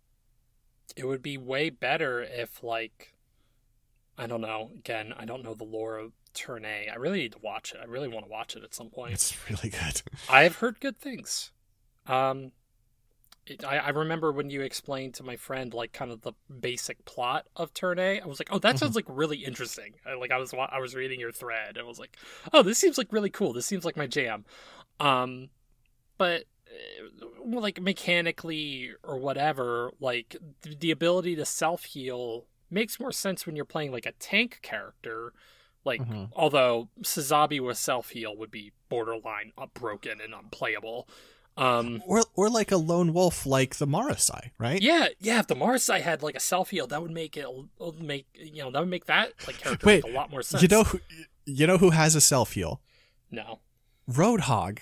It would be way better if, like, I don't know, again, I don't know the lore of Turn A. I really need to watch it. I really want to watch it at some point. It's really good. I've heard good things. Um, it, I, I remember when you explained to my friend, like, kind of the basic plot of Turn A, I was like, oh, that sounds, like, really interesting. I, like, I was I was reading your thread, and I was like, oh, this seems, like, really cool. This seems like my jam. Um, but well, like mechanically or whatever, like the ability to self-heal makes more sense when you're playing like a tank character. Like, mm-hmm. although Sazabi with self-heal would be borderline broken and unplayable. Um, or or like a lone wolf, like the Marasai, right? Yeah, yeah. If the Marasai had like a self-heal, that would make it make you know that would make that like character Wait, make a lot more sense. You know, who, you know who has a self-heal? No. Roadhog.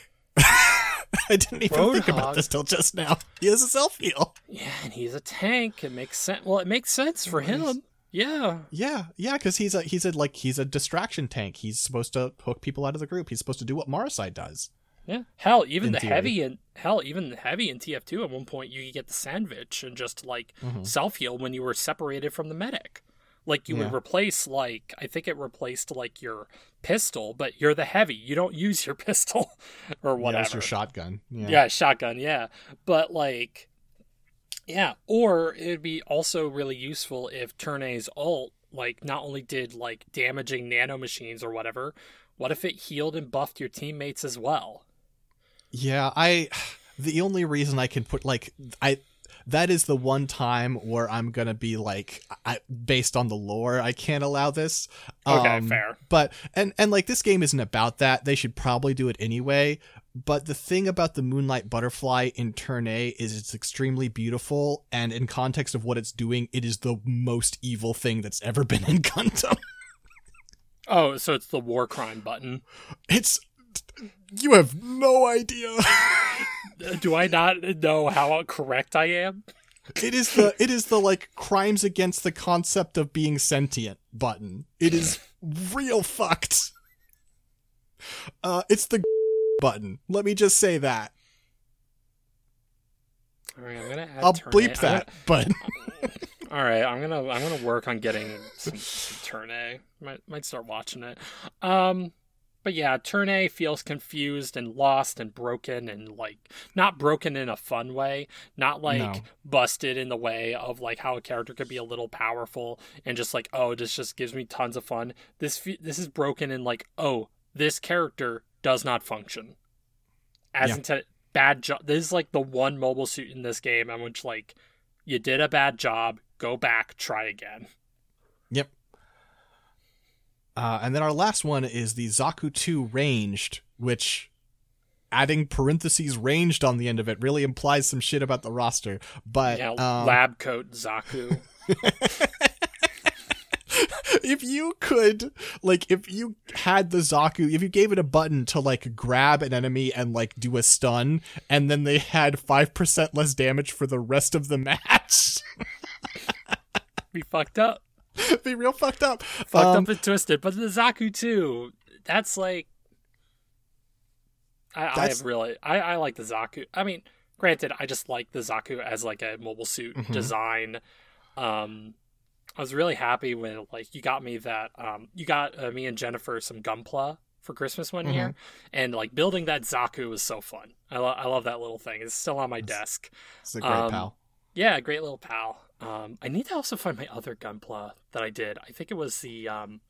I didn't even Roadhog. think about this till just now. He has a self-heal. Yeah, and he's a tank. It makes sense. Well, it makes sense for him. Yeah. Yeah, yeah, because he's a he's a like he's a distraction tank. He's supposed to hook people out of the group. He's supposed to do what Marasai does. Yeah. Hell, even in the theory. heavy and hell, even the heavy in T F two at one point you could get the sandwich and just like mm-hmm. self-heal when you were separated from the medic. Like, you yeah. would replace, like, I think it replaced, like, your pistol, but you're the heavy. You don't use your pistol or whatever. Yeah, it's your shotgun. Yeah. yeah, shotgun, yeah. But, like, yeah. Or it would be also really useful if Turn A's ult, like, not only did, like, damaging nanomachines or whatever, What if it healed and buffed your teammates as well? Yeah, I... The only reason I can put, like... I that is the one time where I'm gonna be like, I, based on the lore, I can't allow this. Okay, um, fair. But, and, and like, this game isn't about that. They should probably do it anyway. But the thing about the Moonlight Butterfly in Turn A is it's extremely beautiful, and in context of what it's doing, it is the most evil thing that's ever been in Gundam. Oh, so it's the war crime button. It's... You have no idea. Do I not know how correct I am? It is the it is the like crimes against the concept of being sentient button. It is real fucked. Uh, it's the button. Let me just say that. All right, I'm gonna add I'll Turn bleep A. that, Gonna... but all right, I'm gonna I'm gonna work on getting some, some Turn A. Might might start watching it. Um. But yeah, Turn A feels confused and lost and broken, and like not broken in a fun way, not like No. busted in the way of like how a character could be a little powerful and just like, oh, this just gives me tons of fun. This fe- this is broken in like, oh, this character does not function. As Yeah. into bad job. This is like the one mobile suit in this game on which like you did a bad job, go back, try again. Yep. Uh, and then our last one is the Zaku two Ranged, which adding parentheses ranged on the end of it really implies some shit about the roster. But Yeah, um, lab coat Zaku. if you could, like, if you had the Zaku, if you gave it a button to, like, grab an enemy and, like, do a stun, and then they had five percent less damage for the rest of the match. Be fucked up. Be real fucked up. Fucked Um, up and twisted. But the Zaku two, that's like... I, I That's- have really... I, I like the Zaku. I mean, granted, I just like the Zaku as, like, a mobile suit Mhm. design. Um... I was really happy when like you got me that um you got uh, me and Jennifer some Gunpla for Christmas one Mhm. year, and like building that Zaku was so fun. I lo- I love that little thing. It's still on my desk. It's a great Um, pal. Yeah, great little pal. Um, I need to also find my other Gunpla that I did. I think it was the um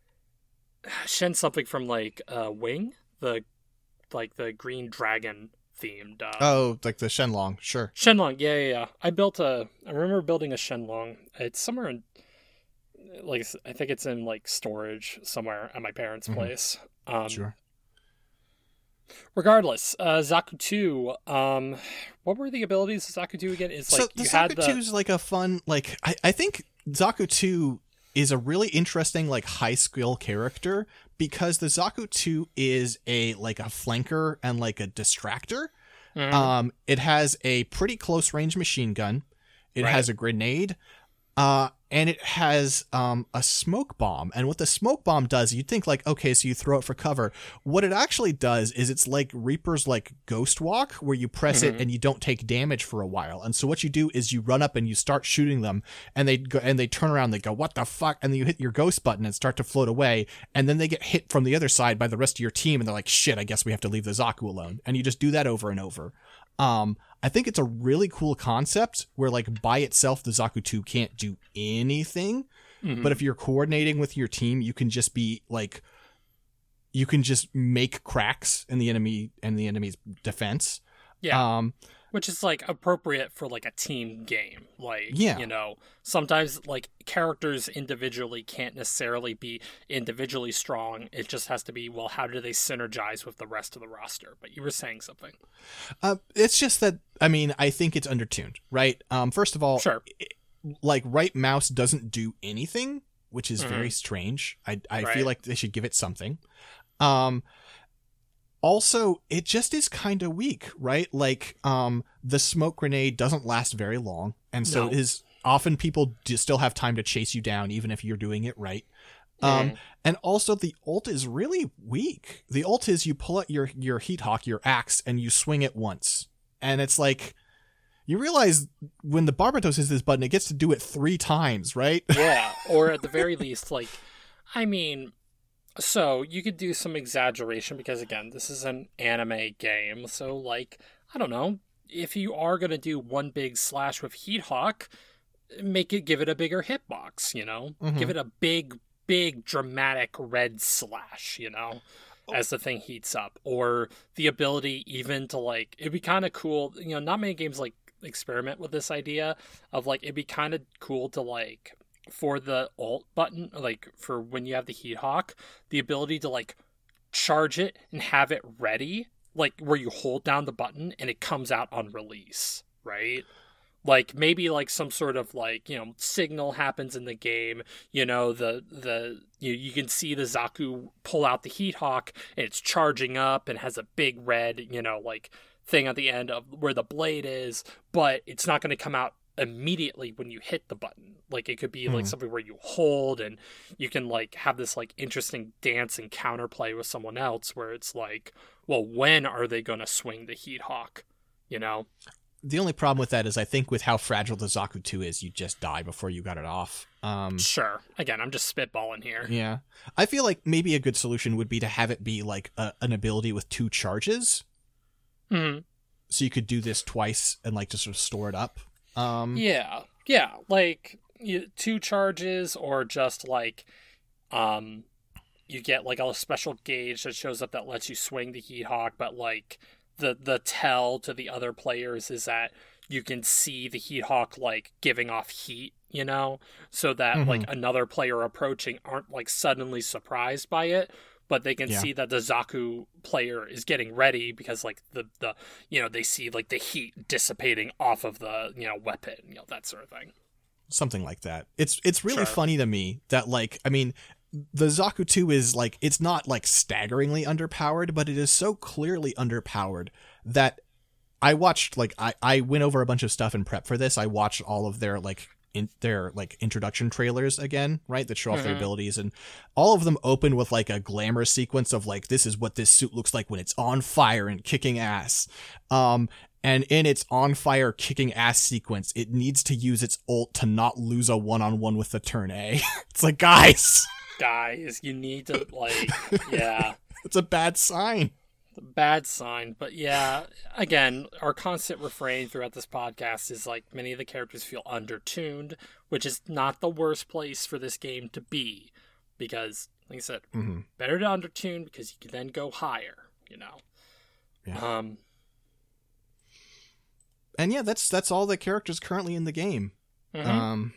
Shen something from like uh Wing, the like the green dragon themed. Uh, Oh, like the Shenlong, sure. Shenlong, yeah, yeah, yeah. I built a. I remember building a Shenlong. It's somewhere in, like, I think it's in like storage somewhere at my parents' Mhm. place. Um, Sure. Regardless, uh, Zaku two. Um, what were the abilities of Zaku two again? It's like so the you had Zaku the. two is like a fun, like, I, I think Zaku two is a really interesting, like, high skill character because the Zaku two is a, like, a flanker and, like, a distractor. Mhm. Um, it has a pretty close range machine gun. It Right. has a grenade. Uh, and it has um, a smoke bomb. And what the smoke bomb does, you'd think like, okay, so you throw it for cover. What it actually does is it's like Reaper's like Ghost Walk, where you press Mhm. it and you don't take damage for a while. And so what you do is you run up and you start shooting them, and they go and they turn around, they go, what the fuck? And then you hit your ghost button and start to float away. And then they get hit from the other side by the rest of your team, and they're like, shit, I guess we have to leave the Zaku alone. And you just do that over and over. Um, I think it's a really cool concept where, like, by itself, the Zaku two can't do anything. Mhm. But if you're coordinating with your team, you can just be, like, you can just make cracks in the enemy and the enemy's defense. yeah, Um, which is like appropriate for like a team game. Like, Yeah. you know, sometimes like characters individually can't necessarily be individually strong. It just has to be, well, how do they synergize with the rest of the roster? But you were saying something. uh, it's just that, I mean, I think it's undertuned, right? Um, first of all, Sure. it- like, right mouse doesn't do anything, which is Mhm. very strange. I, I Right. feel like they should give it something. Um, also, it just is kind of weak, right? Like, um, the smoke grenade doesn't last very long, and so No. it is often people do still have time to chase you down, even if you're doing it right. Um, Mhm. and also the ult is really weak. The ult is you pull out your your heat hawk, your axe, and you swing it once, and it's like you realize when the Barbatos hits this button, it gets to do it three times, right? Yeah, or at the very least, like, I mean, so you could do some exaggeration because, again, this is an anime game. So, like, I don't know, if you are going to do one big slash with Heat Hawk, make it, give it a bigger hitbox, you know? Mhm. Give it a big big dramatic red slash, you know, as the thing heats up, or the ability even to like, it'd be kind of cool, you know, not many games like experiment with this idea of like, it'd be kind of cool to like, for the alt button, like for when you have the Heat Hawk, the ability to like charge it and have it ready, like where you hold down the button and it comes out on release, right? Like maybe like some sort of like, you know, signal happens in the game, you know, the the you, you can see the Zaku pull out the Heat Hawk and it's charging up and has a big red, you know, like thing at the end of where the blade is, but it's not going to come out immediately when you hit the button. Like it could be like Hmm. something where you hold and you can like have this like interesting dance and counterplay with someone else where it's like, well, when are they going to swing the Heat Hawk, you know? The only problem with that is I think with how fragile the Zaku two is, you just die before you got it off. Um, Sure. Again, I'm just spitballing here. yeah. I feel like maybe a good solution would be to have it be like a, an ability with two charges. Mhm. So you could do this twice and like just sort of store it up. Um, Yeah. Yeah. Like you, two charges or just like, um, you get like a special gauge that shows up that lets you swing the Heat Hawk, but like the, the tell to the other players is that you can see the Heat Hawk like giving off heat, you know, so that Mhm. like another player approaching aren't like suddenly surprised by it, but they can Yeah. see that the Zaku player is getting ready because like the, the, you know, they see like the heat dissipating off of the, you know, weapon, you know, that sort of thing. Something like that. It's it's really Sure. funny to me that like I mean the Zaku two is like it's not like staggeringly underpowered, but it is so clearly underpowered that I watched like I I went over a bunch of stuff in prep for this. I watched all of their like in their like introduction trailers again, right? That show off their Mhm. abilities, and all of them open with like a glamour sequence of like this is what this suit looks like when it's on fire and kicking ass. Um And in its on fire kicking ass sequence, it needs to use its ult to not lose a one on one with the turn A. It's like, guys, Guys, you need to like, yeah, it's a bad sign. the bad sign. But yeah, again, our constant refrain throughout this podcast is like many of the characters feel undertuned, which is not the worst place for this game to be, because, like I said, Mm-hmm. better to undertune because you can then go higher, you know. Yeah. Um, And yeah, that's that's all the characters currently in the game. mhm. Um,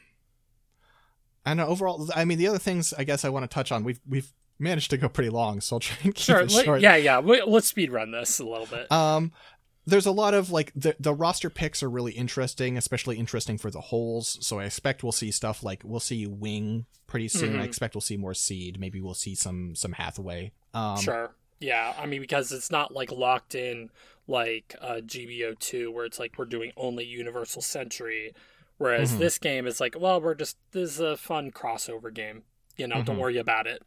and overall, I mean, the other things I guess I want to touch on, we've we've managed to go pretty long, so I'll try and keep sure, it let- short. yeah, yeah. We, let's speed run this a little bit. Um, there's a lot of like the the roster picks are really interesting, especially interesting for the holes. So I expect we'll see stuff like we'll see Wing pretty soon. I Mhm. expect we'll see more Seed. Maybe we'll see some some Hathaway. Um, Sure. Yeah, I mean, because it's not like locked in like uh, G B O two where it's like we're doing only Universal Century, whereas Mhm. this game is like, well, we're just, this is a fun crossover game. You know, don't Mhm. worry about it.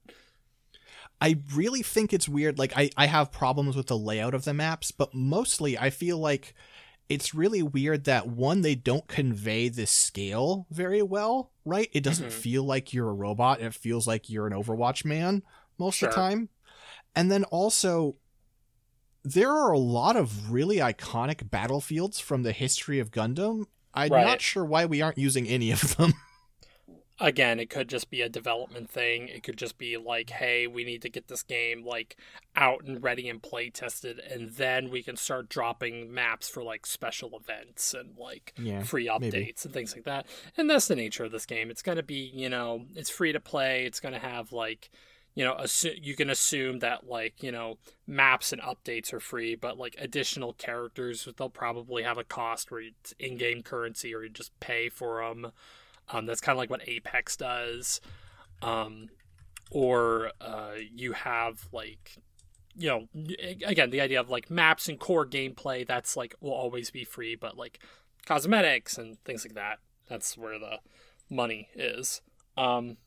I really think it's weird. Like I, I have problems with the layout of the maps, but mostly I feel like it's really weird that one, they don't convey this scale very well, right? It doesn't Mhm. feel like you're a robot. It feels like you're an Overwatch man most of the Sure. time. And then also, there are a lot of really iconic battlefields from the history of Gundam. I'm Right. not sure why we aren't using any of them. Again, it could just be a development thing. It could just be like, hey, we need to get this game like out and ready and play tested, and then we can start dropping maps for like special events and like Yeah, free updates maybe. and things like that. And that's the nature of this game. It's going to be, you know, it's free to play. It's going to have like, you know, assu- you can assume that like, you know, maps and updates are free, but like additional characters, they'll probably have a cost where it's in-game currency or you just pay for them. Um, that's kind of like what Apex does. Um, or uh, you have like, you know, again, the idea of like maps and core gameplay, that's like will always be free, but like cosmetics and things like that, that's where the money is. Um,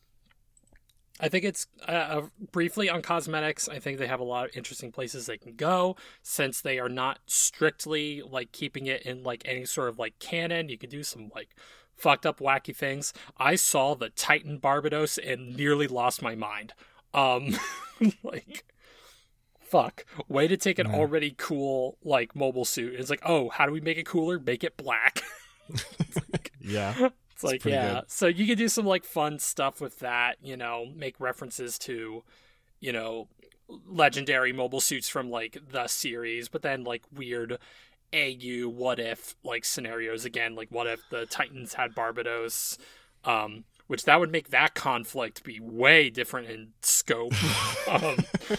I think it's uh, briefly on cosmetics. I think they have a lot of interesting places they can go since they are not strictly like keeping it in like any sort of like canon. You can do some like fucked up wacky things. I saw the Titan Barbados and nearly lost my mind. Um, like, fuck. Way to take an Yeah. already cool like mobile suit. It's like, oh, how do we make it cooler? Make it black. Yeah. It's like, yeah. Good. So you could do some like fun stuff with that, you know, make references to, you know, legendary mobile suits from like the series, but then like weird A U what if like scenarios again, like what if the Titans had Barbados, um, which that would make that conflict be way different in scope. um,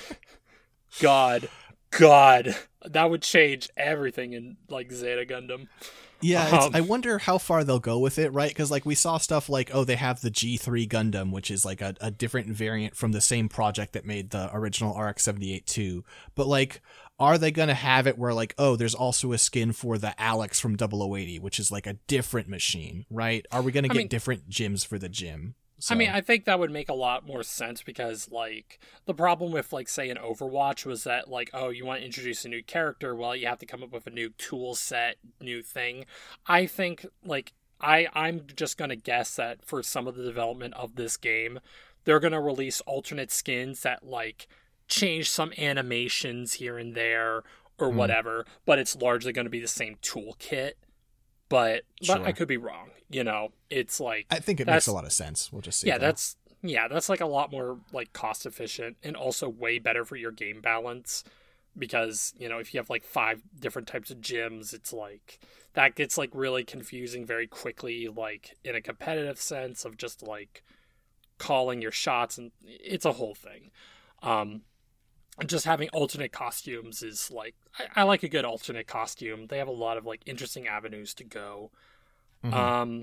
God, God, that would change everything in like Zeta Gundam. Yeah, um, it's, I wonder how far they'll go with it, right? Because like we saw stuff like, oh, they have the G three Gundam, which is like a, a different variant from the same project that made the original R X seventy-eight two. But like, are they going to have it where like, oh, there's also a skin for the Alex from double oh eighty, which is like a different machine, right? Are we going to get mean, different gyms for the gym? So. I mean, I think that would make a lot more sense because, like, the problem with, like, say, an Overwatch was that, like, oh, you want to introduce a new character, well, you have to come up with a new tool set, new thing. I think, like, I, I'm just going to guess that for some of the development of this game, they're going to release alternate skins that, like, change some animations here and there or mm. whatever, but it's largely going to be the same toolkit. But sure. but I could be wrong. You know, it's like I think it makes a lot of sense. We'll just see. Yeah, though. that's yeah, that's like a lot more like cost efficient and also way better for your game balance because, you know, if you have like five different types of gyms, it's like that gets like really confusing very quickly, like in a competitive sense of just like calling your shots, and it's a whole thing. Um Just having alternate costumes is like I, I like a good alternate costume. They have a lot of like interesting avenues to go. Mm-hmm. Um,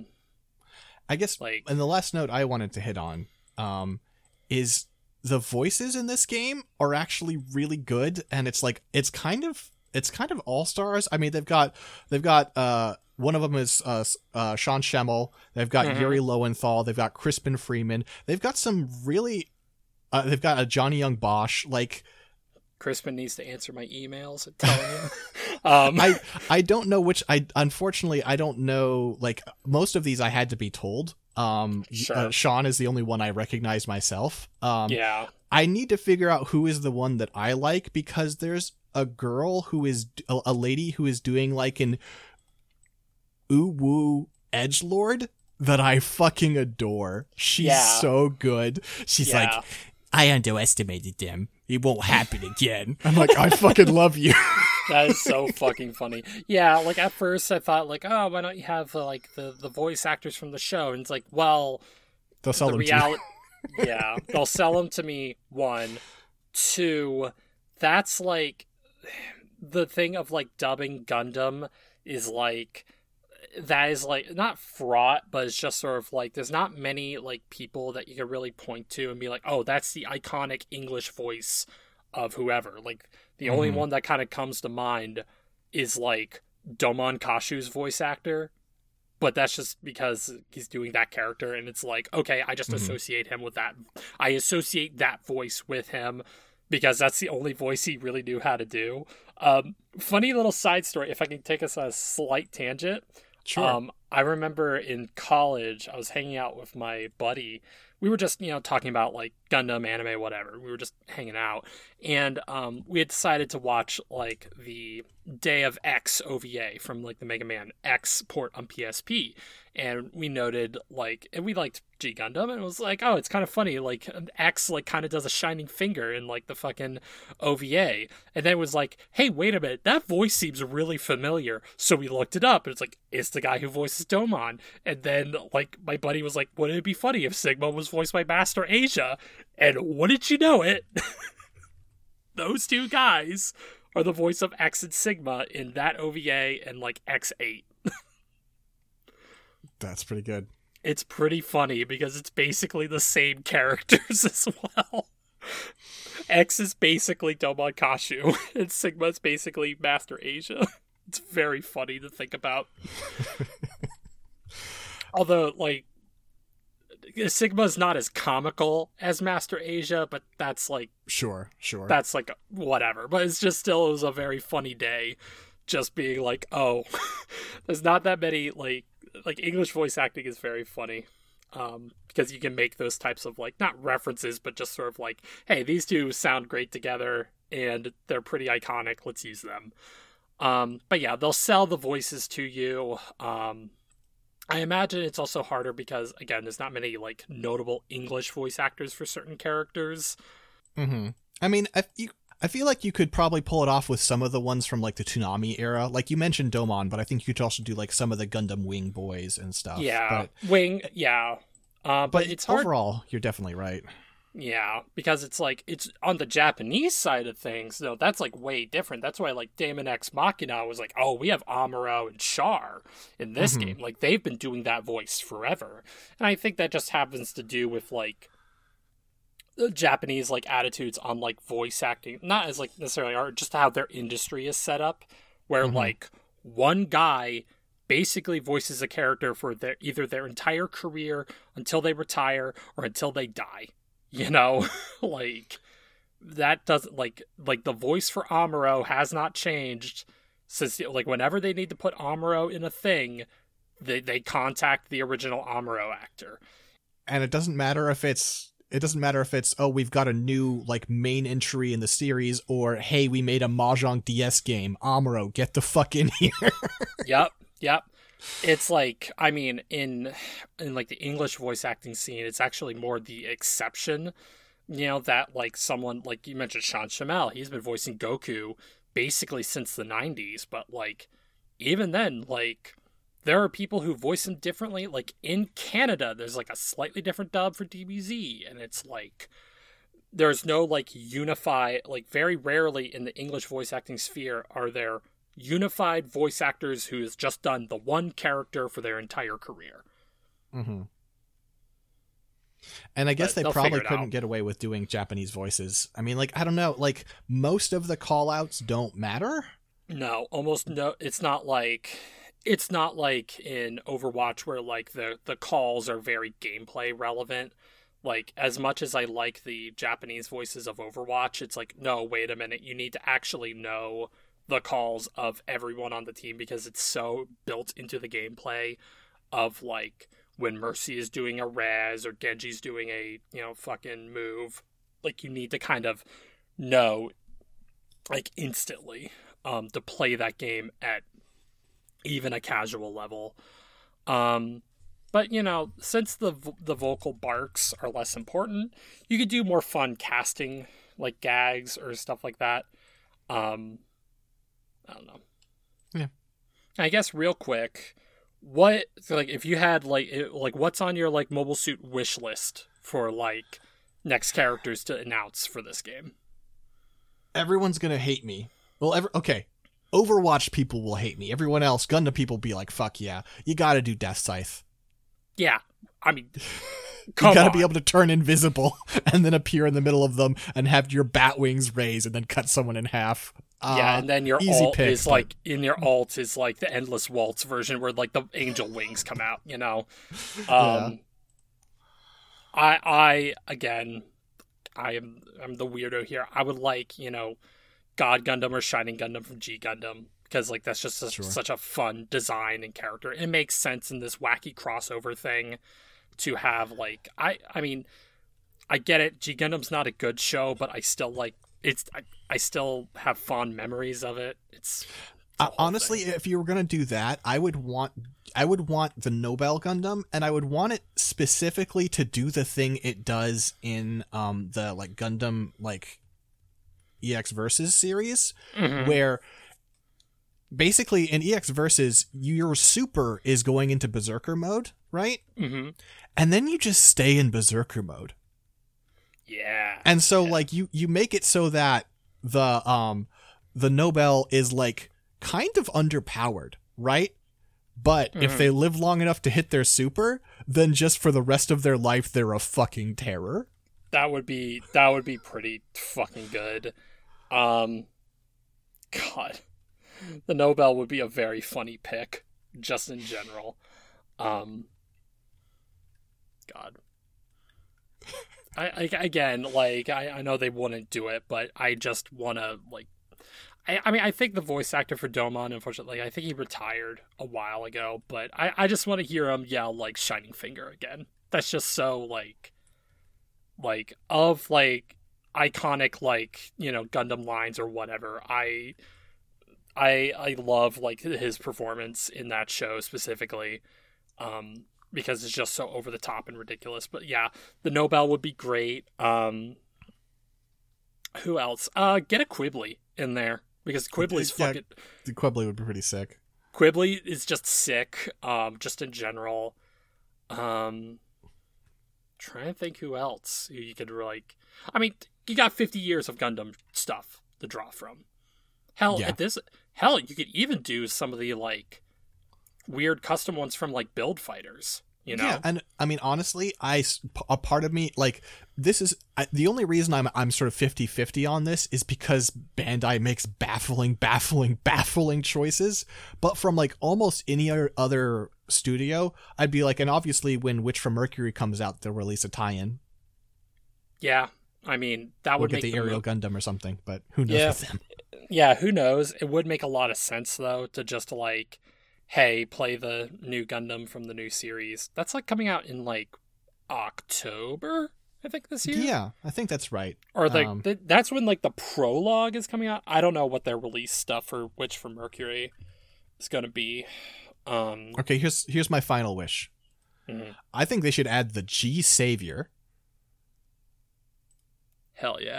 I guess like, and the last note I wanted to hit on um, is the voices in this game are actually really good, and it's like it's kind of it's kind of all stars. I mean, they've got they've got uh, one of them is uh, uh, Sean Schemmel. They've got mm-hmm. Yuri Lowenthal. They've got Crispin Freeman. They've got some really. Uh, they've got a Johnny Young Bosch like. Crispin needs to answer my emails and telling him. um, I I don't know which. I unfortunately I don't know. Like most of these, I had to be told. Um, sure. uh, Sean is the only one I recognize myself. Um, yeah. I need to figure out who is the one that I like because there's a girl who is a, a lady who is doing like an Uwu edgelord that I fucking adore. She's yeah. so good. She's yeah. like, I underestimated them. It won't happen again. I'm like, I fucking love you. That is so fucking funny. Yeah, like at first I thought like, oh, why don't you have uh, like the, the voice actors from the show? And it's like, well, they'll sell the them reality. to you. Yeah, they'll sell them to me. One, two. That's like the thing of like dubbing Gundam is like. That is like not fraught, but it's just sort of like there's not many like people that you can really point to and be like, oh, that's the iconic English voice of whoever. Like the mm-hmm. only one that kind of comes to mind is like Domon Kashu's voice actor, but that's just because he's doing that character, and it's like, okay, I just mm-hmm. associate him with that. I associate that voice with him because that's the only voice he really knew how to do. Um, funny little side story, if I can take us on a slight tangent. Sure. Um, I remember in college, I was hanging out with my buddy. We were just, you know, talking about like Gundam, anime, whatever. We were just hanging out. And um, we had decided to watch like the Day of X O V A from like the Mega Man X port on P S P. And we noted like, and we liked G Gundam, and it was like, oh, it's kind of funny. Like X like kind of does a shining finger in like the fucking O V A. And then it was like, hey, wait a minute, that voice seems really familiar. So we looked it up, and it's like, it's the guy who voices Domon. And then like my buddy was like, wouldn't it be funny if Sigma was voiced by Master Asia? And wouldn't you know it? Those two guys are the voice of X and Sigma in that O V A and like X eight. That's pretty good. It's pretty funny because it's basically the same characters as well. X is basically Domon Kashu, and Sigma is basically Master Asia. It's very funny to think about. Although, like, Sigma's not as comical as Master Asia, but that's like... Sure, sure. That's like, whatever. But it's just still, it was a very funny day. Just being like, oh, there's not that many, like, like English voice acting is very funny. Um, because you can make those types of, like, not references, but just sort of like, hey, these two sound great together, and they're pretty iconic, let's use them. Um, but yeah, they'll sell the voices to you. Um, I imagine it's also harder because, again, there's not many like notable English voice actors for certain characters. Mm-hmm. I mean, I, you, I feel like you could probably pull it off with some of the ones from like the Toonami era. Like you mentioned Domon, but I think you could also do like some of the Gundam Wing boys and stuff. Yeah, but, Wing, yeah. Uh, but, but it's hard. Overall, you're definitely right. Yeah, because it's like, it's on the Japanese side of things, though, that's like way different. That's why like Daemon X Machina was like, oh, we have Amuro and Char in this Mm-hmm. game. Like, they've been doing that voice forever. And I think that just happens to do with like the Japanese like attitudes on like voice acting, not as like necessarily art, just how their industry is set up, where Mm-hmm. like one guy basically voices a character for their either their entire career until they retire or until they die. You know, like that doesn't like like the voice for Amuro has not changed since like whenever they need to put Amuro in a thing, they they contact the original Amuro actor. And it doesn't matter if it's it doesn't matter if it's oh we've got a new like main entry in the series or hey we made a Mahjong D S game. Amuro, get the fuck in here. Yep, yep. It's like, I mean, in in like the English voice acting scene, it's actually more the exception. You know, that like someone like you mentioned Sean Shamel, he's been voicing Goku basically since the nineties, but like even then, like there are people who voice him differently. Like in Canada, there's like a slightly different dub for D B Z, and it's like there's no like unify like very rarely in the English voice acting sphere are there unified voice actors who has just done the one character for their entire career. Mm-hmm. And I guess But they they'll probably figure it couldn't out. get away with doing Japanese voices. I mean, like, I don't know, like, most of the call-outs don't matter. No, almost no. It's not like it's not like in Overwatch where like the the calls are very gameplay relevant. Like as much as I like the Japanese voices of Overwatch, it's like no, wait a minute, you need to actually know the calls of everyone on the team because it's so built into the gameplay of like when Mercy is doing a res or Genji's doing a, you know, fucking move. Like you need to kind of know like instantly um to play that game at even a casual level. Um but you know, since the the vocal barks are less important, you could do more fun casting like gags or stuff like that. Um I don't know. Yeah. I guess real quick, what like if you had like it, like what's on your like Mobile Suit wish list for like next characters to announce for this game? Everyone's gonna hate me. Well, ever okay. Overwatch people will hate me. Everyone else, Gundam people, be like, "Fuck yeah, you gotta do Death Scythe. Yeah, I mean, You come gotta on. be able to turn invisible and then appear in the middle of them and have your bat wings raise and then cut someone in half." Yeah, Uh, and then your easy alt pick, is but- like in your alt is like the endless waltz version where like the angel wings come out, you know. Um I I again I am I'm the weirdo here. I would like, you know, God Gundam or Shining Gundam from G Gundam because like that's just a, Sure. such a fun design and character. It makes sense in this wacky crossover thing to have like I I mean I get it. G Gundam's not a good show, but I still like it's. I, I still have fond memories of it. It's the Uh, whole honestly, thing. if you were gonna do that, I would want I would want the Nobel Gundam, and I would want it specifically to do the thing it does in um the like Gundam like E X Versus series, Mhm. where basically in E X Versus your super is going into Berserker mode, right? Mhm. And then you just stay in Berserker mode. Yeah. And so Yeah. like you you make it so that the um the Nobel is like kind of underpowered, right? But if Mhm. they live long enough to hit their super, then just for the rest of their life they're a fucking terror. That would be that would be pretty fucking good. Um, God, the Nobel would be a very funny pick, just in general. Um, God, I, I again like I, I know they wouldn't do it, but I just want to like. I, I mean, I think the voice actor for Domon, unfortunately, I think he retired a while ago, but I, I just want to hear him yell like Shining Finger again. That's just so like like of like iconic like, you know, Gundam lines or whatever. I I I love like his performance in that show specifically. um, because it's just so over the top and ridiculous. But yeah, the Nobel would be great. Um, who else? Uh, get a Quibbly in there because Quibbly's Yeah, fucking. the Quibbly would be pretty sick. Quibbly is just sick. Um, just in general. Um, trying to think who else you could like. I mean, you got fifty years of Gundam stuff to draw from. Hell, Yeah. at this, hell, you could even do some of the like weird custom ones from like Build Fighters. You know, Yeah, and I mean, honestly, I s- a part of me like this is I, the only reason I'm I'm sort of fifty-fifty on this is because Bandai makes baffling, baffling, baffling choices. But from like almost any other other studio, I'd be like, and obviously when Witch from Mercury comes out, they'll release a tie-in. yeah. I mean, that We'll would get make the aerial mo- Gundam or something, but who knows Yeah. with them? Yeah, who knows? It would make a lot of sense though to just like, hey, play the new Gundam from the new series. That's like coming out in like October, I think this year. Yeah, I think that's right. Or like Um, th- that's when like the prologue is coming out. I don't know what their release stuff for Witch from Mercury is going to be. Um, Okay, here's here's my final wish. mhm. I think they should add the G Savior, Hell yeah.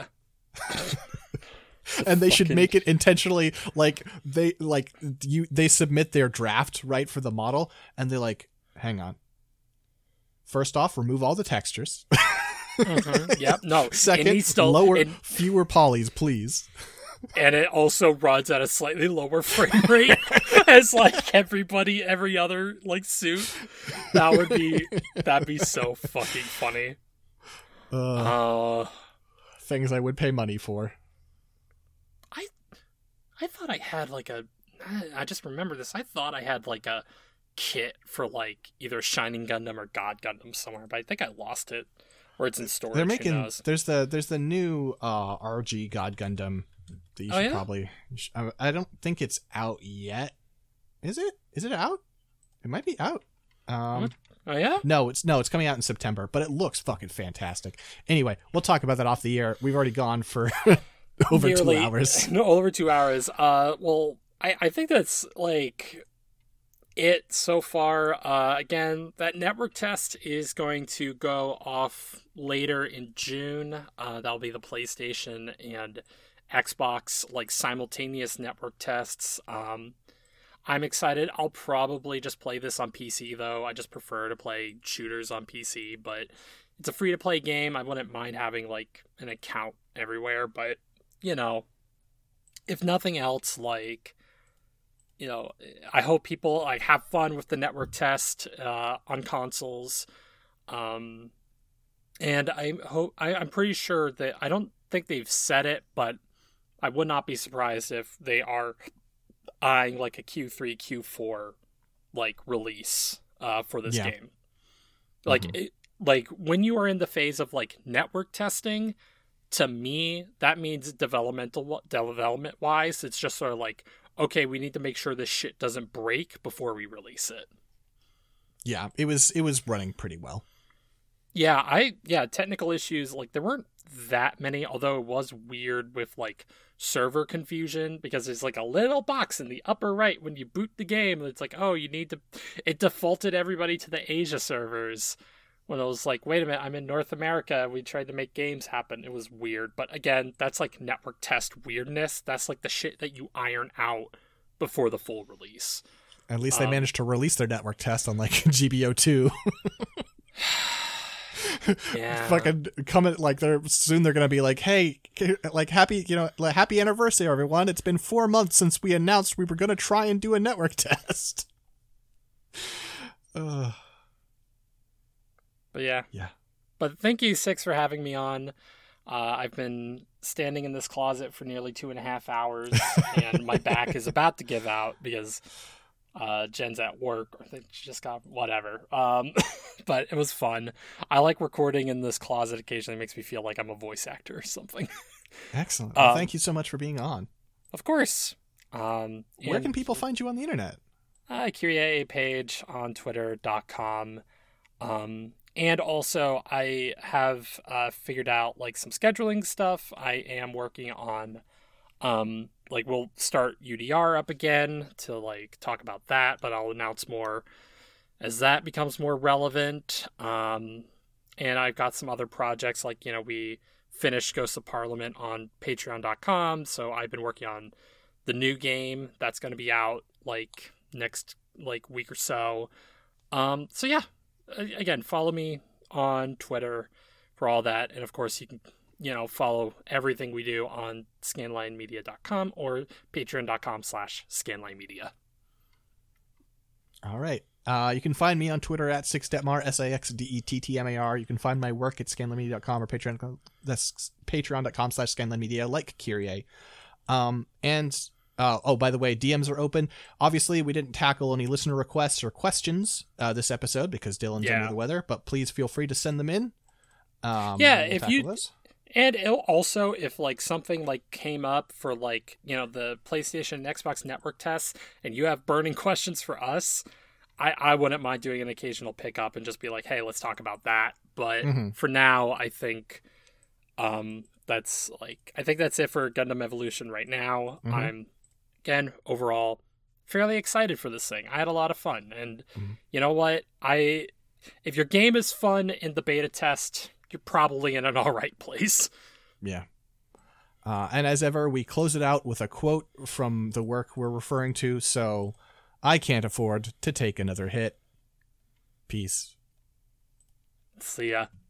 and they should fucking- make it intentionally like they like you they submit their draft right for the model, and they're like, hang on. First off, remove all the textures. Mhm. Yep. No. it Second, needs to- lower it- fewer polys, please. and it also runs at a slightly lower frame rate as like everybody, every other like suit. That would be that'd be so fucking funny. Uh, Uh, things I would pay money for. I I thought I had like a. I just remember this. I thought I had like a kit for like either Shining Gundam or God Gundam somewhere, but I think I lost it, or it's in storage. They're who making knows? there's the there's the new uh, R G God Gundam that you Oh, should yeah? probably. you should- I, I don't think it's out yet. Is it? Is it out? It might be out. Um, What? Oh yeah. no, it's no, it's coming out in September, but it looks fucking fantastic. Anyway, we'll talk about that off the air. We've already gone for over Nearly- two hours. No, over two hours. Uh, well, I I think that's like it so far. Uh, again, that network test is going to go off later in June. Uh, that'll be the PlayStation and Xbox like simultaneous network tests. Um, I'm excited. I'll probably just play this on P C though. I just prefer to play shooters on P C, but it's a free to play game. I wouldn't mind having like an account everywhere, but you know, if nothing else, like, you know, I hope people like have fun with the network test uh, on consoles. Um, and I hope I, I'm pretty sure that I don't think they've said it, but I would not be surprised if they are eyeing like a Q three, Q four like release uh, for this Yeah. game. Like, Mhm. it, like when you are in the phase of like network testing, to me that means developmental development wise, it's just sort of like, okay, we need to make sure this shit doesn't break before we release it. Yeah, it was it was running pretty well. Yeah, I yeah, technical issues, like there weren't that many, although it was weird with like server confusion because there's like a little box in the upper right when you boot the game. It's like, oh, you need to it defaulted everybody to the Asia servers. When I was like, wait a minute, I'm in North America. We tried to make games happen. It was weird. But again, that's like network test weirdness. That's like the shit that you iron out before the full release. At least they Um, managed to release their network test on like G B O two. Yeah. Fucking coming like they're soon they're gonna be like, hey, like happy you know like, happy anniversary everyone. It's been four months since we announced we were gonna try and do a network test. Ugh. But yeah. Yeah. But thank you, Six, for having me on. Uh, I've been standing in this closet for nearly two and a half hours, and my back is about to give out because uh, Jen's at work, or they just got whatever. Um, but it was fun. I like recording in this closet occasionally. It makes me feel like I'm a voice actor or something. Excellent. Well, Um, thank you so much for being on. Of course. Um, Where and- can people find you on the internet? Uh, Kyrie page on twitter dot com. Um, and also, I have uh, figured out like some scheduling stuff. I am working on, um, like we'll start U D R up again to like talk about that, but I'll announce more as that becomes more relevant. Um, and I've got some other projects, like, you know, we finished Ghosts of Parliament on patreon dot com, so I've been working on the new game that's going to be out like next like week or so. Um, so yeah, again, follow me on Twitter for all that, and of course you can, you know, follow everything we do on scanline media dot com or patreon dot com slash scanline media. All right. Uh, you can find me on Twitter at six detmar, S A X D E T T M A R. You can find my work at scanline media dot com or Patreon. That's patreon dot com slash scanline media, like Kyrie. Um, and, uh, oh, by the way, D Ms are open. Obviously, we didn't tackle any listener requests or questions uh, this episode because Dylan's Yeah. under the weather, but please feel free to send them in. Um, Yeah, we'll if you- tackle those. And it'll also, if like something like came up for like, you know, the PlayStation and Xbox network tests, and you have burning questions for us, I, I wouldn't mind doing an occasional pickup and just be like, hey, let's talk about that. But Mhm. for now, I think um, that's like, I think that's it for Gundam Evolution right now. Mhm. I'm, again, overall fairly excited for this thing. I had a lot of fun. And Mhm. you know what? I, if your game is fun in the beta test, you're probably in an all right place. Yeah. Uh, and as ever, we close it out with a quote from the work we're referring to. So, I can't afford to take another hit. Peace. See ya.